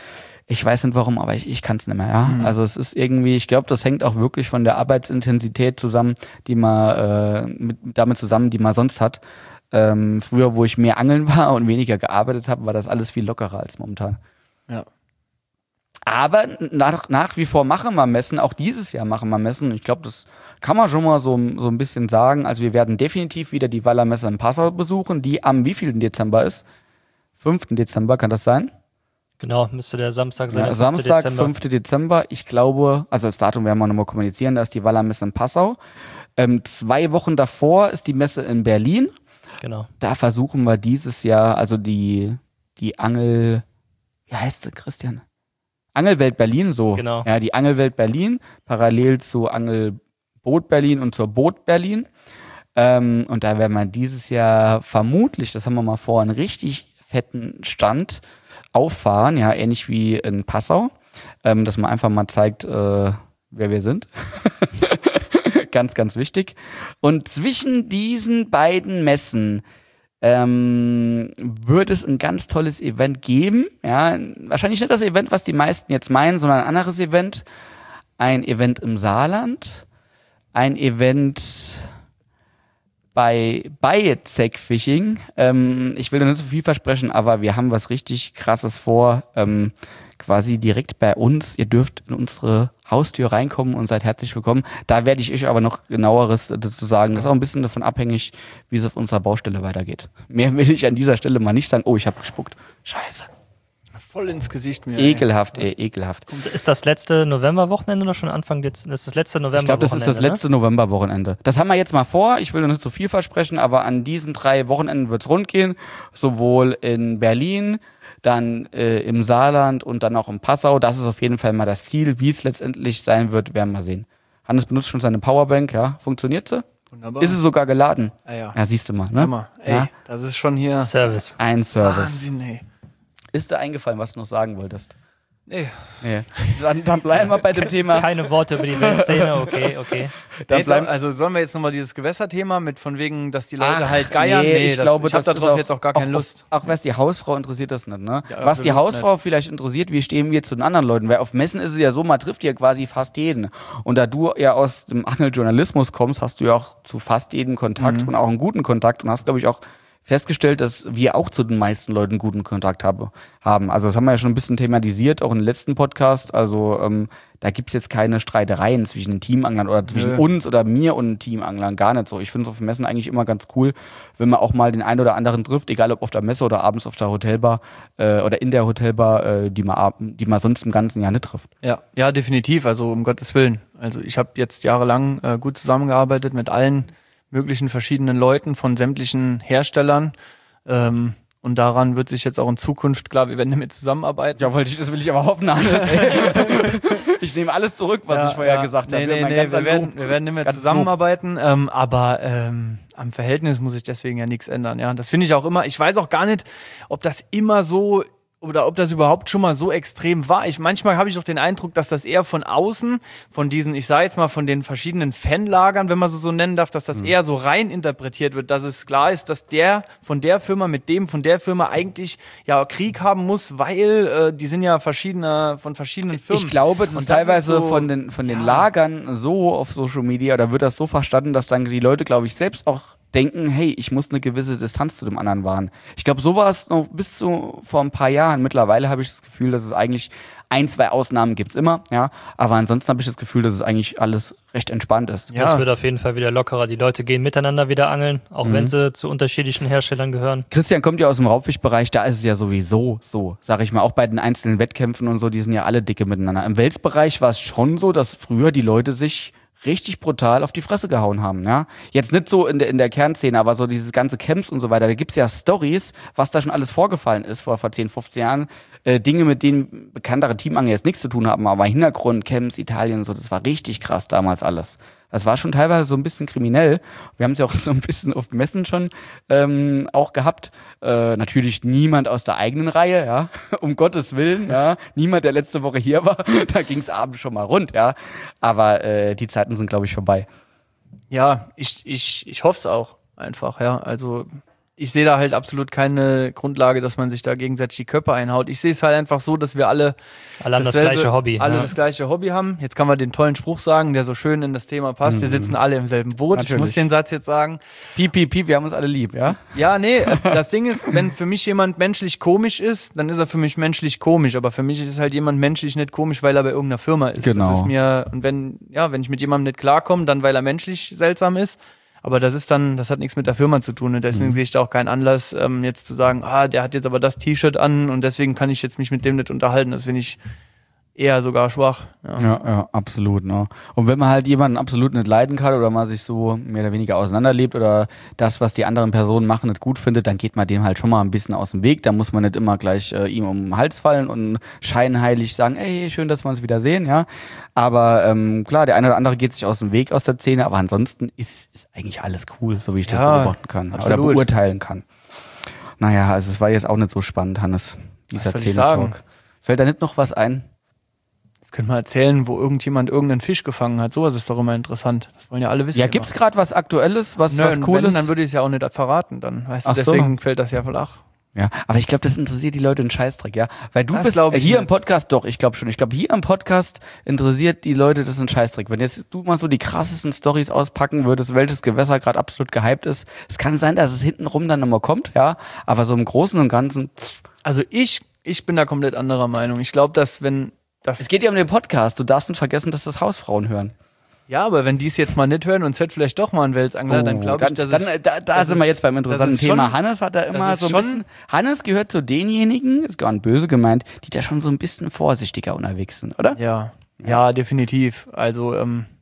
Ich weiß nicht warum, aber ich kann es nicht mehr, ja. Also es ist irgendwie, ich glaube, das hängt auch wirklich von der Arbeitsintensität zusammen, die man damit zusammen, die man sonst hat. Früher, wo ich mehr angeln war und weniger gearbeitet habe, war das alles viel lockerer als momentan. Ja. Aber nach wie vor machen wir Messen, auch dieses Jahr machen wir Messen. Ich glaube, das kann man schon mal so ein bisschen sagen. Also wir werden definitiv wieder die Wallermesse in Passau besuchen, die am wievielten Dezember ist? 5. Dezember, kann das sein? Genau, müsste der Samstag sein. Ja, der Samstag, 5. Dezember. 5. Dezember. Ich glaube, also das Datum werden wir nochmal kommunizieren, da ist die Wallermesse in Passau. 2 Wochen davor ist die Messe in Berlin. Genau. Da versuchen wir dieses Jahr, also die Angel, wie heißt sie, Christian? Angelwelt Berlin, so. Genau. Ja, die Angelwelt Berlin, parallel zu Angelboot Berlin und zur Boot Berlin. Und da werden wir dieses Jahr vermutlich, das haben wir mal vor, einen richtig fetten Stand auffahren, ja, ähnlich wie in Passau, dass man einfach mal zeigt, wer wir sind. Ganz, ganz wichtig. Und zwischen diesen beiden Messen wird es ein ganz tolles Event geben. Ja, wahrscheinlich nicht das Event, was die meisten jetzt meinen, sondern ein anderes Event. Ein Event im Saarland. Ein Event bei Zec Fishing. Ich will da nicht so viel versprechen, aber wir haben was richtig Krasses vor. Quasi direkt bei uns. Ihr dürft in unsere Haustür reinkommen und seid herzlich willkommen. Da werde ich euch aber noch genaueres dazu sagen. Das ist auch ein bisschen davon abhängig, wie es auf unserer Baustelle weitergeht. Mehr will ich an dieser Stelle mal nicht sagen. Oh, ich habe gespuckt. Scheiße. Voll ins Gesicht mir. Ekelhaft, ekelhaft. Ist das letzte Novemberwochenende oder schon Anfang Dezember? Das ist das letzte Novemberwochenende. Ich glaube, das ist das letzte Novemberwochenende. Das haben wir jetzt mal vor. Ich will noch nicht so viel versprechen, aber an diesen 3 Wochenenden wird es rund gehen. Sowohl in Berlin, dann im Saarland und dann auch in Passau. Das ist auf jeden Fall mal das Ziel. Wie es letztendlich sein wird, werden wir sehen. Hannes benutzt schon seine Powerbank, ja. Funktioniert sie? Wunderbar. Ist sie sogar geladen? Ja. Ja, siehst du mal, ne? Hammer. Ey, Ja? das ist schon hier Service. Ein Service. Wahnsinn, ey. Ist dir eingefallen, was du noch sagen wolltest? Nee. Nee. Dann bleiben wir bei dem Thema. Keine Worte über die Weltszene, okay. Nee, also sollen wir jetzt nochmal dieses Gewässerthema mit von wegen, dass die Leute halt geiern? Nee, ich glaube, ich habe das ist darauf jetzt auch gar keine Lust. Auch was die Hausfrau interessiert das nicht, ne? Ja, was die absolut Hausfrau vielleicht interessiert, wie stehen wir zu den anderen Leuten? Weil auf Messen ist es ja so, man trifft ja quasi fast jeden. Und da du ja aus dem Angeljournalismus kommst, hast du ja auch zu fast jedem Kontakt und auch einen guten Kontakt und hast, glaube ich, auch festgestellt, dass wir auch zu den meisten Leuten guten Kontakt haben. Also das haben wir ja schon ein bisschen thematisiert, auch im letzten Podcast. Also da gibt's jetzt keine Streitereien zwischen den Teamanglern oder zwischen uns oder mir und den Teamanglern, gar nicht so. Ich finde es auf Messen eigentlich immer ganz cool, wenn man auch mal den einen oder anderen trifft, egal ob auf der Messe oder abends auf der Hotelbar oder in der Hotelbar, die man sonst im ganzen Jahr nicht trifft. Ja, definitiv, also um Gottes Willen. Also ich habe jetzt jahrelang gut zusammengearbeitet mit allen möglichen verschiedenen Leuten von sämtlichen Herstellern. Und daran wird sich jetzt auch in Zukunft, klar, wir werden damit zusammenarbeiten. Ja, das will ich aber hoffen, Hannes. Ich nehme alles zurück, was ich vorher gesagt habe. Wir werden nicht mehr zusammenarbeiten, aber am Verhältnis muss sich deswegen ja nichts ändern. Ja, das finde ich auch immer. Ich weiß auch gar nicht, ob das immer so oder ob das überhaupt schon mal so extrem war. Manchmal habe ich auch den Eindruck, dass das eher von außen, von diesen, ich sage jetzt mal, von den verschiedenen Fanlagern, wenn man sie so nennen darf, dass das eher so rein interpretiert wird, dass es klar ist, dass der von der Firma mit dem von der Firma eigentlich ja Krieg haben muss, weil die sind ja von verschiedenen Firmen. Ich glaube, das ist teilweise so, von den Lagern so auf Social Media, oder wird das so verstanden, dass dann die Leute, glaube ich, selbst auch denken, hey, ich muss eine gewisse Distanz zu dem anderen wahren. Ich glaube, so war es noch bis zu vor ein paar Jahren. Mittlerweile habe ich das Gefühl, dass es eigentlich 1, 2 Ausnahmen gibt's immer, ja. Aber ansonsten habe ich das Gefühl, dass es eigentlich alles recht entspannt ist. Ja. Das wird auf jeden Fall wieder lockerer. Die Leute gehen miteinander wieder angeln, auch wenn sie zu unterschiedlichen Herstellern gehören. Christian kommt ja aus dem Raubfischbereich, da ist es ja sowieso so, sag ich mal, auch bei den einzelnen Wettkämpfen und so, die sind ja alle dicke miteinander. Im Welsbereich war es schon so, dass früher die Leute sich richtig brutal auf die Fresse gehauen haben, ja. Jetzt nicht so in der Kernszene, aber so dieses ganze Camps und so weiter, da gibt's ja Stories, was da schon alles vorgefallen ist vor 10, 15 Jahren. Dinge, mit denen bekanntere Teamangler jetzt nichts zu tun haben, aber Hintergrund, Camps, Italien und so, das war richtig krass damals alles. Das war schon teilweise so ein bisschen kriminell. Wir haben es ja auch so ein bisschen auf Messen schon auch gehabt. Natürlich niemand aus der eigenen Reihe, ja, um Gottes Willen, ja. Niemand, der letzte Woche hier war, da ging es abends schon mal rund, ja. Aber die Zeiten sind, glaube ich, vorbei. Ja, ich hoffe es auch einfach, ja. Also ich sehe da halt absolut keine Grundlage, dass man sich da gegenseitig die Köpfe einhaut. Ich sehe es halt einfach so, dass wir alle haben das gleiche Hobby. Das gleiche Hobby haben. Jetzt kann man den tollen Spruch sagen, der so schön in das Thema passt. Wir sitzen alle im selben Boot. Natürlich. Ich muss den Satz jetzt sagen. Piep, piep, piep, wir haben uns alle lieb, ja? Ja, nee, das Ding ist, wenn für mich jemand menschlich komisch ist, dann ist er für mich menschlich komisch. Aber für mich ist halt jemand menschlich nicht komisch, weil er bei irgendeiner Firma ist. Genau. Das ist mir, und wenn ich mit jemandem nicht klarkomme, dann weil er menschlich seltsam ist. Aber das hat nichts mit der Firma zu tun. Und deswegen sehe ich da auch keinen Anlass, jetzt zu sagen, der hat jetzt aber das T-Shirt an und deswegen kann ich jetzt mich mit dem nicht unterhalten. Das finde ich eher sogar schwach. Ja, absolut. Ne? Und wenn man halt jemanden absolut nicht leiden kann oder man sich so mehr oder weniger auseinanderlebt oder das, was die anderen Personen machen, nicht gut findet, dann geht man dem halt schon mal ein bisschen aus dem Weg. Da muss man nicht immer gleich ihm um den Hals fallen und scheinheilig sagen, ey, schön, dass wir uns wieder sehen, ja. Aber klar, der eine oder andere geht sich aus dem Weg aus der Szene, aber ansonsten ist eigentlich alles cool, so wie ich das beobachten kann absolut. oder beurteilen kann. Naja, also es war jetzt auch nicht so spannend, Hannes, dieser Szene-Talk. Fällt da nicht noch was ein? Das könnte man erzählen, wo irgendjemand irgendeinen Fisch gefangen hat. Sowas ist doch immer interessant. Das wollen ja alle wissen. Ja, gibt's gerade was Aktuelles, was Cooles? Dann würde ich es ja auch nicht verraten, dann. Weißt du, deswegen fällt das ja flach. Ja, aber ich glaube, das interessiert die Leute einen Scheißdreck, ja? Weil du das bist hier nicht. Im Podcast, doch, ich glaube schon. Ich glaube, hier im Podcast interessiert die Leute das einen Scheißdreck. Wenn jetzt du mal so die krassesten Storys auspacken würdest, welches Gewässer gerade absolut gehypt ist, es kann sein, dass es hintenrum dann nochmal kommt, ja? Aber so im Großen und Ganzen. Also ich bin da komplett anderer Meinung. Ich glaube, dass es geht ja um den Podcast. Du darfst nicht vergessen, dass das Hausfrauen hören. Ja, aber wenn die es jetzt mal nicht hören und es wird vielleicht doch mal ein Welsangler, dann glaube ich, dass Da sind wir jetzt beim interessanten Thema. Hannes hat da immer so ein bisschen. Hannes gehört zu denjenigen, ist gar nicht böse gemeint, die da schon so ein bisschen vorsichtiger unterwegs sind, oder? Ja, definitiv. Also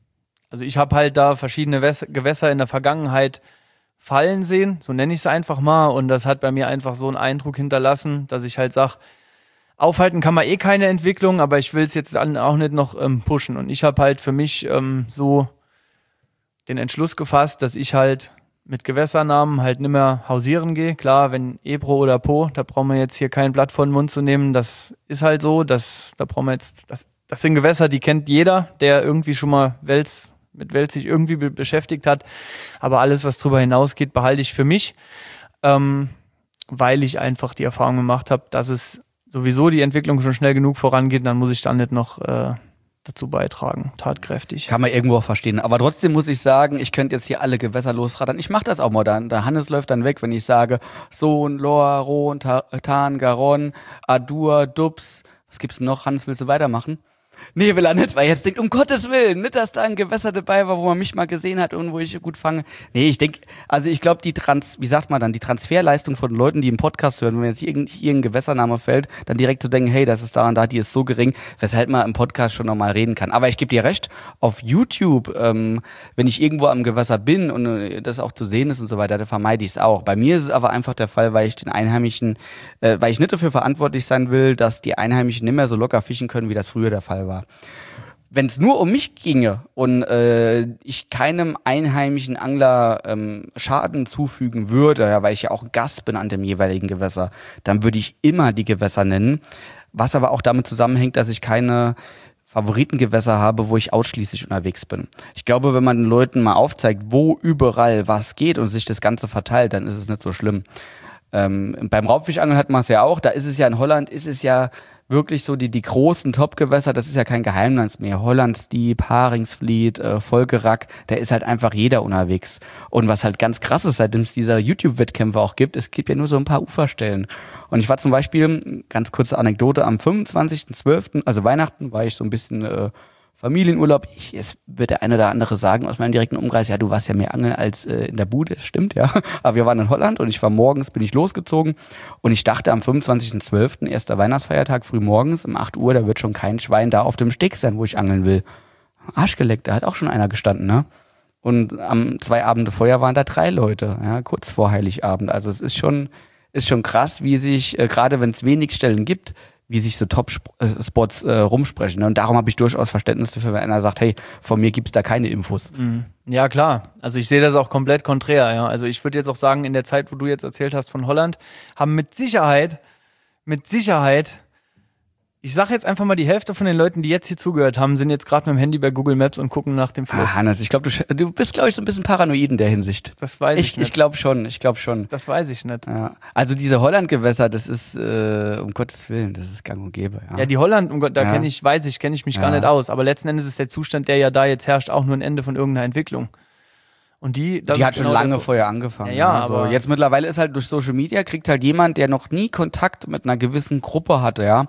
ich habe halt da verschiedene Gewässer in der Vergangenheit fallen sehen, so nenne ich es einfach mal. Und das hat bei mir einfach so einen Eindruck hinterlassen, dass ich halt sage, aufhalten kann man keine Entwicklung, aber ich will es jetzt auch nicht noch pushen. Und ich habe halt für mich so den Entschluss gefasst, dass ich halt mit Gewässernamen halt nicht mehr hausieren gehe. Klar, wenn Ebro oder Po, da brauchen wir jetzt hier kein Blatt vor den Mund zu nehmen. Das ist halt so, da brauchen wir jetzt, das sind Gewässer, die kennt jeder, der irgendwie schon mal mit Wels sich irgendwie beschäftigt hat. Aber alles, was darüber hinausgeht, behalte ich für mich, weil ich einfach die Erfahrung gemacht habe, dass es sowieso die Entwicklung schon schnell genug vorangeht, dann muss ich dann nicht noch dazu beitragen, tatkräftig. Kann man irgendwo auch verstehen. Aber trotzdem muss ich sagen, ich könnte jetzt hier alle Gewässer losrattern. Ich mache das auch mal dann. Der Hannes läuft dann weg, wenn ich sage Sohn, Lohr, Rhon, Tarn, Garonne, Adur, Dubs. Was gibt's noch? Hannes, willst du weitermachen? Nee, will er nicht, weil jetzt denkt, um Gottes Willen, nicht, dass da ein Gewässer dabei war, wo man mich mal gesehen hat und wo ich gut fange. Nee, ich denke, also ich glaube, die Transferleistung von Leuten, die im Podcast hören, wenn jetzt irgendein Gewässername fällt, dann direkt zu denken, hey, das ist da und da, die ist so gering, weshalb man im Podcast schon nochmal reden kann. Aber ich gebe dir recht, auf YouTube, wenn ich irgendwo am Gewässer bin und das auch zu sehen ist und so weiter, da vermeide ich es auch. Bei mir ist es aber einfach der Fall, weil ich den Einheimischen, weil ich nicht dafür verantwortlich sein will, dass die Einheimischen nicht mehr so locker fischen können, wie das früher der Fall war. Wenn es nur um mich ginge und ich keinem einheimischen Angler Schaden zufügen würde, ja, weil ich ja auch Gast bin an dem jeweiligen Gewässer, dann würde ich immer die Gewässer nennen, was aber auch damit zusammenhängt, dass ich keine Favoritengewässer habe, wo ich ausschließlich unterwegs bin. Ich glaube, wenn man den Leuten mal aufzeigt, wo überall was geht und sich das Ganze verteilt, dann ist es nicht so schlimm. Beim Raubfischangeln hat man es ja auch, da ist es ja in Holland, ist es ja wirklich so die großen Top-Gewässer, das ist ja kein Geheimnis mehr. Hollandstieb, Haringsvliet, Volkerack, da ist halt einfach jeder unterwegs. Und was halt ganz krass ist, seitdem es dieser YouTube-Wettkämpfe auch gibt, es gibt ja nur so ein paar Uferstellen. Und ich war zum Beispiel, ganz kurze Anekdote, am 25.12., also Weihnachten, war ich so ein bisschen Familienurlaub. Jetzt wird der eine oder andere sagen aus meinem direkten Umkreis, ja, du warst ja mehr angeln als in der Bude, stimmt, ja. Aber wir waren in Holland und ich war morgens, bin ich losgezogen und ich dachte am 25.12., erster Weihnachtsfeiertag, früh morgens um 8 Uhr, da wird schon kein Schwein da auf dem Steg sein, wo ich angeln will. Arschgeleckt, da hat auch schon einer gestanden, ne? Und am 2 Abende vorher waren da 3 Leute, ja, kurz vor Heiligabend. Also es ist schon krass, wie sich, gerade wenn es wenig Stellen gibt, wie sich so Top-Spots rumsprechen. Und darum habe ich durchaus Verständnis dafür, wenn einer sagt, hey, von mir gibt's da keine Infos. Ja, klar. Also ich sehe das auch komplett konträr. Ja. Also ich würde jetzt auch sagen, in der Zeit, wo du jetzt erzählt hast von Holland, haben mit Sicherheit Ich sage jetzt einfach mal, die Hälfte von den Leuten, die jetzt hier zugehört haben, sind jetzt gerade mit dem Handy bei Google Maps und gucken nach dem Fluss. Hannes, ich glaube, du bist, glaube ich, so ein bisschen paranoid in der Hinsicht. Das weiß ich nicht. Ich glaube schon. Das weiß ich nicht. Ja. Also diese Holland-Gewässer, das ist, um Gottes Willen, das ist gang und gäbe. Ja, Ja, die Holland, kenne ich mich gar nicht aus. Aber letzten Endes ist der Zustand, der ja da jetzt herrscht, auch nur ein Ende von irgendeiner Entwicklung. Und die hat schon lange vorher angefangen. Ja, also aber jetzt mittlerweile ist halt durch Social Media, kriegt halt jemand, der noch nie Kontakt mit einer gewissen Gruppe hatte, ja.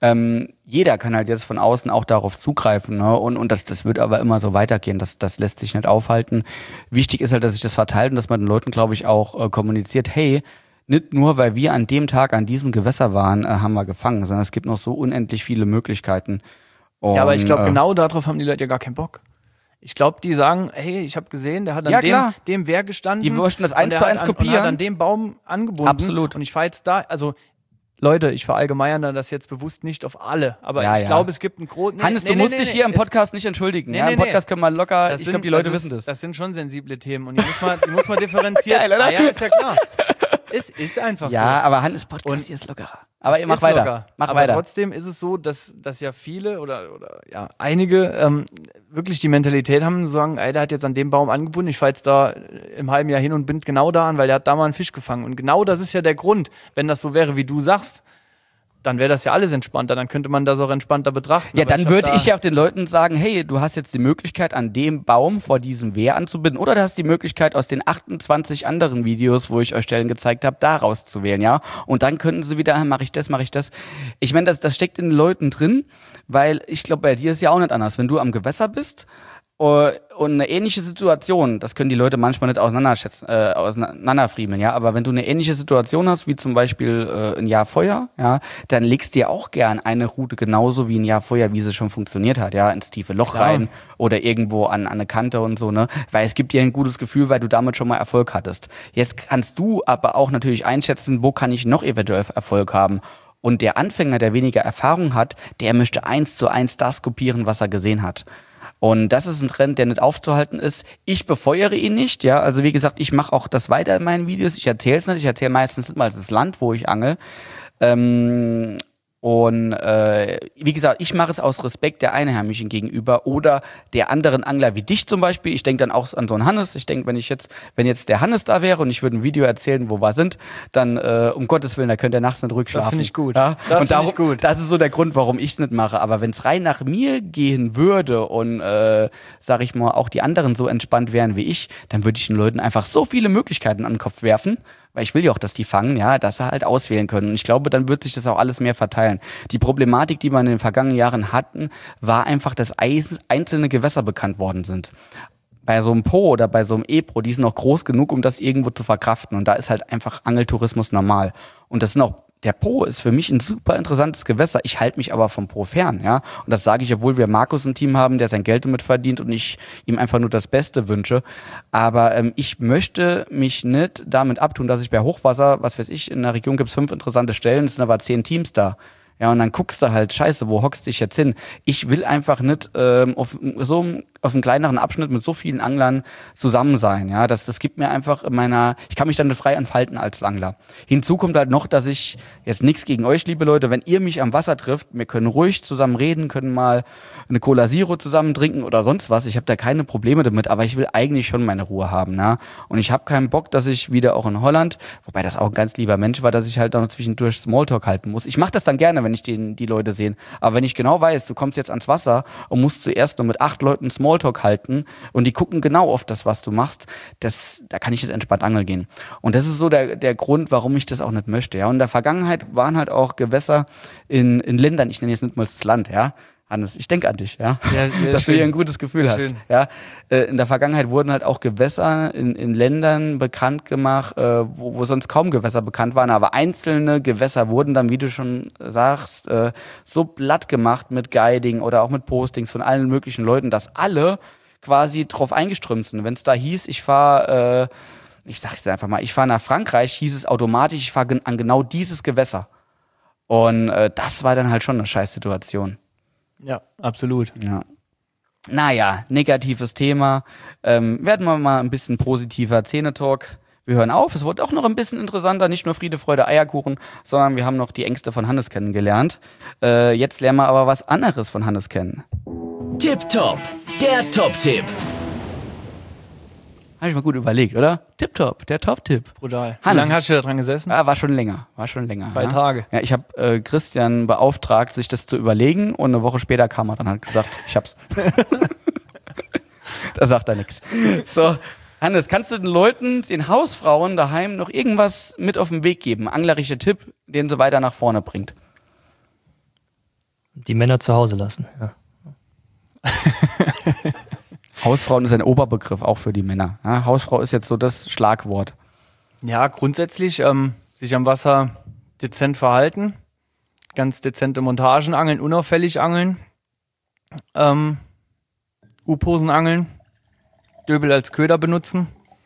Jeder kann halt jetzt von außen auch darauf zugreifen, ne? Und das wird aber immer so weitergehen. Das lässt sich nicht aufhalten. Wichtig ist halt, dass sich das verteilt und dass man den Leuten, glaube ich, auch kommuniziert, hey, nicht nur, weil wir an dem Tag an diesem Gewässer waren, haben wir gefangen, sondern es gibt noch so unendlich viele Möglichkeiten. Und, ja, aber ich glaube, genau darauf haben die Leute ja gar keinen Bock. Ich glaube, die sagen, hey, ich habe gesehen, der hat an dem Wehr gestanden. Die möchten das 1:1 kopieren. Und hat an dem Baum angebunden. Absolut. Und ich fahre jetzt da, also Leute, ich verallgemeinere das jetzt bewusst nicht auf alle, aber ich glaube, es gibt einen großen... Hannes, du musst dich hier im Podcast nicht entschuldigen. Im Podcast können wir locker, ich glaube, die Leute wissen das. Das sind schon sensible Themen und die muss man differenzieren. Geil, oder? Ja, ist ja klar. Es ist einfach so. Ja, aber Hannes Podcast hier ist lockerer. Aber mach weiter. Aber trotzdem ist es so, dass ja viele oder ja einige wirklich die Mentalität haben, zu sagen, ey, der hat jetzt an dem Baum angebunden, ich fahre jetzt da im halben Jahr hin und bin genau da an, weil der hat da mal einen Fisch gefangen. Und genau das ist ja der Grund. Wenn das so wäre, wie du sagst, dann wäre das ja alles entspannter, dann könnte man das auch entspannter betrachten. Ja, dann würde ich ja auch den Leuten sagen, hey, du hast jetzt die Möglichkeit, an dem Baum vor diesem Wehr anzubinden, oder du hast die Möglichkeit, aus den 28 anderen Videos, wo ich euch Stellen gezeigt habe, da rauszuwählen, ja. Und dann könnten sie wieder, mache ich das. Ich meine, das steckt in den Leuten drin, weil ich glaube, bei dir ist ja auch nicht anders. Wenn du am Gewässer bist und eine ähnliche Situation, das können die Leute manchmal nicht auseinanderfriemeln, ja, aber wenn du eine ähnliche Situation hast, wie zum Beispiel ein Jahr Feuer, ja, dann legst du dir auch gern eine Route genauso wie ein Jahr Feuer, wie sie schon funktioniert hat, ja, ins tiefe Loch rein oder irgendwo an eine Kante und so, ne, weil es gibt dir ein gutes Gefühl, weil du damit schon mal Erfolg hattest. Jetzt kannst du aber auch natürlich einschätzen, wo kann ich noch eventuell Erfolg haben. Und der Anfänger, der weniger Erfahrung hat, der möchte 1:1 das kopieren, was er gesehen hat. Und das ist ein Trend, der nicht aufzuhalten ist. Ich befeuere ihn nicht, ja. Also wie gesagt, ich mache auch das weiter in meinen Videos. Ich erzähle es nicht. Ich erzähle meistens nicht mal das Land, wo ich angel. Wie gesagt, ich mache es aus Respekt der Einheimischen gegenüber oder der anderen Angler wie dich zum Beispiel. Ich denke dann auch an so einen Hannes. Ich denke, wenn jetzt der Hannes da wäre und ich würde ein Video erzählen, wo wir sind, dann um Gottes Willen, da könnt ihr nachts nicht ruhig schlafen. Das finde ich gut. Ja? Das finde ich gut. Das ist so der Grund, warum ich es nicht mache. Aber wenn es rein nach mir gehen würde und, sag ich mal, auch die anderen so entspannt wären wie ich, dann würde ich den Leuten einfach so viele Möglichkeiten an den Kopf werfen. Weil ich will ja auch, dass die fangen, ja, dass sie halt auswählen können. Und ich glaube, dann wird sich das auch alles mehr verteilen. Die Problematik, die wir in den vergangenen Jahren hatten, war einfach, dass einzelne Gewässer bekannt worden sind. Bei so einem Po oder bei so einem Ebro, die sind noch groß genug, um das irgendwo zu verkraften. Und da ist halt einfach Angeltourismus normal. Und das sind auch der Po ist für mich ein super interessantes Gewässer. Ich halte mich aber vom Po fern, ja. Und das sage ich, obwohl wir Markus im Team haben, der sein Geld damit verdient und ich ihm einfach nur das Beste wünsche. Aber ich möchte mich nicht damit abtun, dass ich bei Hochwasser, was weiß ich, in der Region gibt es 5 interessante Stellen, es sind aber 10 Teams da. Ja, und dann guckst du halt, scheiße, wo hockst du dich jetzt hin? Ich will einfach nicht auf einem kleineren Abschnitt mit so vielen Anglern zusammen sein. Ja, das gibt mir einfach ich kann mich dann nicht frei entfalten als Angler. Hinzu kommt halt noch, dass ich, jetzt nichts gegen euch, liebe Leute, wenn ihr mich am Wasser trifft, wir können ruhig zusammen reden, können mal eine Cola Zero zusammen trinken oder sonst was. Ich habe da keine Probleme damit, aber ich will eigentlich schon meine Ruhe haben. Ne? Und ich habe keinen Bock, dass ich wieder auch in Holland, wobei das auch ein ganz lieber Mensch war, dass ich halt noch zwischendurch Smalltalk halten muss. Ich mache das dann gerne, wenn ich die Leute sehe. Aber wenn ich genau weiß, du kommst jetzt ans Wasser und musst zuerst nur mit 8 Leuten Smalltalk halten und die gucken genau auf das, was du machst, da kann ich nicht entspannt angeln gehen. Und das ist so der Grund, warum ich das auch nicht möchte. Ja. Und in der Vergangenheit waren halt auch Gewässer in Ländern, ich nenne jetzt nicht mal das Land, ja, Hannes, ich denke an dich, ja, dass du hier ein gutes Gefühl hast. Ja, in der Vergangenheit wurden halt auch Gewässer in Ländern bekannt gemacht, wo sonst kaum Gewässer bekannt waren, aber einzelne Gewässer wurden dann, wie du schon sagst, so platt gemacht mit Guiding oder auch mit Postings von allen möglichen Leuten, dass alle quasi drauf eingeströmt sind. Wenn es da hieß, ich fahre nach Frankreich, hieß es automatisch, ich fahre an genau dieses Gewässer. Und das war dann halt schon eine Scheißsituation. Ja, absolut. Ja. Naja, negatives Thema. Werden wir mal ein bisschen positiver. Zähnetalk. wir hören auf. Es wurde auch noch ein bisschen interessanter, nicht nur Friede, Freude, Eierkuchen, sondern wir haben noch die Ängste von Hannes kennengelernt. Jetzt lernen wir aber was anderes von Hannes kennen. Tipptopp, der Top-Tipp. Habe ich mal gut überlegt, oder? Tipptopp, der Top-Tipp. Brutal. Wie Hannes. lange hast du da dran gesessen? War schon länger. 3 Tage. Ja, ich habe Christian beauftragt, sich das zu überlegen und eine Woche später kam er dann halt gesagt, ich hab's. Da sagt er nichts. So, Hannes, kannst du den Leuten, den Hausfrauen daheim noch irgendwas mit auf den Weg geben? Anglerischer Tipp, den sie weiter nach vorne bringt. Die Männer zu Hause lassen, ja. Hausfrauen ist ein Oberbegriff, auch für die Männer. Ja, Hausfrau ist jetzt so das Schlagwort. Ja, grundsätzlich sich am Wasser dezent verhalten, ganz dezente Montagen angeln, unauffällig angeln, U-Posen angeln, Döbel als Köder benutzen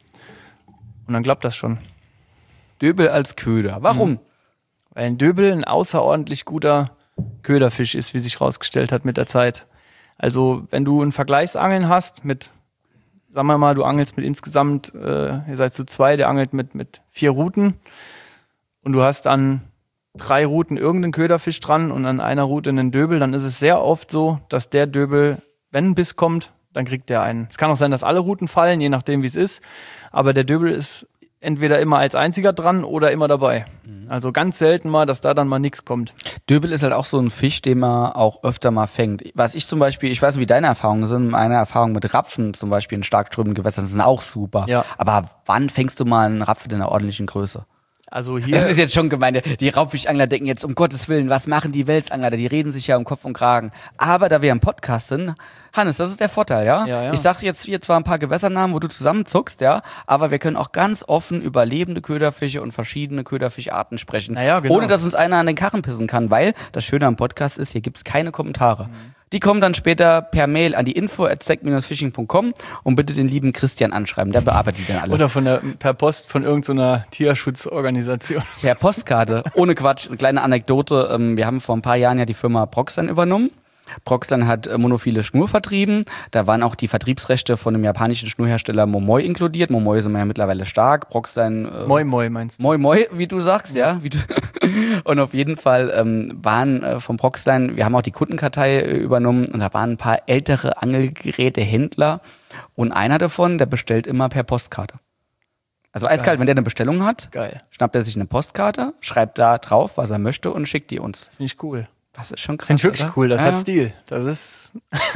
und dann klappt das schon. Döbel als Köder. Warum? Weil ein Döbel ein außerordentlich guter Köderfisch ist, wie sich rausgestellt hat mit der Zeit. Also wenn du ein Vergleichsangeln hast mit, sagen wir mal, du angelst mit insgesamt, ihr seid zu 2, der angelt mit 4 Routen und du hast an 3 Routen irgendeinen Köderfisch dran und an einer Route einen Döbel, dann ist es sehr oft so, dass der Döbel, wenn ein Biss kommt, dann kriegt der einen. Es kann auch sein, dass alle Routen fallen, je nachdem wie es ist, aber der Döbel ist entweder immer als einziger dran oder immer dabei. Also ganz selten mal, dass da dann mal nichts kommt. Döbel ist halt auch so ein Fisch, den man auch öfter mal fängt. Was ich zum Beispiel, ich weiß nicht, wie deine Erfahrungen sind, meine Erfahrungen mit Rapfen zum Beispiel in stark strömenden Gewässern sind auch super. Ja. Aber wann fängst du mal einen Rapfen in einer ordentlichen Größe? Also hier. Das ist jetzt schon gemein. Die Raubfischangler denken jetzt, um Gottes Willen, was machen die Welsangler? Die reden sich ja um Kopf und Kragen. Aber da wir im Podcast sind, Hannes, das ist der Vorteil, ja? Ja. Ich sag jetzt hier zwar ein paar Gewässernamen, wo du zusammenzuckst, ja, aber wir können auch ganz offen über lebende Köderfische und verschiedene Köderfischarten sprechen. Naja, genau. Ohne dass uns einer an den Karren pissen kann, weil das Schöne am Podcast ist, hier gibt's keine Kommentare. Die kommen dann später per Mail an die info@sec-fishing.com und bitte den lieben Christian anschreiben, der bearbeitet die dann alle. Oder per Post von irgendeiner Tierschutzorganisation. Per Postkarte, ohne Quatsch, eine kleine Anekdote. Wir haben vor ein paar Jahren ja die Firma Proxline übernommen. Proxline hat monophile Schnur vertrieben. Da waren auch die Vertriebsrechte von dem japanischen Schnurhersteller Momoi inkludiert. Momoi sind wir ja mittlerweile stark. Proxline. Moi meinst du? Moi, wie du sagst, ja. Und auf jeden Fall waren vom Proxline, wir haben auch die Kundenkartei übernommen und da waren ein paar ältere Angelgerätehändler und einer davon, der bestellt immer per Postkarte. Also eiskalt, wenn der eine Bestellung hat, Geil. schnappt er sich eine Postkarte, schreibt da drauf, was er möchte und schickt die uns. Finde ich cool. Das ist schon krass. Finde ich wirklich oder? cool, das Ja, hat Stil. Das ist.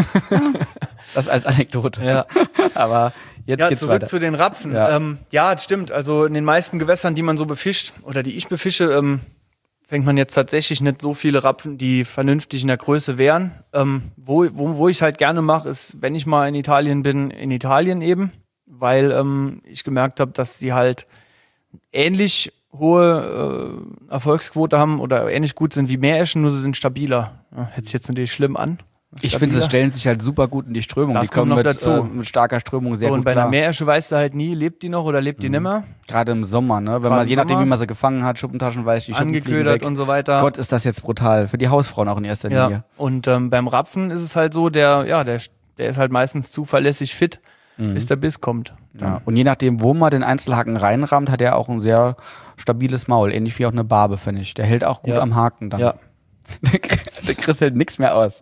das als Anekdote. Ja. Aber jetzt Ja, geht's zurück weiter. zu den Rapfen. Ja. Ja, das stimmt. Also in den meisten Gewässern, die man so befischt oder die ich befische, fängt man jetzt tatsächlich nicht so viele Rapfen, die vernünftig in der Größe wären. Wo ich es halt gerne mache, ist, wenn ich mal in Italien bin, in Italien eben, weil ich gemerkt habe, dass sie halt ähnlich hohe Erfolgsquote haben oder ähnlich gut sind wie Meereschen, nur sie sind stabiler. Ja, hört sich jetzt natürlich schlimm an. Ich finde, sie stellen sich halt super gut in die Strömung. Das die kommen kommt noch mit, dazu. Mit starker Strömung sehr So, und gut bei einer klar. Meeresche weißt du halt nie, lebt die noch oder lebt die nimmer. Gerade im Sommer, ne? Wenn Gerade man, im je nachdem, Sommer. wie man sie gefangen hat, Schuppentaschen weiß, die Schuppen fliegen Angeködert weg. und so weiter. Gott, ist das jetzt brutal. Für die Hausfrauen auch in erster Ja, Linie. und beim Rapfen ist es halt so, der ist halt meistens zuverlässig fit, bis der Biss kommt. Ja. Und je nachdem, wo man den Einzelhaken reinrammt, hat er auch ein sehr stabiles Maul. Ähnlich wie auch eine Barbe, finde ich. Der hält auch gut Ja. am Haken dann. Ja. Der Chris hält nichts mehr aus.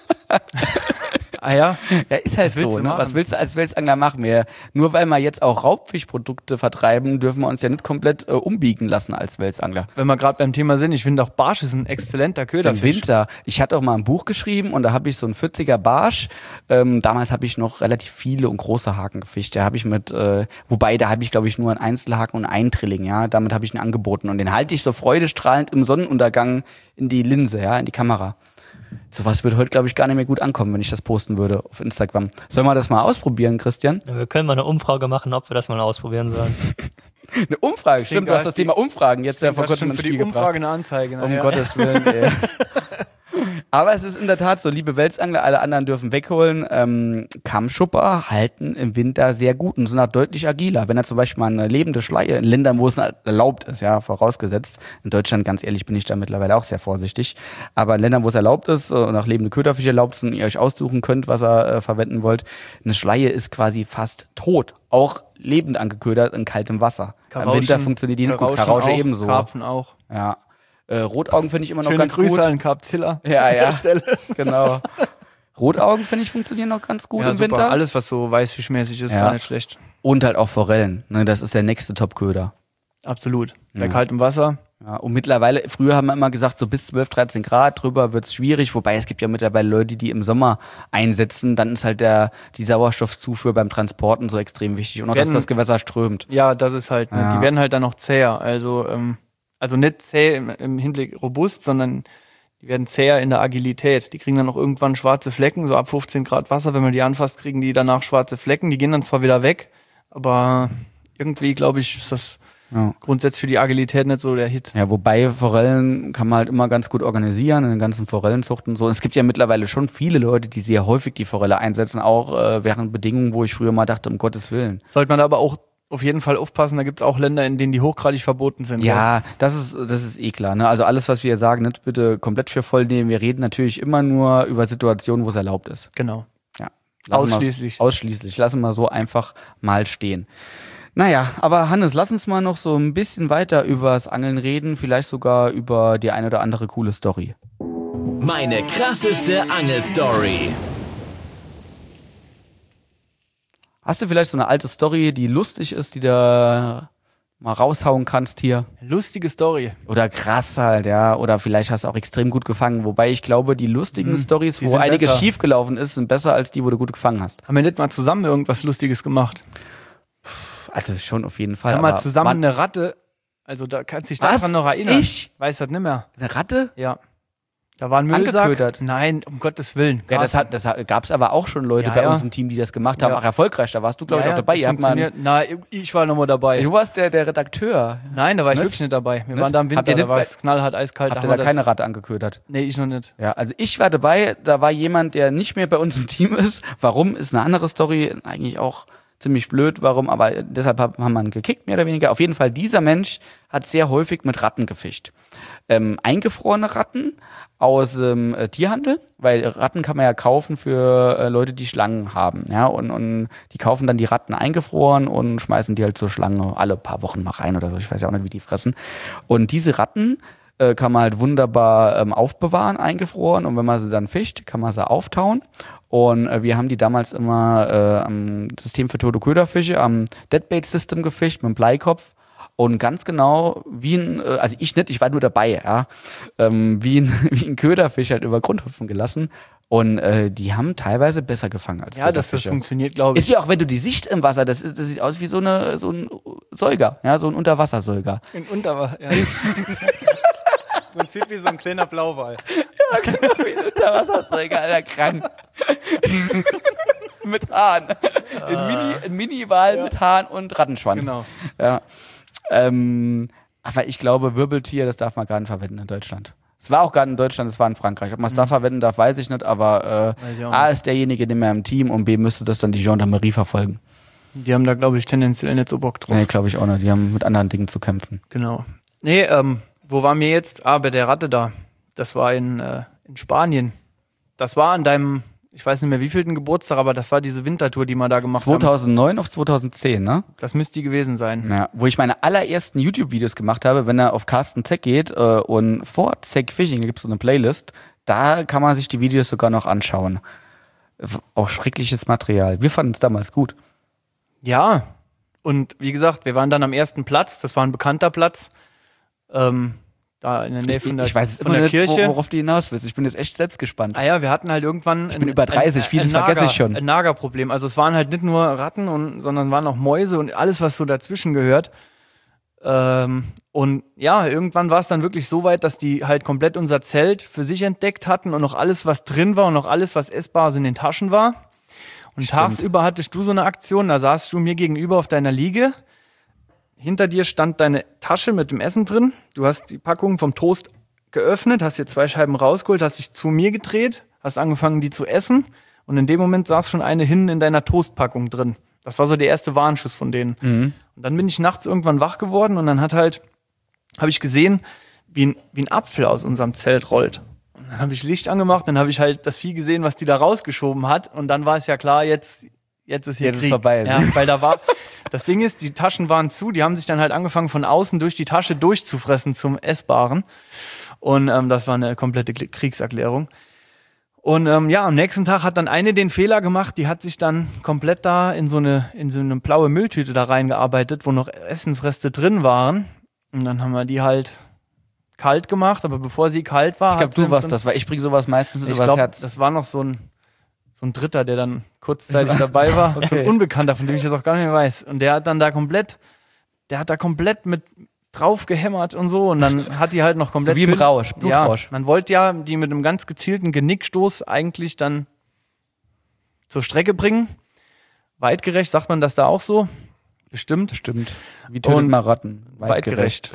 Ah ja? Ja, ist halt Was willst so, du ne? machen? Was willst du als Welsangler machen? Nur weil wir jetzt auch Raubfischprodukte vertreiben, dürfen wir uns ja nicht komplett umbiegen lassen als Welsangler. Wenn wir gerade beim Thema sind, ich finde auch Barsch ist ein exzellenter Im Köderfisch. Winter. Ich hatte auch mal ein Buch geschrieben und da habe ich so einen 40er Barsch. Damals habe ich noch relativ viele und große Haken gefischt. Da habe ich wobei da habe ich glaube ich nur einen Einzelhaken und einen Trilling, ja. Damit habe ich ihn angeboten und den halte ich so freudestrahlend im Sonnenuntergang in die Linse, ja, in die Kamera. Sowas würde heute, glaube ich, gar nicht mehr gut ankommen, wenn ich das posten würde auf Instagram. Sollen wir das mal ausprobieren, Christian? Ja, wir können mal eine Umfrage machen, ob wir das mal ausprobieren sollen. Eine Umfrage, stimmt, du hast das Thema Umfragen jetzt ja vor Das ist kurzem schon ins für die Spiel gebracht. Umfrage eine Anzeige. Um nachher. Gottes Willen, ey. Aber es ist in der Tat so, liebe Welsangler, alle anderen dürfen wegholen. Kammschupper halten im Winter sehr gut und sind auch deutlich agiler. Wenn er zum Beispiel mal eine lebende Schleie in Ländern, wo es erlaubt ist, ja, vorausgesetzt. In Deutschland, ganz ehrlich, bin ich da mittlerweile auch sehr vorsichtig. Aber in Ländern, wo es erlaubt ist und auch lebende Köderfische erlaubt sind und ihr euch aussuchen könnt, was ihr verwenden wollt, eine Schleie ist quasi fast tot. Auch lebend angeködert in kaltem Wasser. Im Winter funktioniert die nicht gut. Karausche auch, ebenso. Karpfen auch. Ja. Rotaugen finde ich immer noch Schöne ganz Grüße gut. an Carpzilla. Ja, an ja. der Stelle. Genau. Rotaugen, finde ich, funktionieren noch ganz gut Ja, im super. Winter. Alles, was so weißfischmäßig ist, Ja. gar nicht schlecht. Und halt auch Forellen. Ne, das ist der nächste Top-Köder. Absolut. Bei Ja. kaltem Wasser. Ja, und mittlerweile, früher haben wir immer gesagt, so bis 12, 13 Grad drüber wird's schwierig, wobei es gibt ja mittlerweile Leute, die im Sommer einsetzen, dann ist halt die Sauerstoffzufuhr beim Transporten so extrem wichtig und auch, dass das Gewässer strömt. Ja, das ist halt, ne? Ja. Die werden halt dann noch zäher. Also nicht zäh im Hinblick robust, sondern die werden zäher in der Agilität. Die kriegen dann auch irgendwann schwarze Flecken, so ab 15 Grad Wasser, wenn man die anfasst, kriegen die danach schwarze Flecken. Die gehen dann zwar wieder weg, aber irgendwie, glaube ich, ist das grundsätzlich für die Agilität nicht so der Hit. Ja, wobei Forellen kann man halt immer ganz gut organisieren, in den ganzen Forellenzuchten und so. Es gibt ja mittlerweile schon viele Leute, die sehr häufig die Forelle einsetzen, auch während Bedingungen, wo ich früher mal dachte, um Gottes Willen. Sollte man aber auch auf jeden Fall aufpassen, da gibt es auch Länder, in denen die hochgradig verboten sind. Ja, das ist eh klar. Ne? Also alles, was wir hier sagen, nicht bitte komplett für voll nehmen. Wir reden natürlich immer nur über Situationen, wo es erlaubt ist. Genau. Ja. Ausschließlich. Ausschließlich. Lassen wir so einfach mal stehen. Naja, aber Hannes, lass uns mal noch so ein bisschen weiter übers Angeln reden, vielleicht sogar über die eine oder andere coole Story. Meine krasseste Angelstory. Hast du vielleicht so eine alte Story, die lustig ist, die du mal raushauen kannst hier? Lustige Story. Oder krass halt, ja. Oder vielleicht hast du auch extrem gut gefangen. Wobei ich glaube, die lustigen Stories, die wo sind einiges besser. schiefgelaufen ist, sind besser als die, wo du gut gefangen hast. Haben wir nicht mal zusammen irgendwas Lustiges gemacht? Also schon auf jeden Fall. Wir haben mal aber zusammen Mann, eine Ratte, also da kannst du dich Was? daran noch erinnern. Ich? Weiß das nicht mehr. eine Ratte? Ja. Da war ein Müllsack. Angeködert? Nein, um Gottes Willen. Ja, das gab es aber auch schon Leute Ja, bei ja. uns im Team, die das gemacht haben. Ja. Auch erfolgreich. Da warst du, glaube ich, auch dabei. Das Ihr habt mal, funktioniert. Nein, ich war noch mal dabei. du warst der Redakteur. Nein, da war ich Nicht? wirklich nicht dabei. Wir Nicht? waren da im Habt ihr Winter, da nicht war bei- es knallhart, eiskalt. Habt haben ihr wir da keine das- Ratte angeködert? Nee, ich noch nicht. Ja, also ich war dabei, da war jemand, der nicht mehr bei uns im Team ist. Warum, ist eine andere Story, eigentlich auch ziemlich blöd, warum, aber deshalb haben wir ihn gekickt, mehr oder weniger. Auf jeden Fall, dieser Mensch hat sehr häufig mit Ratten gefischt. Eingefrorene Ratten aus Tierhandel, weil Ratten kann man ja kaufen für Leute, die Schlangen haben, ja, und die kaufen dann die Ratten eingefroren und schmeißen die halt zur Schlange alle paar Wochen mal rein oder so, ich weiß ja auch nicht, wie die fressen. Und diese Ratten kann man halt wunderbar aufbewahren, eingefroren, und wenn man sie dann fischt, kann man sie auftauen. Und wir haben die damals immer am System für tote Köderfische, am Deadbait-System gefischt mit dem Bleikopf. Und ganz genau wie also ich nicht, ich war nur dabei, ja, wie ein Köderfisch halt über Grundhüpfen gelassen. Und die haben teilweise besser gefangen als Ja, das Köderfische. funktioniert, glaube ich. Ist ja auch, wenn du die Sicht im Wasser, das sieht aus wie so ein Säuger, ja, so ein Unterwassersäuger. In Unterwasser, ja. Im Prinzip wie so ein kleiner Blauwal. Wie ein Unterwassersäuger, Alter, krank. Mit Haaren. Ein Mini-Wal mit Haaren und Rattenschwanz. Genau. Ja. Aber ich glaube, Wirbeltier, das darf man gar nicht verwenden in Deutschland. Es war auch gar nicht in Deutschland, es war in Frankreich. Ob man es da verwenden darf, weiß ich nicht, aber Weiß ich auch A ist derjenige, den wir im Team, und B müsste das dann die Gendarmerie verfolgen. Die haben da, glaube ich, tendenziell nicht so Bock drauf. Nee, glaube ich auch nicht. Die haben mit anderen Dingen zu kämpfen. Genau. Nee, wo waren wir jetzt? Bei der Ratte da. Das war in Spanien. Das war an deinem, ich weiß nicht mehr wievielten Geburtstag, aber das war diese Wintertour, die wir da gemacht haben. 2009 auf 2010, ne? Das müsste die gewesen sein. Ja, wo ich meine allerersten YouTube-Videos gemacht habe, wenn er auf Carsten Zeck geht und vor Zeck Fishing, da gibt es so eine Playlist, da kann man sich die Videos sogar noch anschauen. Auch schreckliches Material. Wir fanden es damals gut. Ja, und wie gesagt, wir waren dann am ersten Platz, das war ein bekannter Platz, da in der Nähe von der, ich weiß jetzt von immer der nicht, Kirche. worauf du hinaus willst. Ich bin jetzt echt selbst gespannt. Ah ja, wir hatten halt irgendwann Ich bin über 30, vieles vergesse ich schon. Ein Nagerproblem. Also es waren halt nicht nur Ratten, sondern waren auch Mäuse und alles, was so dazwischen gehört. Und ja, irgendwann war es dann wirklich so weit, dass die halt komplett unser Zelt für sich entdeckt hatten und noch alles, was drin war und noch alles, was essbar in den Taschen war. Und Stimmt. tagsüber hattest du so eine Aktion, da saßt du mir gegenüber auf deiner Liege. Hinter dir stand deine Tasche mit dem Essen drin. Du hast die Packung vom Toast geöffnet, hast dir 2 Scheiben rausgeholt, hast dich zu mir gedreht, hast angefangen, die zu essen. Und in dem Moment saß schon eine hinten in deiner Toastpackung drin. Das war so der erste Warnschuss von denen. Und dann bin ich nachts irgendwann wach geworden und dann habe ich gesehen, wie ein Apfel aus unserem Zelt rollt. Dann habe ich Licht angemacht, dann habe ich halt das Vieh gesehen, was die da rausgeschoben hat. Und dann war es ja klar, jetzt jetzt ist hier Jetzt ist Krieg. vorbei. Ja, weil das Ding ist, die Taschen waren zu, die haben sich dann halt angefangen von außen durch die Tasche durchzufressen zum Essbaren. Und das war eine komplette Kriegserklärung. Und am nächsten Tag hat dann eine den Fehler gemacht, die hat sich dann komplett da in so eine blaue Mülltüte da reingearbeitet, wo noch Essensreste drin waren. Und dann haben wir die halt kalt gemacht, aber bevor sie kalt war... Ich glaube, du warst das, weil ich bringe sowas meistens übers Herz. Das war noch so ein Dritter, der dann kurzzeitig dabei war. Okay. So ein Unbekannter, von dem ich jetzt auch gar nicht mehr weiß. Und der hat dann da komplett mit drauf gehämmert und so. Und dann hat die halt noch komplett... So wie im Rausch, Blutrausch. Ja, man wollte ja die mit einem ganz gezielten Genickstoß eigentlich dann zur Strecke bringen. Weitgerecht, sagt man das da auch so? Bestimmt. Wie tötet man Ratten? Weitgerecht.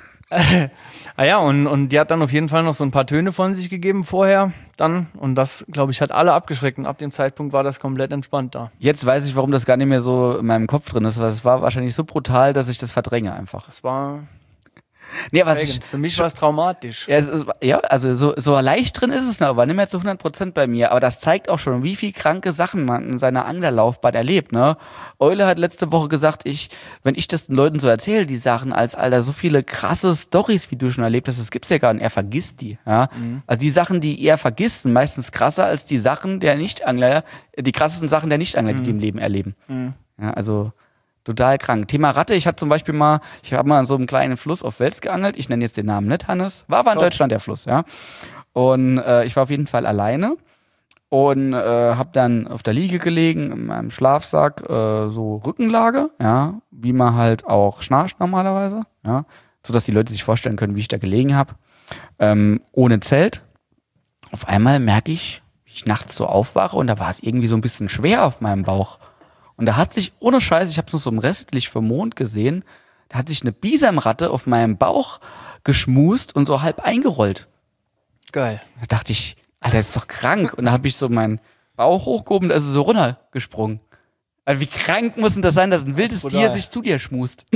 Und die hat dann auf jeden Fall noch so ein paar Töne von sich gegeben vorher dann. Und das, glaube ich, hat alle abgeschreckt. Und ab dem Zeitpunkt war das komplett entspannt da. Jetzt weiß ich, warum das gar nicht mehr so in meinem Kopf drin ist. Weil es war wahrscheinlich so brutal, dass ich das verdränge einfach. Das war... Nee, für mich war es traumatisch. Ja, also so leicht drin ist es noch, aber nicht mehr zu 100% bei mir. Aber das zeigt auch schon, wie viel kranke Sachen man in seiner Anglerlaufbahn erlebt, ne? Eule hat letzte Woche gesagt, wenn ich das den Leuten so erzähle, die Sachen als Alter, so viele krasse Storys, wie du schon erlebt hast, das gibt's ja gar nicht. Er vergisst die, ja? Also die Sachen, die er vergisst, sind meistens krasser als die Sachen der Nichtangler, die krassesten Sachen der Nichtangler, die im Leben erleben. Ja, also total krank. Thema Ratte, ich habe mal an so einem kleinen Fluss auf Wels geangelt. Ich nenne jetzt den Namen nicht, Hannes. War aber in Deutschland der Fluss, ja. Und ich war auf jeden Fall alleine und habe dann auf der Liege gelegen, in meinem Schlafsack, so Rückenlage, ja, wie man halt auch schnarcht normalerweise, ja, sodass die Leute sich vorstellen können, wie ich da gelegen habe. Ohne Zelt. Auf einmal merke ich, wie ich nachts so aufwache und da war es irgendwie so ein bisschen schwer auf meinem Bauch. Und da hat sich, ohne Scheiß, ich habe es noch so im Restlicht vom Mond gesehen, da hat sich eine Bisamratte auf meinem Bauch geschmust und so halb eingerollt. Geil. Da dachte ich, Alter, das ist doch krank. Und da habe ich so meinen Bauch hochgehoben, da ist es so runtergesprungen. Also wie krank muss denn das sein, dass ein wildes Tier sich zu dir schmust?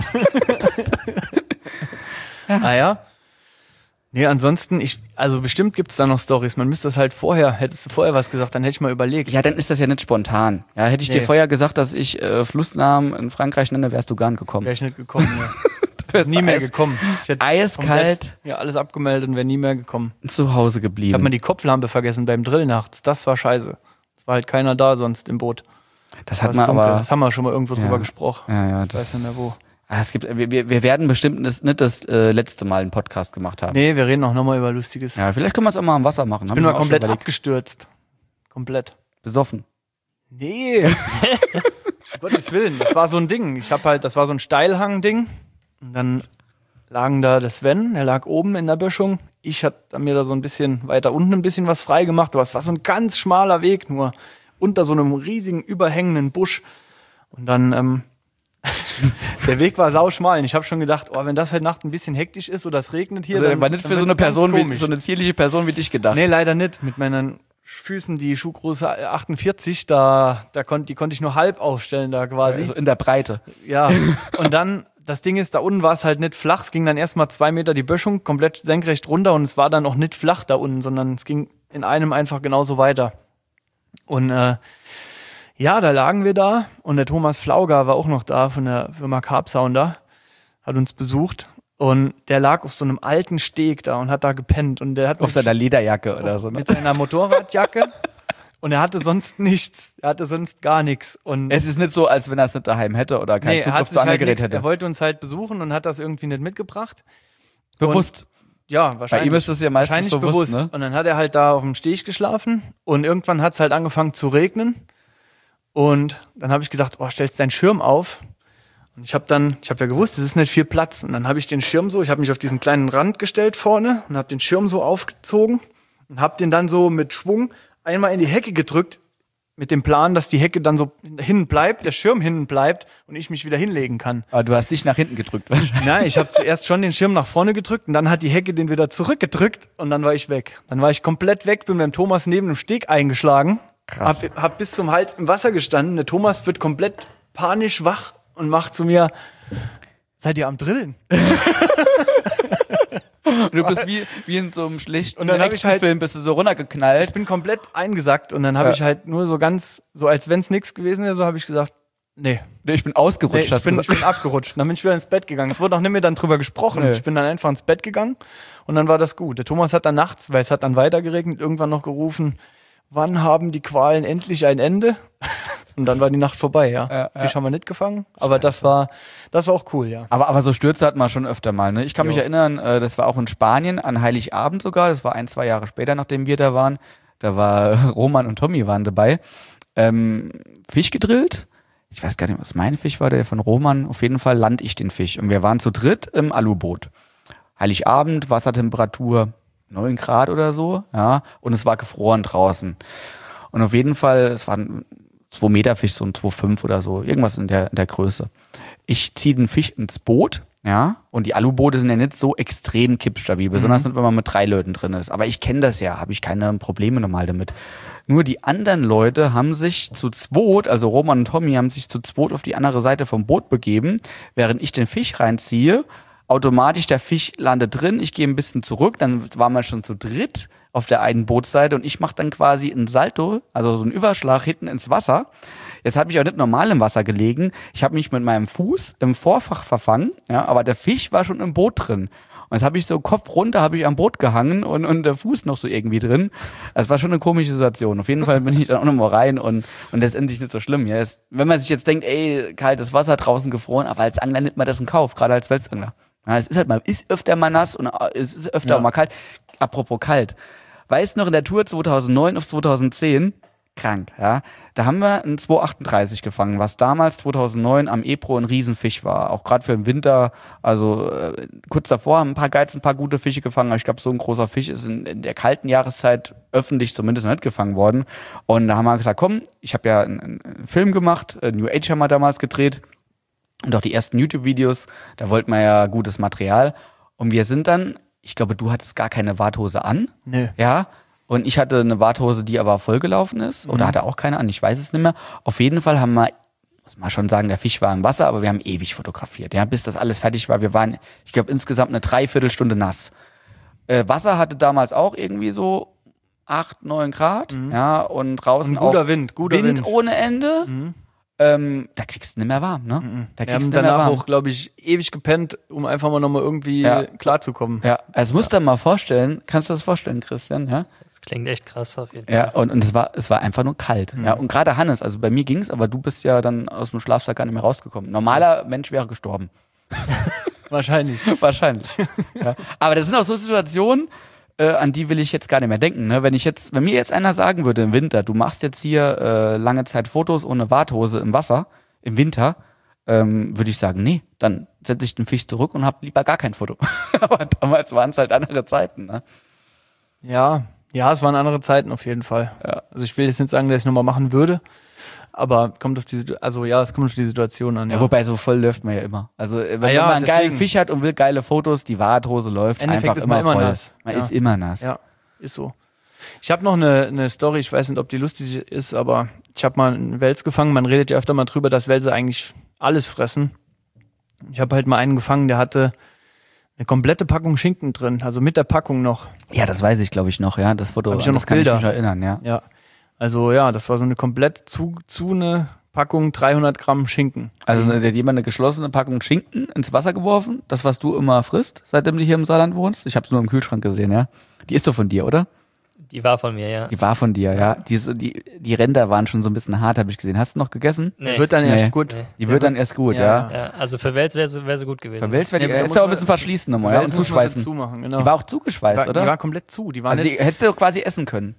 Ja. Nee, ansonsten, also bestimmt gibt's da noch Storys. Man müsste das halt hättest du vorher was gesagt, dann hätte ich mal überlegt. Ja, dann ist das ja nicht spontan. Ja, hätte ich dir vorher gesagt, dass ich Flussnamen in Frankreich nenne, wärst du gar nicht gekommen. Wäre ich nicht gekommen, ja. Nie mehr gekommen. Ich hätte eiskalt. Ja, alles abgemeldet und wäre nie mehr gekommen. Zu Hause geblieben. Ich habe mal die Kopflampe vergessen beim Drill nachts. Das war scheiße. Es war halt keiner da sonst im Boot. Das hat man aber... Das haben wir schon mal irgendwo drüber gesprochen. Ja, ich weiß nicht mehr wo. Wir werden bestimmt nicht das letzte Mal einen Podcast gemacht haben. Nee, wir reden auch nochmal über Lustiges. Ja, vielleicht können wir es auch mal am Wasser machen. Ich bin mal komplett abgestürzt. Komplett. Besoffen. Nee. Um Gottes Willen. Das war so ein Ding. Das war so ein Steilhang-Ding. Und dann lagen da der Sven, der lag oben in der Böschung. Ich hatte mir da so ein bisschen weiter unten ein bisschen was frei gemacht. Aber es war so ein ganz schmaler Weg nur. Unter so einem riesigen, überhängenden Busch. Und dann, der Weg war sauschmal und ich habe schon gedacht, wenn das heute Nacht ein bisschen hektisch ist oder es regnet hier, also, dann war nicht für so eine Person, so eine zierliche Person wie dich gedacht. Nee, leider nicht. Mit meinen Füßen, die Schuhgröße 48, die konnte ich nur halb aufstellen da quasi. Also in der Breite. Ja, und dann, das Ding ist, da unten war es halt nicht flach, es ging dann erstmal 2 Meter die Böschung komplett senkrecht runter und es war dann auch nicht flach da unten, sondern es ging in einem einfach genauso weiter. Und ja, da lagen wir da und der Thomas Flauger war auch noch da von der Firma Carp Sounder, hat uns besucht und der lag auf so einem alten Steg da und hat da gepennt und der hat auf seiner Lederjacke oder so, ne? Mit seiner Motorradjacke und er hatte sonst nichts, gar nichts. Und es ist nicht so, als wenn er es nicht daheim hätte oder kein Zugriff zu anderen Gerät hätte. Er wollte uns halt besuchen und hat das irgendwie nicht mitgebracht. Bewusst. Ja, wahrscheinlich. Bei ihm ist das ja meistens bewusst. Ne? Und dann hat er halt da auf dem Steg geschlafen und irgendwann hat es halt angefangen zu regnen. Und dann habe ich gedacht, stellst deinen Schirm auf. Und ich habe ja gewusst, es ist nicht viel Platz. Und dann habe ich den Schirm ich habe mich auf diesen kleinen Rand gestellt vorne und habe den Schirm so aufgezogen und habe den dann so mit Schwung einmal in die Hecke gedrückt, mit dem Plan, dass die Hecke dann so hinten bleibt, der Schirm hinten bleibt und ich mich wieder hinlegen kann. Aber du hast dich nach hinten gedrückt wahrscheinlich. Nein, ich habe zuerst schon den Schirm nach vorne gedrückt und dann hat die Hecke den wieder zurückgedrückt und dann war ich weg. Dann war ich komplett weg, bin beim Thomas neben dem Steg eingeschlagen. Krass. Hab bis zum Hals im Wasser gestanden. Der Thomas wird komplett panisch wach und macht zu mir, seid ihr am Drillen? Du bist wie in so einem schlechten Und dann hab ich halt- Film, bist du so runtergeknallt. Ich bin komplett eingesackt und dann habe ich halt nur so ganz, so als wenn es nichts gewesen wäre, so habe ich gesagt, nee. Nee, ich bin ausgerutscht. Ich bin abgerutscht. Und dann bin ich wieder ins Bett gegangen. Es wurde auch nicht mehr dann drüber gesprochen. Nee. Ich bin dann einfach ins Bett gegangen und dann war das gut. Der Thomas hat dann nachts, weil es hat dann weiter geregnet, irgendwann noch gerufen, wann haben die Qualen endlich ein Ende? Und dann war die Nacht vorbei, ja. Fisch haben wir nicht gefangen, aber das war auch cool, ja. Aber so Stürze hat man schon öfter mal, ne? Ich kann mich erinnern, das war auch in Spanien, an Heiligabend sogar, das war 1-2 Jahre später, nachdem wir da waren. Da war Roman und Tommy waren dabei. Fisch gedrillt. Ich weiß gar nicht, was mein Fisch war, der von Roman. Auf jeden Fall lande ich den Fisch. Und wir waren zu dritt im Aluboot. Heiligabend, Wassertemperatur 9 Grad oder so, ja. Und es war gefroren draußen. Und auf jeden Fall, es war ein 2 Meter Fisch, so ein 2,5 oder so, irgendwas in der Größe. Ich ziehe den Fisch ins Boot, ja, und die Aluboote sind ja nicht so extrem kippstabil, besonders nicht, wenn man mit 3 Leuten drin ist. Aber ich kenne das ja, habe ich keine Probleme normal damit. Nur die anderen Leute haben sich zu zweit, also Roman und Tommy, haben sich zu zweit auf die andere Seite vom Boot begeben, während ich den Fisch reinziehe. Automatisch der Fisch landet drin, ich gehe ein bisschen zurück, dann waren wir schon zu dritt auf der einen Bootsseite und ich mache dann quasi einen Salto, also so einen Überschlag hinten ins Wasser. Jetzt habe ich auch nicht normal im Wasser gelegen, ich habe mich mit meinem Fuß im Vorfach verfangen, ja, aber der Fisch war schon im Boot drin. Und jetzt habe ich so Kopf runter, habe ich am Boot gehangen und der Fuß noch so irgendwie drin. Das war schon eine komische Situation. Auf jeden Fall bin ich dann auch nochmal rein und letztendlich nicht so schlimm. Ja, wenn man sich jetzt denkt, ey, kaltes Wasser, draußen gefroren, aber als Angler nimmt man das in Kauf, gerade als Welsangler. Ja, es ist halt mal, ist öfter mal nass und es ist öfter auch mal kalt. Apropos kalt. Weißt du noch, in der Tour 2009 auf 2010, krank, ja, da haben wir einen 2,38 gefangen, was damals 2009 am Ebro ein Riesenfisch war. Auch gerade für den Winter, also kurz davor haben ein paar Geiz, ein paar gute Fische gefangen, aber ich glaube, so ein großer Fisch ist in der kalten Jahreszeit öffentlich zumindest noch nicht gefangen worden. Und da haben wir gesagt, komm, ich habe ja einen Film gemacht, New Age haben wir damals gedreht, und auch die ersten YouTube-Videos, da wollten wir ja gutes Material. Und wir sind dann, ich glaube, du hattest gar keine Warthose an. Nee. Ja. Und ich hatte eine Warthose, die aber vollgelaufen ist. Oder hatte auch keine an, ich weiß es nicht mehr. Auf jeden Fall haben wir, muss man schon sagen, der Fisch war im Wasser, aber wir haben ewig fotografiert. Ja, bis das alles fertig war. Wir waren, ich glaube, insgesamt eine 3/4 nass. Wasser hatte damals auch irgendwie so 8, 9 Grad. Ja, und draußen Und guter auch Wind Wind ohne Ende. Da kriegst du nicht mehr warm, ne? Da Wir kriegst haben du nicht mehr danach warm. auch, glaube ich, ewig gepennt, um einfach mal nochmal irgendwie klarzukommen. Ja, also musst du dir mal vorstellen, kannst du das vorstellen, Christian, ja? Das klingt echt krass auf jeden Fall. Ja, und es war einfach nur kalt. Ja, und gerade Hannes, also bei mir ging's, aber du bist ja dann aus dem Schlafsack gar nicht mehr rausgekommen. Normaler Mensch wäre gestorben. Wahrscheinlich. Wahrscheinlich. Ja. Aber das sind auch so Situationen, an die will ich jetzt gar nicht mehr denken. Ne? Wenn mir jetzt einer sagen würde im Winter, du machst jetzt hier lange Zeit Fotos ohne Warthose im Wasser, im Winter, würde ich sagen, nee, dann setze ich den Fisch zurück und hab lieber gar kein Foto. Aber damals waren es halt andere Zeiten. Ne? Ja, es waren andere Zeiten auf jeden Fall. Ja. Also ich will jetzt nicht sagen, dass ich nochmal machen würde, aber es kommt auf die Situation an. Ja, wobei so voll läuft man ja immer. Also wenn man einen geilen deswegen. Fisch hat und will geile Fotos, die Warthose läuft Endeffekt einfach ist man immer voll. nass. Man Ja. ist immer nass. Ja, ist so. Ich habe noch eine Story, ich weiß nicht, ob die lustig ist, aber ich habe mal einen Wels gefangen. Man redet ja öfter mal drüber, dass Welse eigentlich alles fressen. Ich habe halt mal einen gefangen, der hatte eine komplette Packung Schinken drin, also mit der Packung noch. Ja, das weiß ich, glaube ich, noch, ja. Das Foto, Hab ich ja das noch kann Bilder. ich mich erinnern, ja. Ja, also ja, das war so eine komplett zu eine Packung 300 Gramm Schinken. Also der hat jemand eine geschlossene Packung Schinken ins Wasser geworfen, das, was du immer frisst, seitdem du hier im Saarland wohnst. Ich habe es nur im Kühlschrank gesehen, ja. Die ist doch von dir, oder? Die war von mir, ja. Die war von dir, ja. Die Ränder waren schon so ein bisschen hart, habe ich gesehen. Hast du noch gegessen? Nee. Wird dann Nee. erst gut. Nee. Die wird dann erst gut, Ja. ja. Ja, also für Wels wäre sie gut gewesen. Von Wels wäre die, Ja, da hättest muss du auch ein man- bisschen verschließen nochmal, ja, und Wels muss man jetzt zuschweißen. zumachen, genau. Die war auch zugeschweißt, Die oder? war komplett zu. Die war Also nicht. die hättest du doch quasi essen können.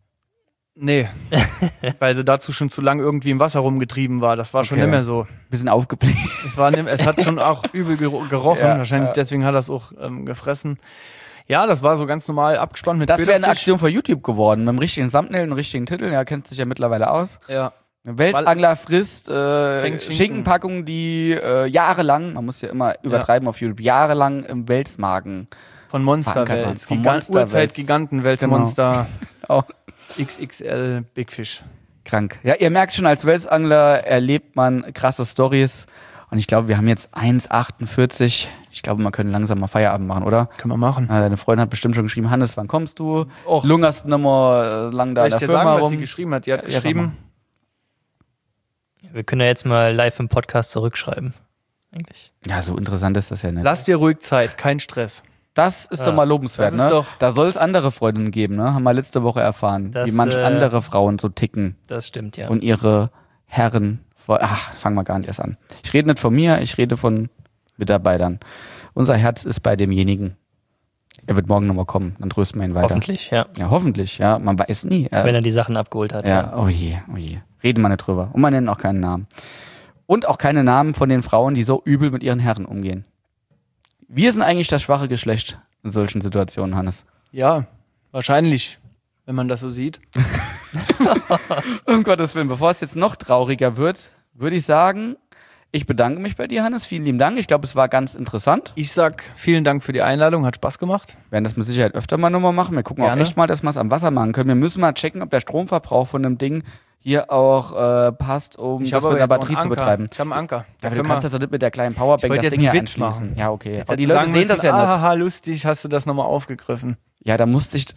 Nee. Weil sie dazu schon zu lange irgendwie im Wasser rumgetrieben war. Das war schon Okay. nicht mehr so. Bisschen aufgebläht. Es hat schon auch übel gerochen. Ja, Wahrscheinlich ja. deswegen hat er es auch gefressen. Ja, das war so ganz normal abgespannt mit Das wäre eine Köderfisch. Aktion für YouTube geworden, mit dem richtigen Thumbnail und dem richtigen Titel. Ja, kennt sich ja mittlerweile aus. Ja. Ein Welsangler frisst Fängt Schinken. Schinkenpackungen, die jahrelang, man muss ja immer übertreiben auf YouTube, jahrelang im Welsmagen. Von Monster Verankert Wels. waren. Von Monster Urzeit-Giganten Welsmonster. Auch XXL Big Fish. krank. Ja, ihr merkt schon, als Welsangler erlebt man krasse Stories. Und ich glaube, wir haben jetzt 1,48. Ich glaube, man könnte langsam mal Feierabend machen, oder? Können wir machen. Deine Freundin hat bestimmt schon geschrieben, Hannes, wann kommst du? Och. Lungerst nicht mehr lang da Soll in ich der dir Firma sagen, was rum? sie geschrieben hat? Die hat Ja, sag geschrieben, Wir können ja jetzt mal live im Podcast zurückschreiben. Eigentlich. Ja, so interessant ist das ja nicht. lass dir ruhig Zeit, kein Stress. Das ist doch mal lobenswert, Das ist ne? doch- Da soll es andere Freundinnen geben, ne? Haben wir letzte Woche erfahren, Das, wie manche andere Frauen so ticken Das stimmt, ja. und ihre Herren. Fangen wir gar nicht erst an. Ich rede nicht von mir, ich rede von Mitarbeitern. Unser Herz ist bei demjenigen. Er wird morgen nochmal kommen, dann trösten wir ihn weiter. Hoffentlich, ja. Ja, hoffentlich, ja. Man weiß nie. Wenn er die Sachen abgeholt hat. Ja, oh je, oh je. Reden wir nicht drüber. Und wir nennen auch keinen Namen. Und auch keine Namen von den Frauen, die so übel mit ihren Herren umgehen. Wir sind eigentlich das schwache Geschlecht in solchen Situationen, Hannes. Ja, wahrscheinlich, wenn man das so sieht. Um Gottes Willen, bevor es jetzt noch trauriger wird, würde ich sagen, ich bedanke mich bei dir, Hannes. Vielen lieben Dank. Ich glaube, es war ganz interessant. Ich sag vielen Dank für die Einladung, hat Spaß gemacht. Wir werden das mit Sicherheit öfter mal nochmal machen. Wir gucken Gerne. auch echt mal, dass wir es am Wasser machen können. Wir müssen mal checken, ob der Stromverbrauch von dem Ding hier auch passt, um das mit der Batterie zu betreiben. Ich habe einen Anker. Ja, aber du kannst das doch nicht mit der kleinen Powerbank Ich wollte das jetzt Ding hier einen Witz anschließen. machen. Ja, okay. Jetzt Aber die hättest du Leute sagen sehen das müssen, ja nicht. haha, lustig, hast du das nochmal aufgegriffen. Ja, da muss ich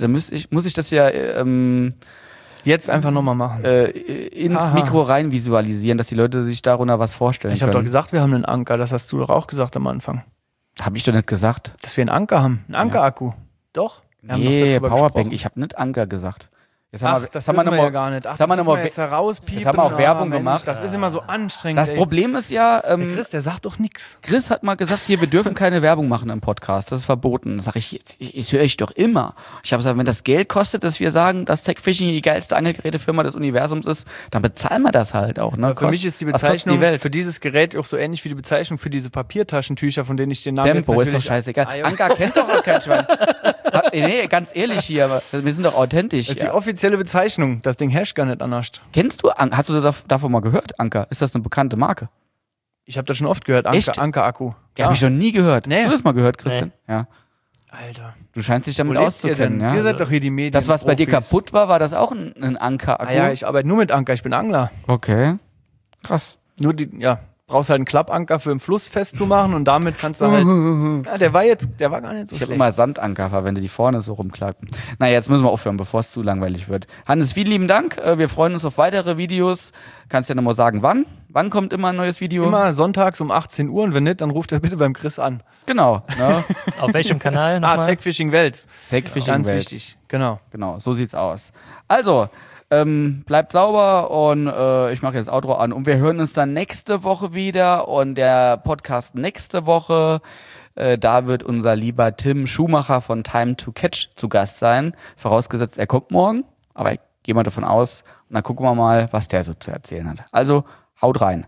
das Jetzt einfach nochmal machen. ins Haha. Mikro rein visualisieren, dass die Leute sich darunter was vorstellen Ich habe doch können. gesagt, wir haben einen Anker. Das hast du doch auch gesagt am Anfang. Habe ich doch nicht gesagt. Dass wir einen Anker haben. Einen Anker-Akku. Doch. Wir haben doch Nee, darüber Powerbank. gesprochen. Ich habe nicht Anker gesagt. Jetzt Ach, das haben wir noch ja mal- gar nicht. Ach, jetzt haben wir noch mal jetzt herauspiepen. jetzt haben wir auch Werbung Mensch, gemacht. Das ist immer so anstrengend. Das ey. Problem ist ja, Der Chris, der sagt doch nichts. Chris hat mal gesagt, hier, wir dürfen keine Werbung machen im Podcast. Das ist verboten. Sag ich, ich höre ich doch immer. Ich habe gesagt, wenn das Geld kostet, dass wir sagen, dass Tech Fishing die geilste Angelgerätefirma des Universums ist, dann bezahlen wir das halt auch. Ne? Für mich ist die was kostet Bezeichnung die Welt. für dieses Gerät auch so ähnlich wie die Bezeichnung für diese Papiertaschentücher, von denen ich den Namen Tempo jetzt ist doch natürlich- scheißegal. Ah, ja. Anker kennt doch auch kein Schwein. Nee, ganz ehrlich hier, aber wir sind doch authentisch. Das ist die offizielle Bezeichnung. Das Ding herrscht gar nicht anders. Kennst du, hast du davon mal gehört, Anker? Ist das eine bekannte Marke? Ich habe das schon oft gehört. Echt? Anker-Akku. Ja. Habe ich noch nie gehört. Nee. Hast du das mal gehört, Christian? Ja. Alter. Du scheinst dich damit Wo lebt ihr auszukennen, denn? ja. Ihr seid doch hier die Medien. Das, was bei dir kaputt war das auch ein Anker-Akku? Ah ja, ich arbeite nur mit Anker. Ich bin Angler. Okay. Krass. Nur brauchst halt einen Klappanker für im Fluss festzumachen und damit kannst du halt. Ja, der war gar nicht so Ich habe schlecht. immer Sandanker verwendet, die vorne so rumklappen. Naja, jetzt müssen wir aufhören, bevor es zu langweilig wird. Hannes, vielen lieben Dank. Wir freuen uns auf weitere Videos. Kannst du ja nochmal sagen, wann? Wann kommt immer ein neues Video? Immer sonntags um 18 Uhr und wenn nicht, dann ruft er bitte beim Chris an. Genau. Ne? Auf welchem Kanal nochmal? Zack Fishing Wels. Sackfishing Ganz Welt. wichtig. Genau. Genau, so sieht's aus. Also, bleibt sauber und ich mache jetzt das Outro an und wir hören uns dann nächste Woche wieder und der Podcast nächste Woche, da wird unser lieber Tim Schumacher von Time to Catch zu Gast sein. Vorausgesetzt, er kommt morgen, aber ich gehe mal davon aus und dann gucken wir mal, was der so zu erzählen hat. Also, haut rein.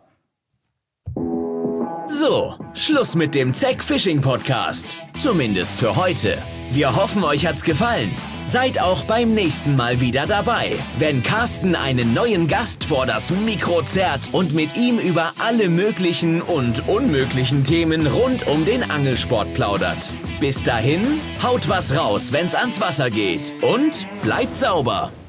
So, Schluss mit dem Zack Fishing Podcast. Zumindest für heute. Wir hoffen, euch hat's gefallen. Seid auch beim nächsten Mal wieder dabei, wenn Carsten einen neuen Gast vor das Mikro zerrt und mit ihm über alle möglichen und unmöglichen Themen rund um den Angelsport plaudert. Bis dahin, haut was raus, wenn's ans Wasser geht und bleibt sauber.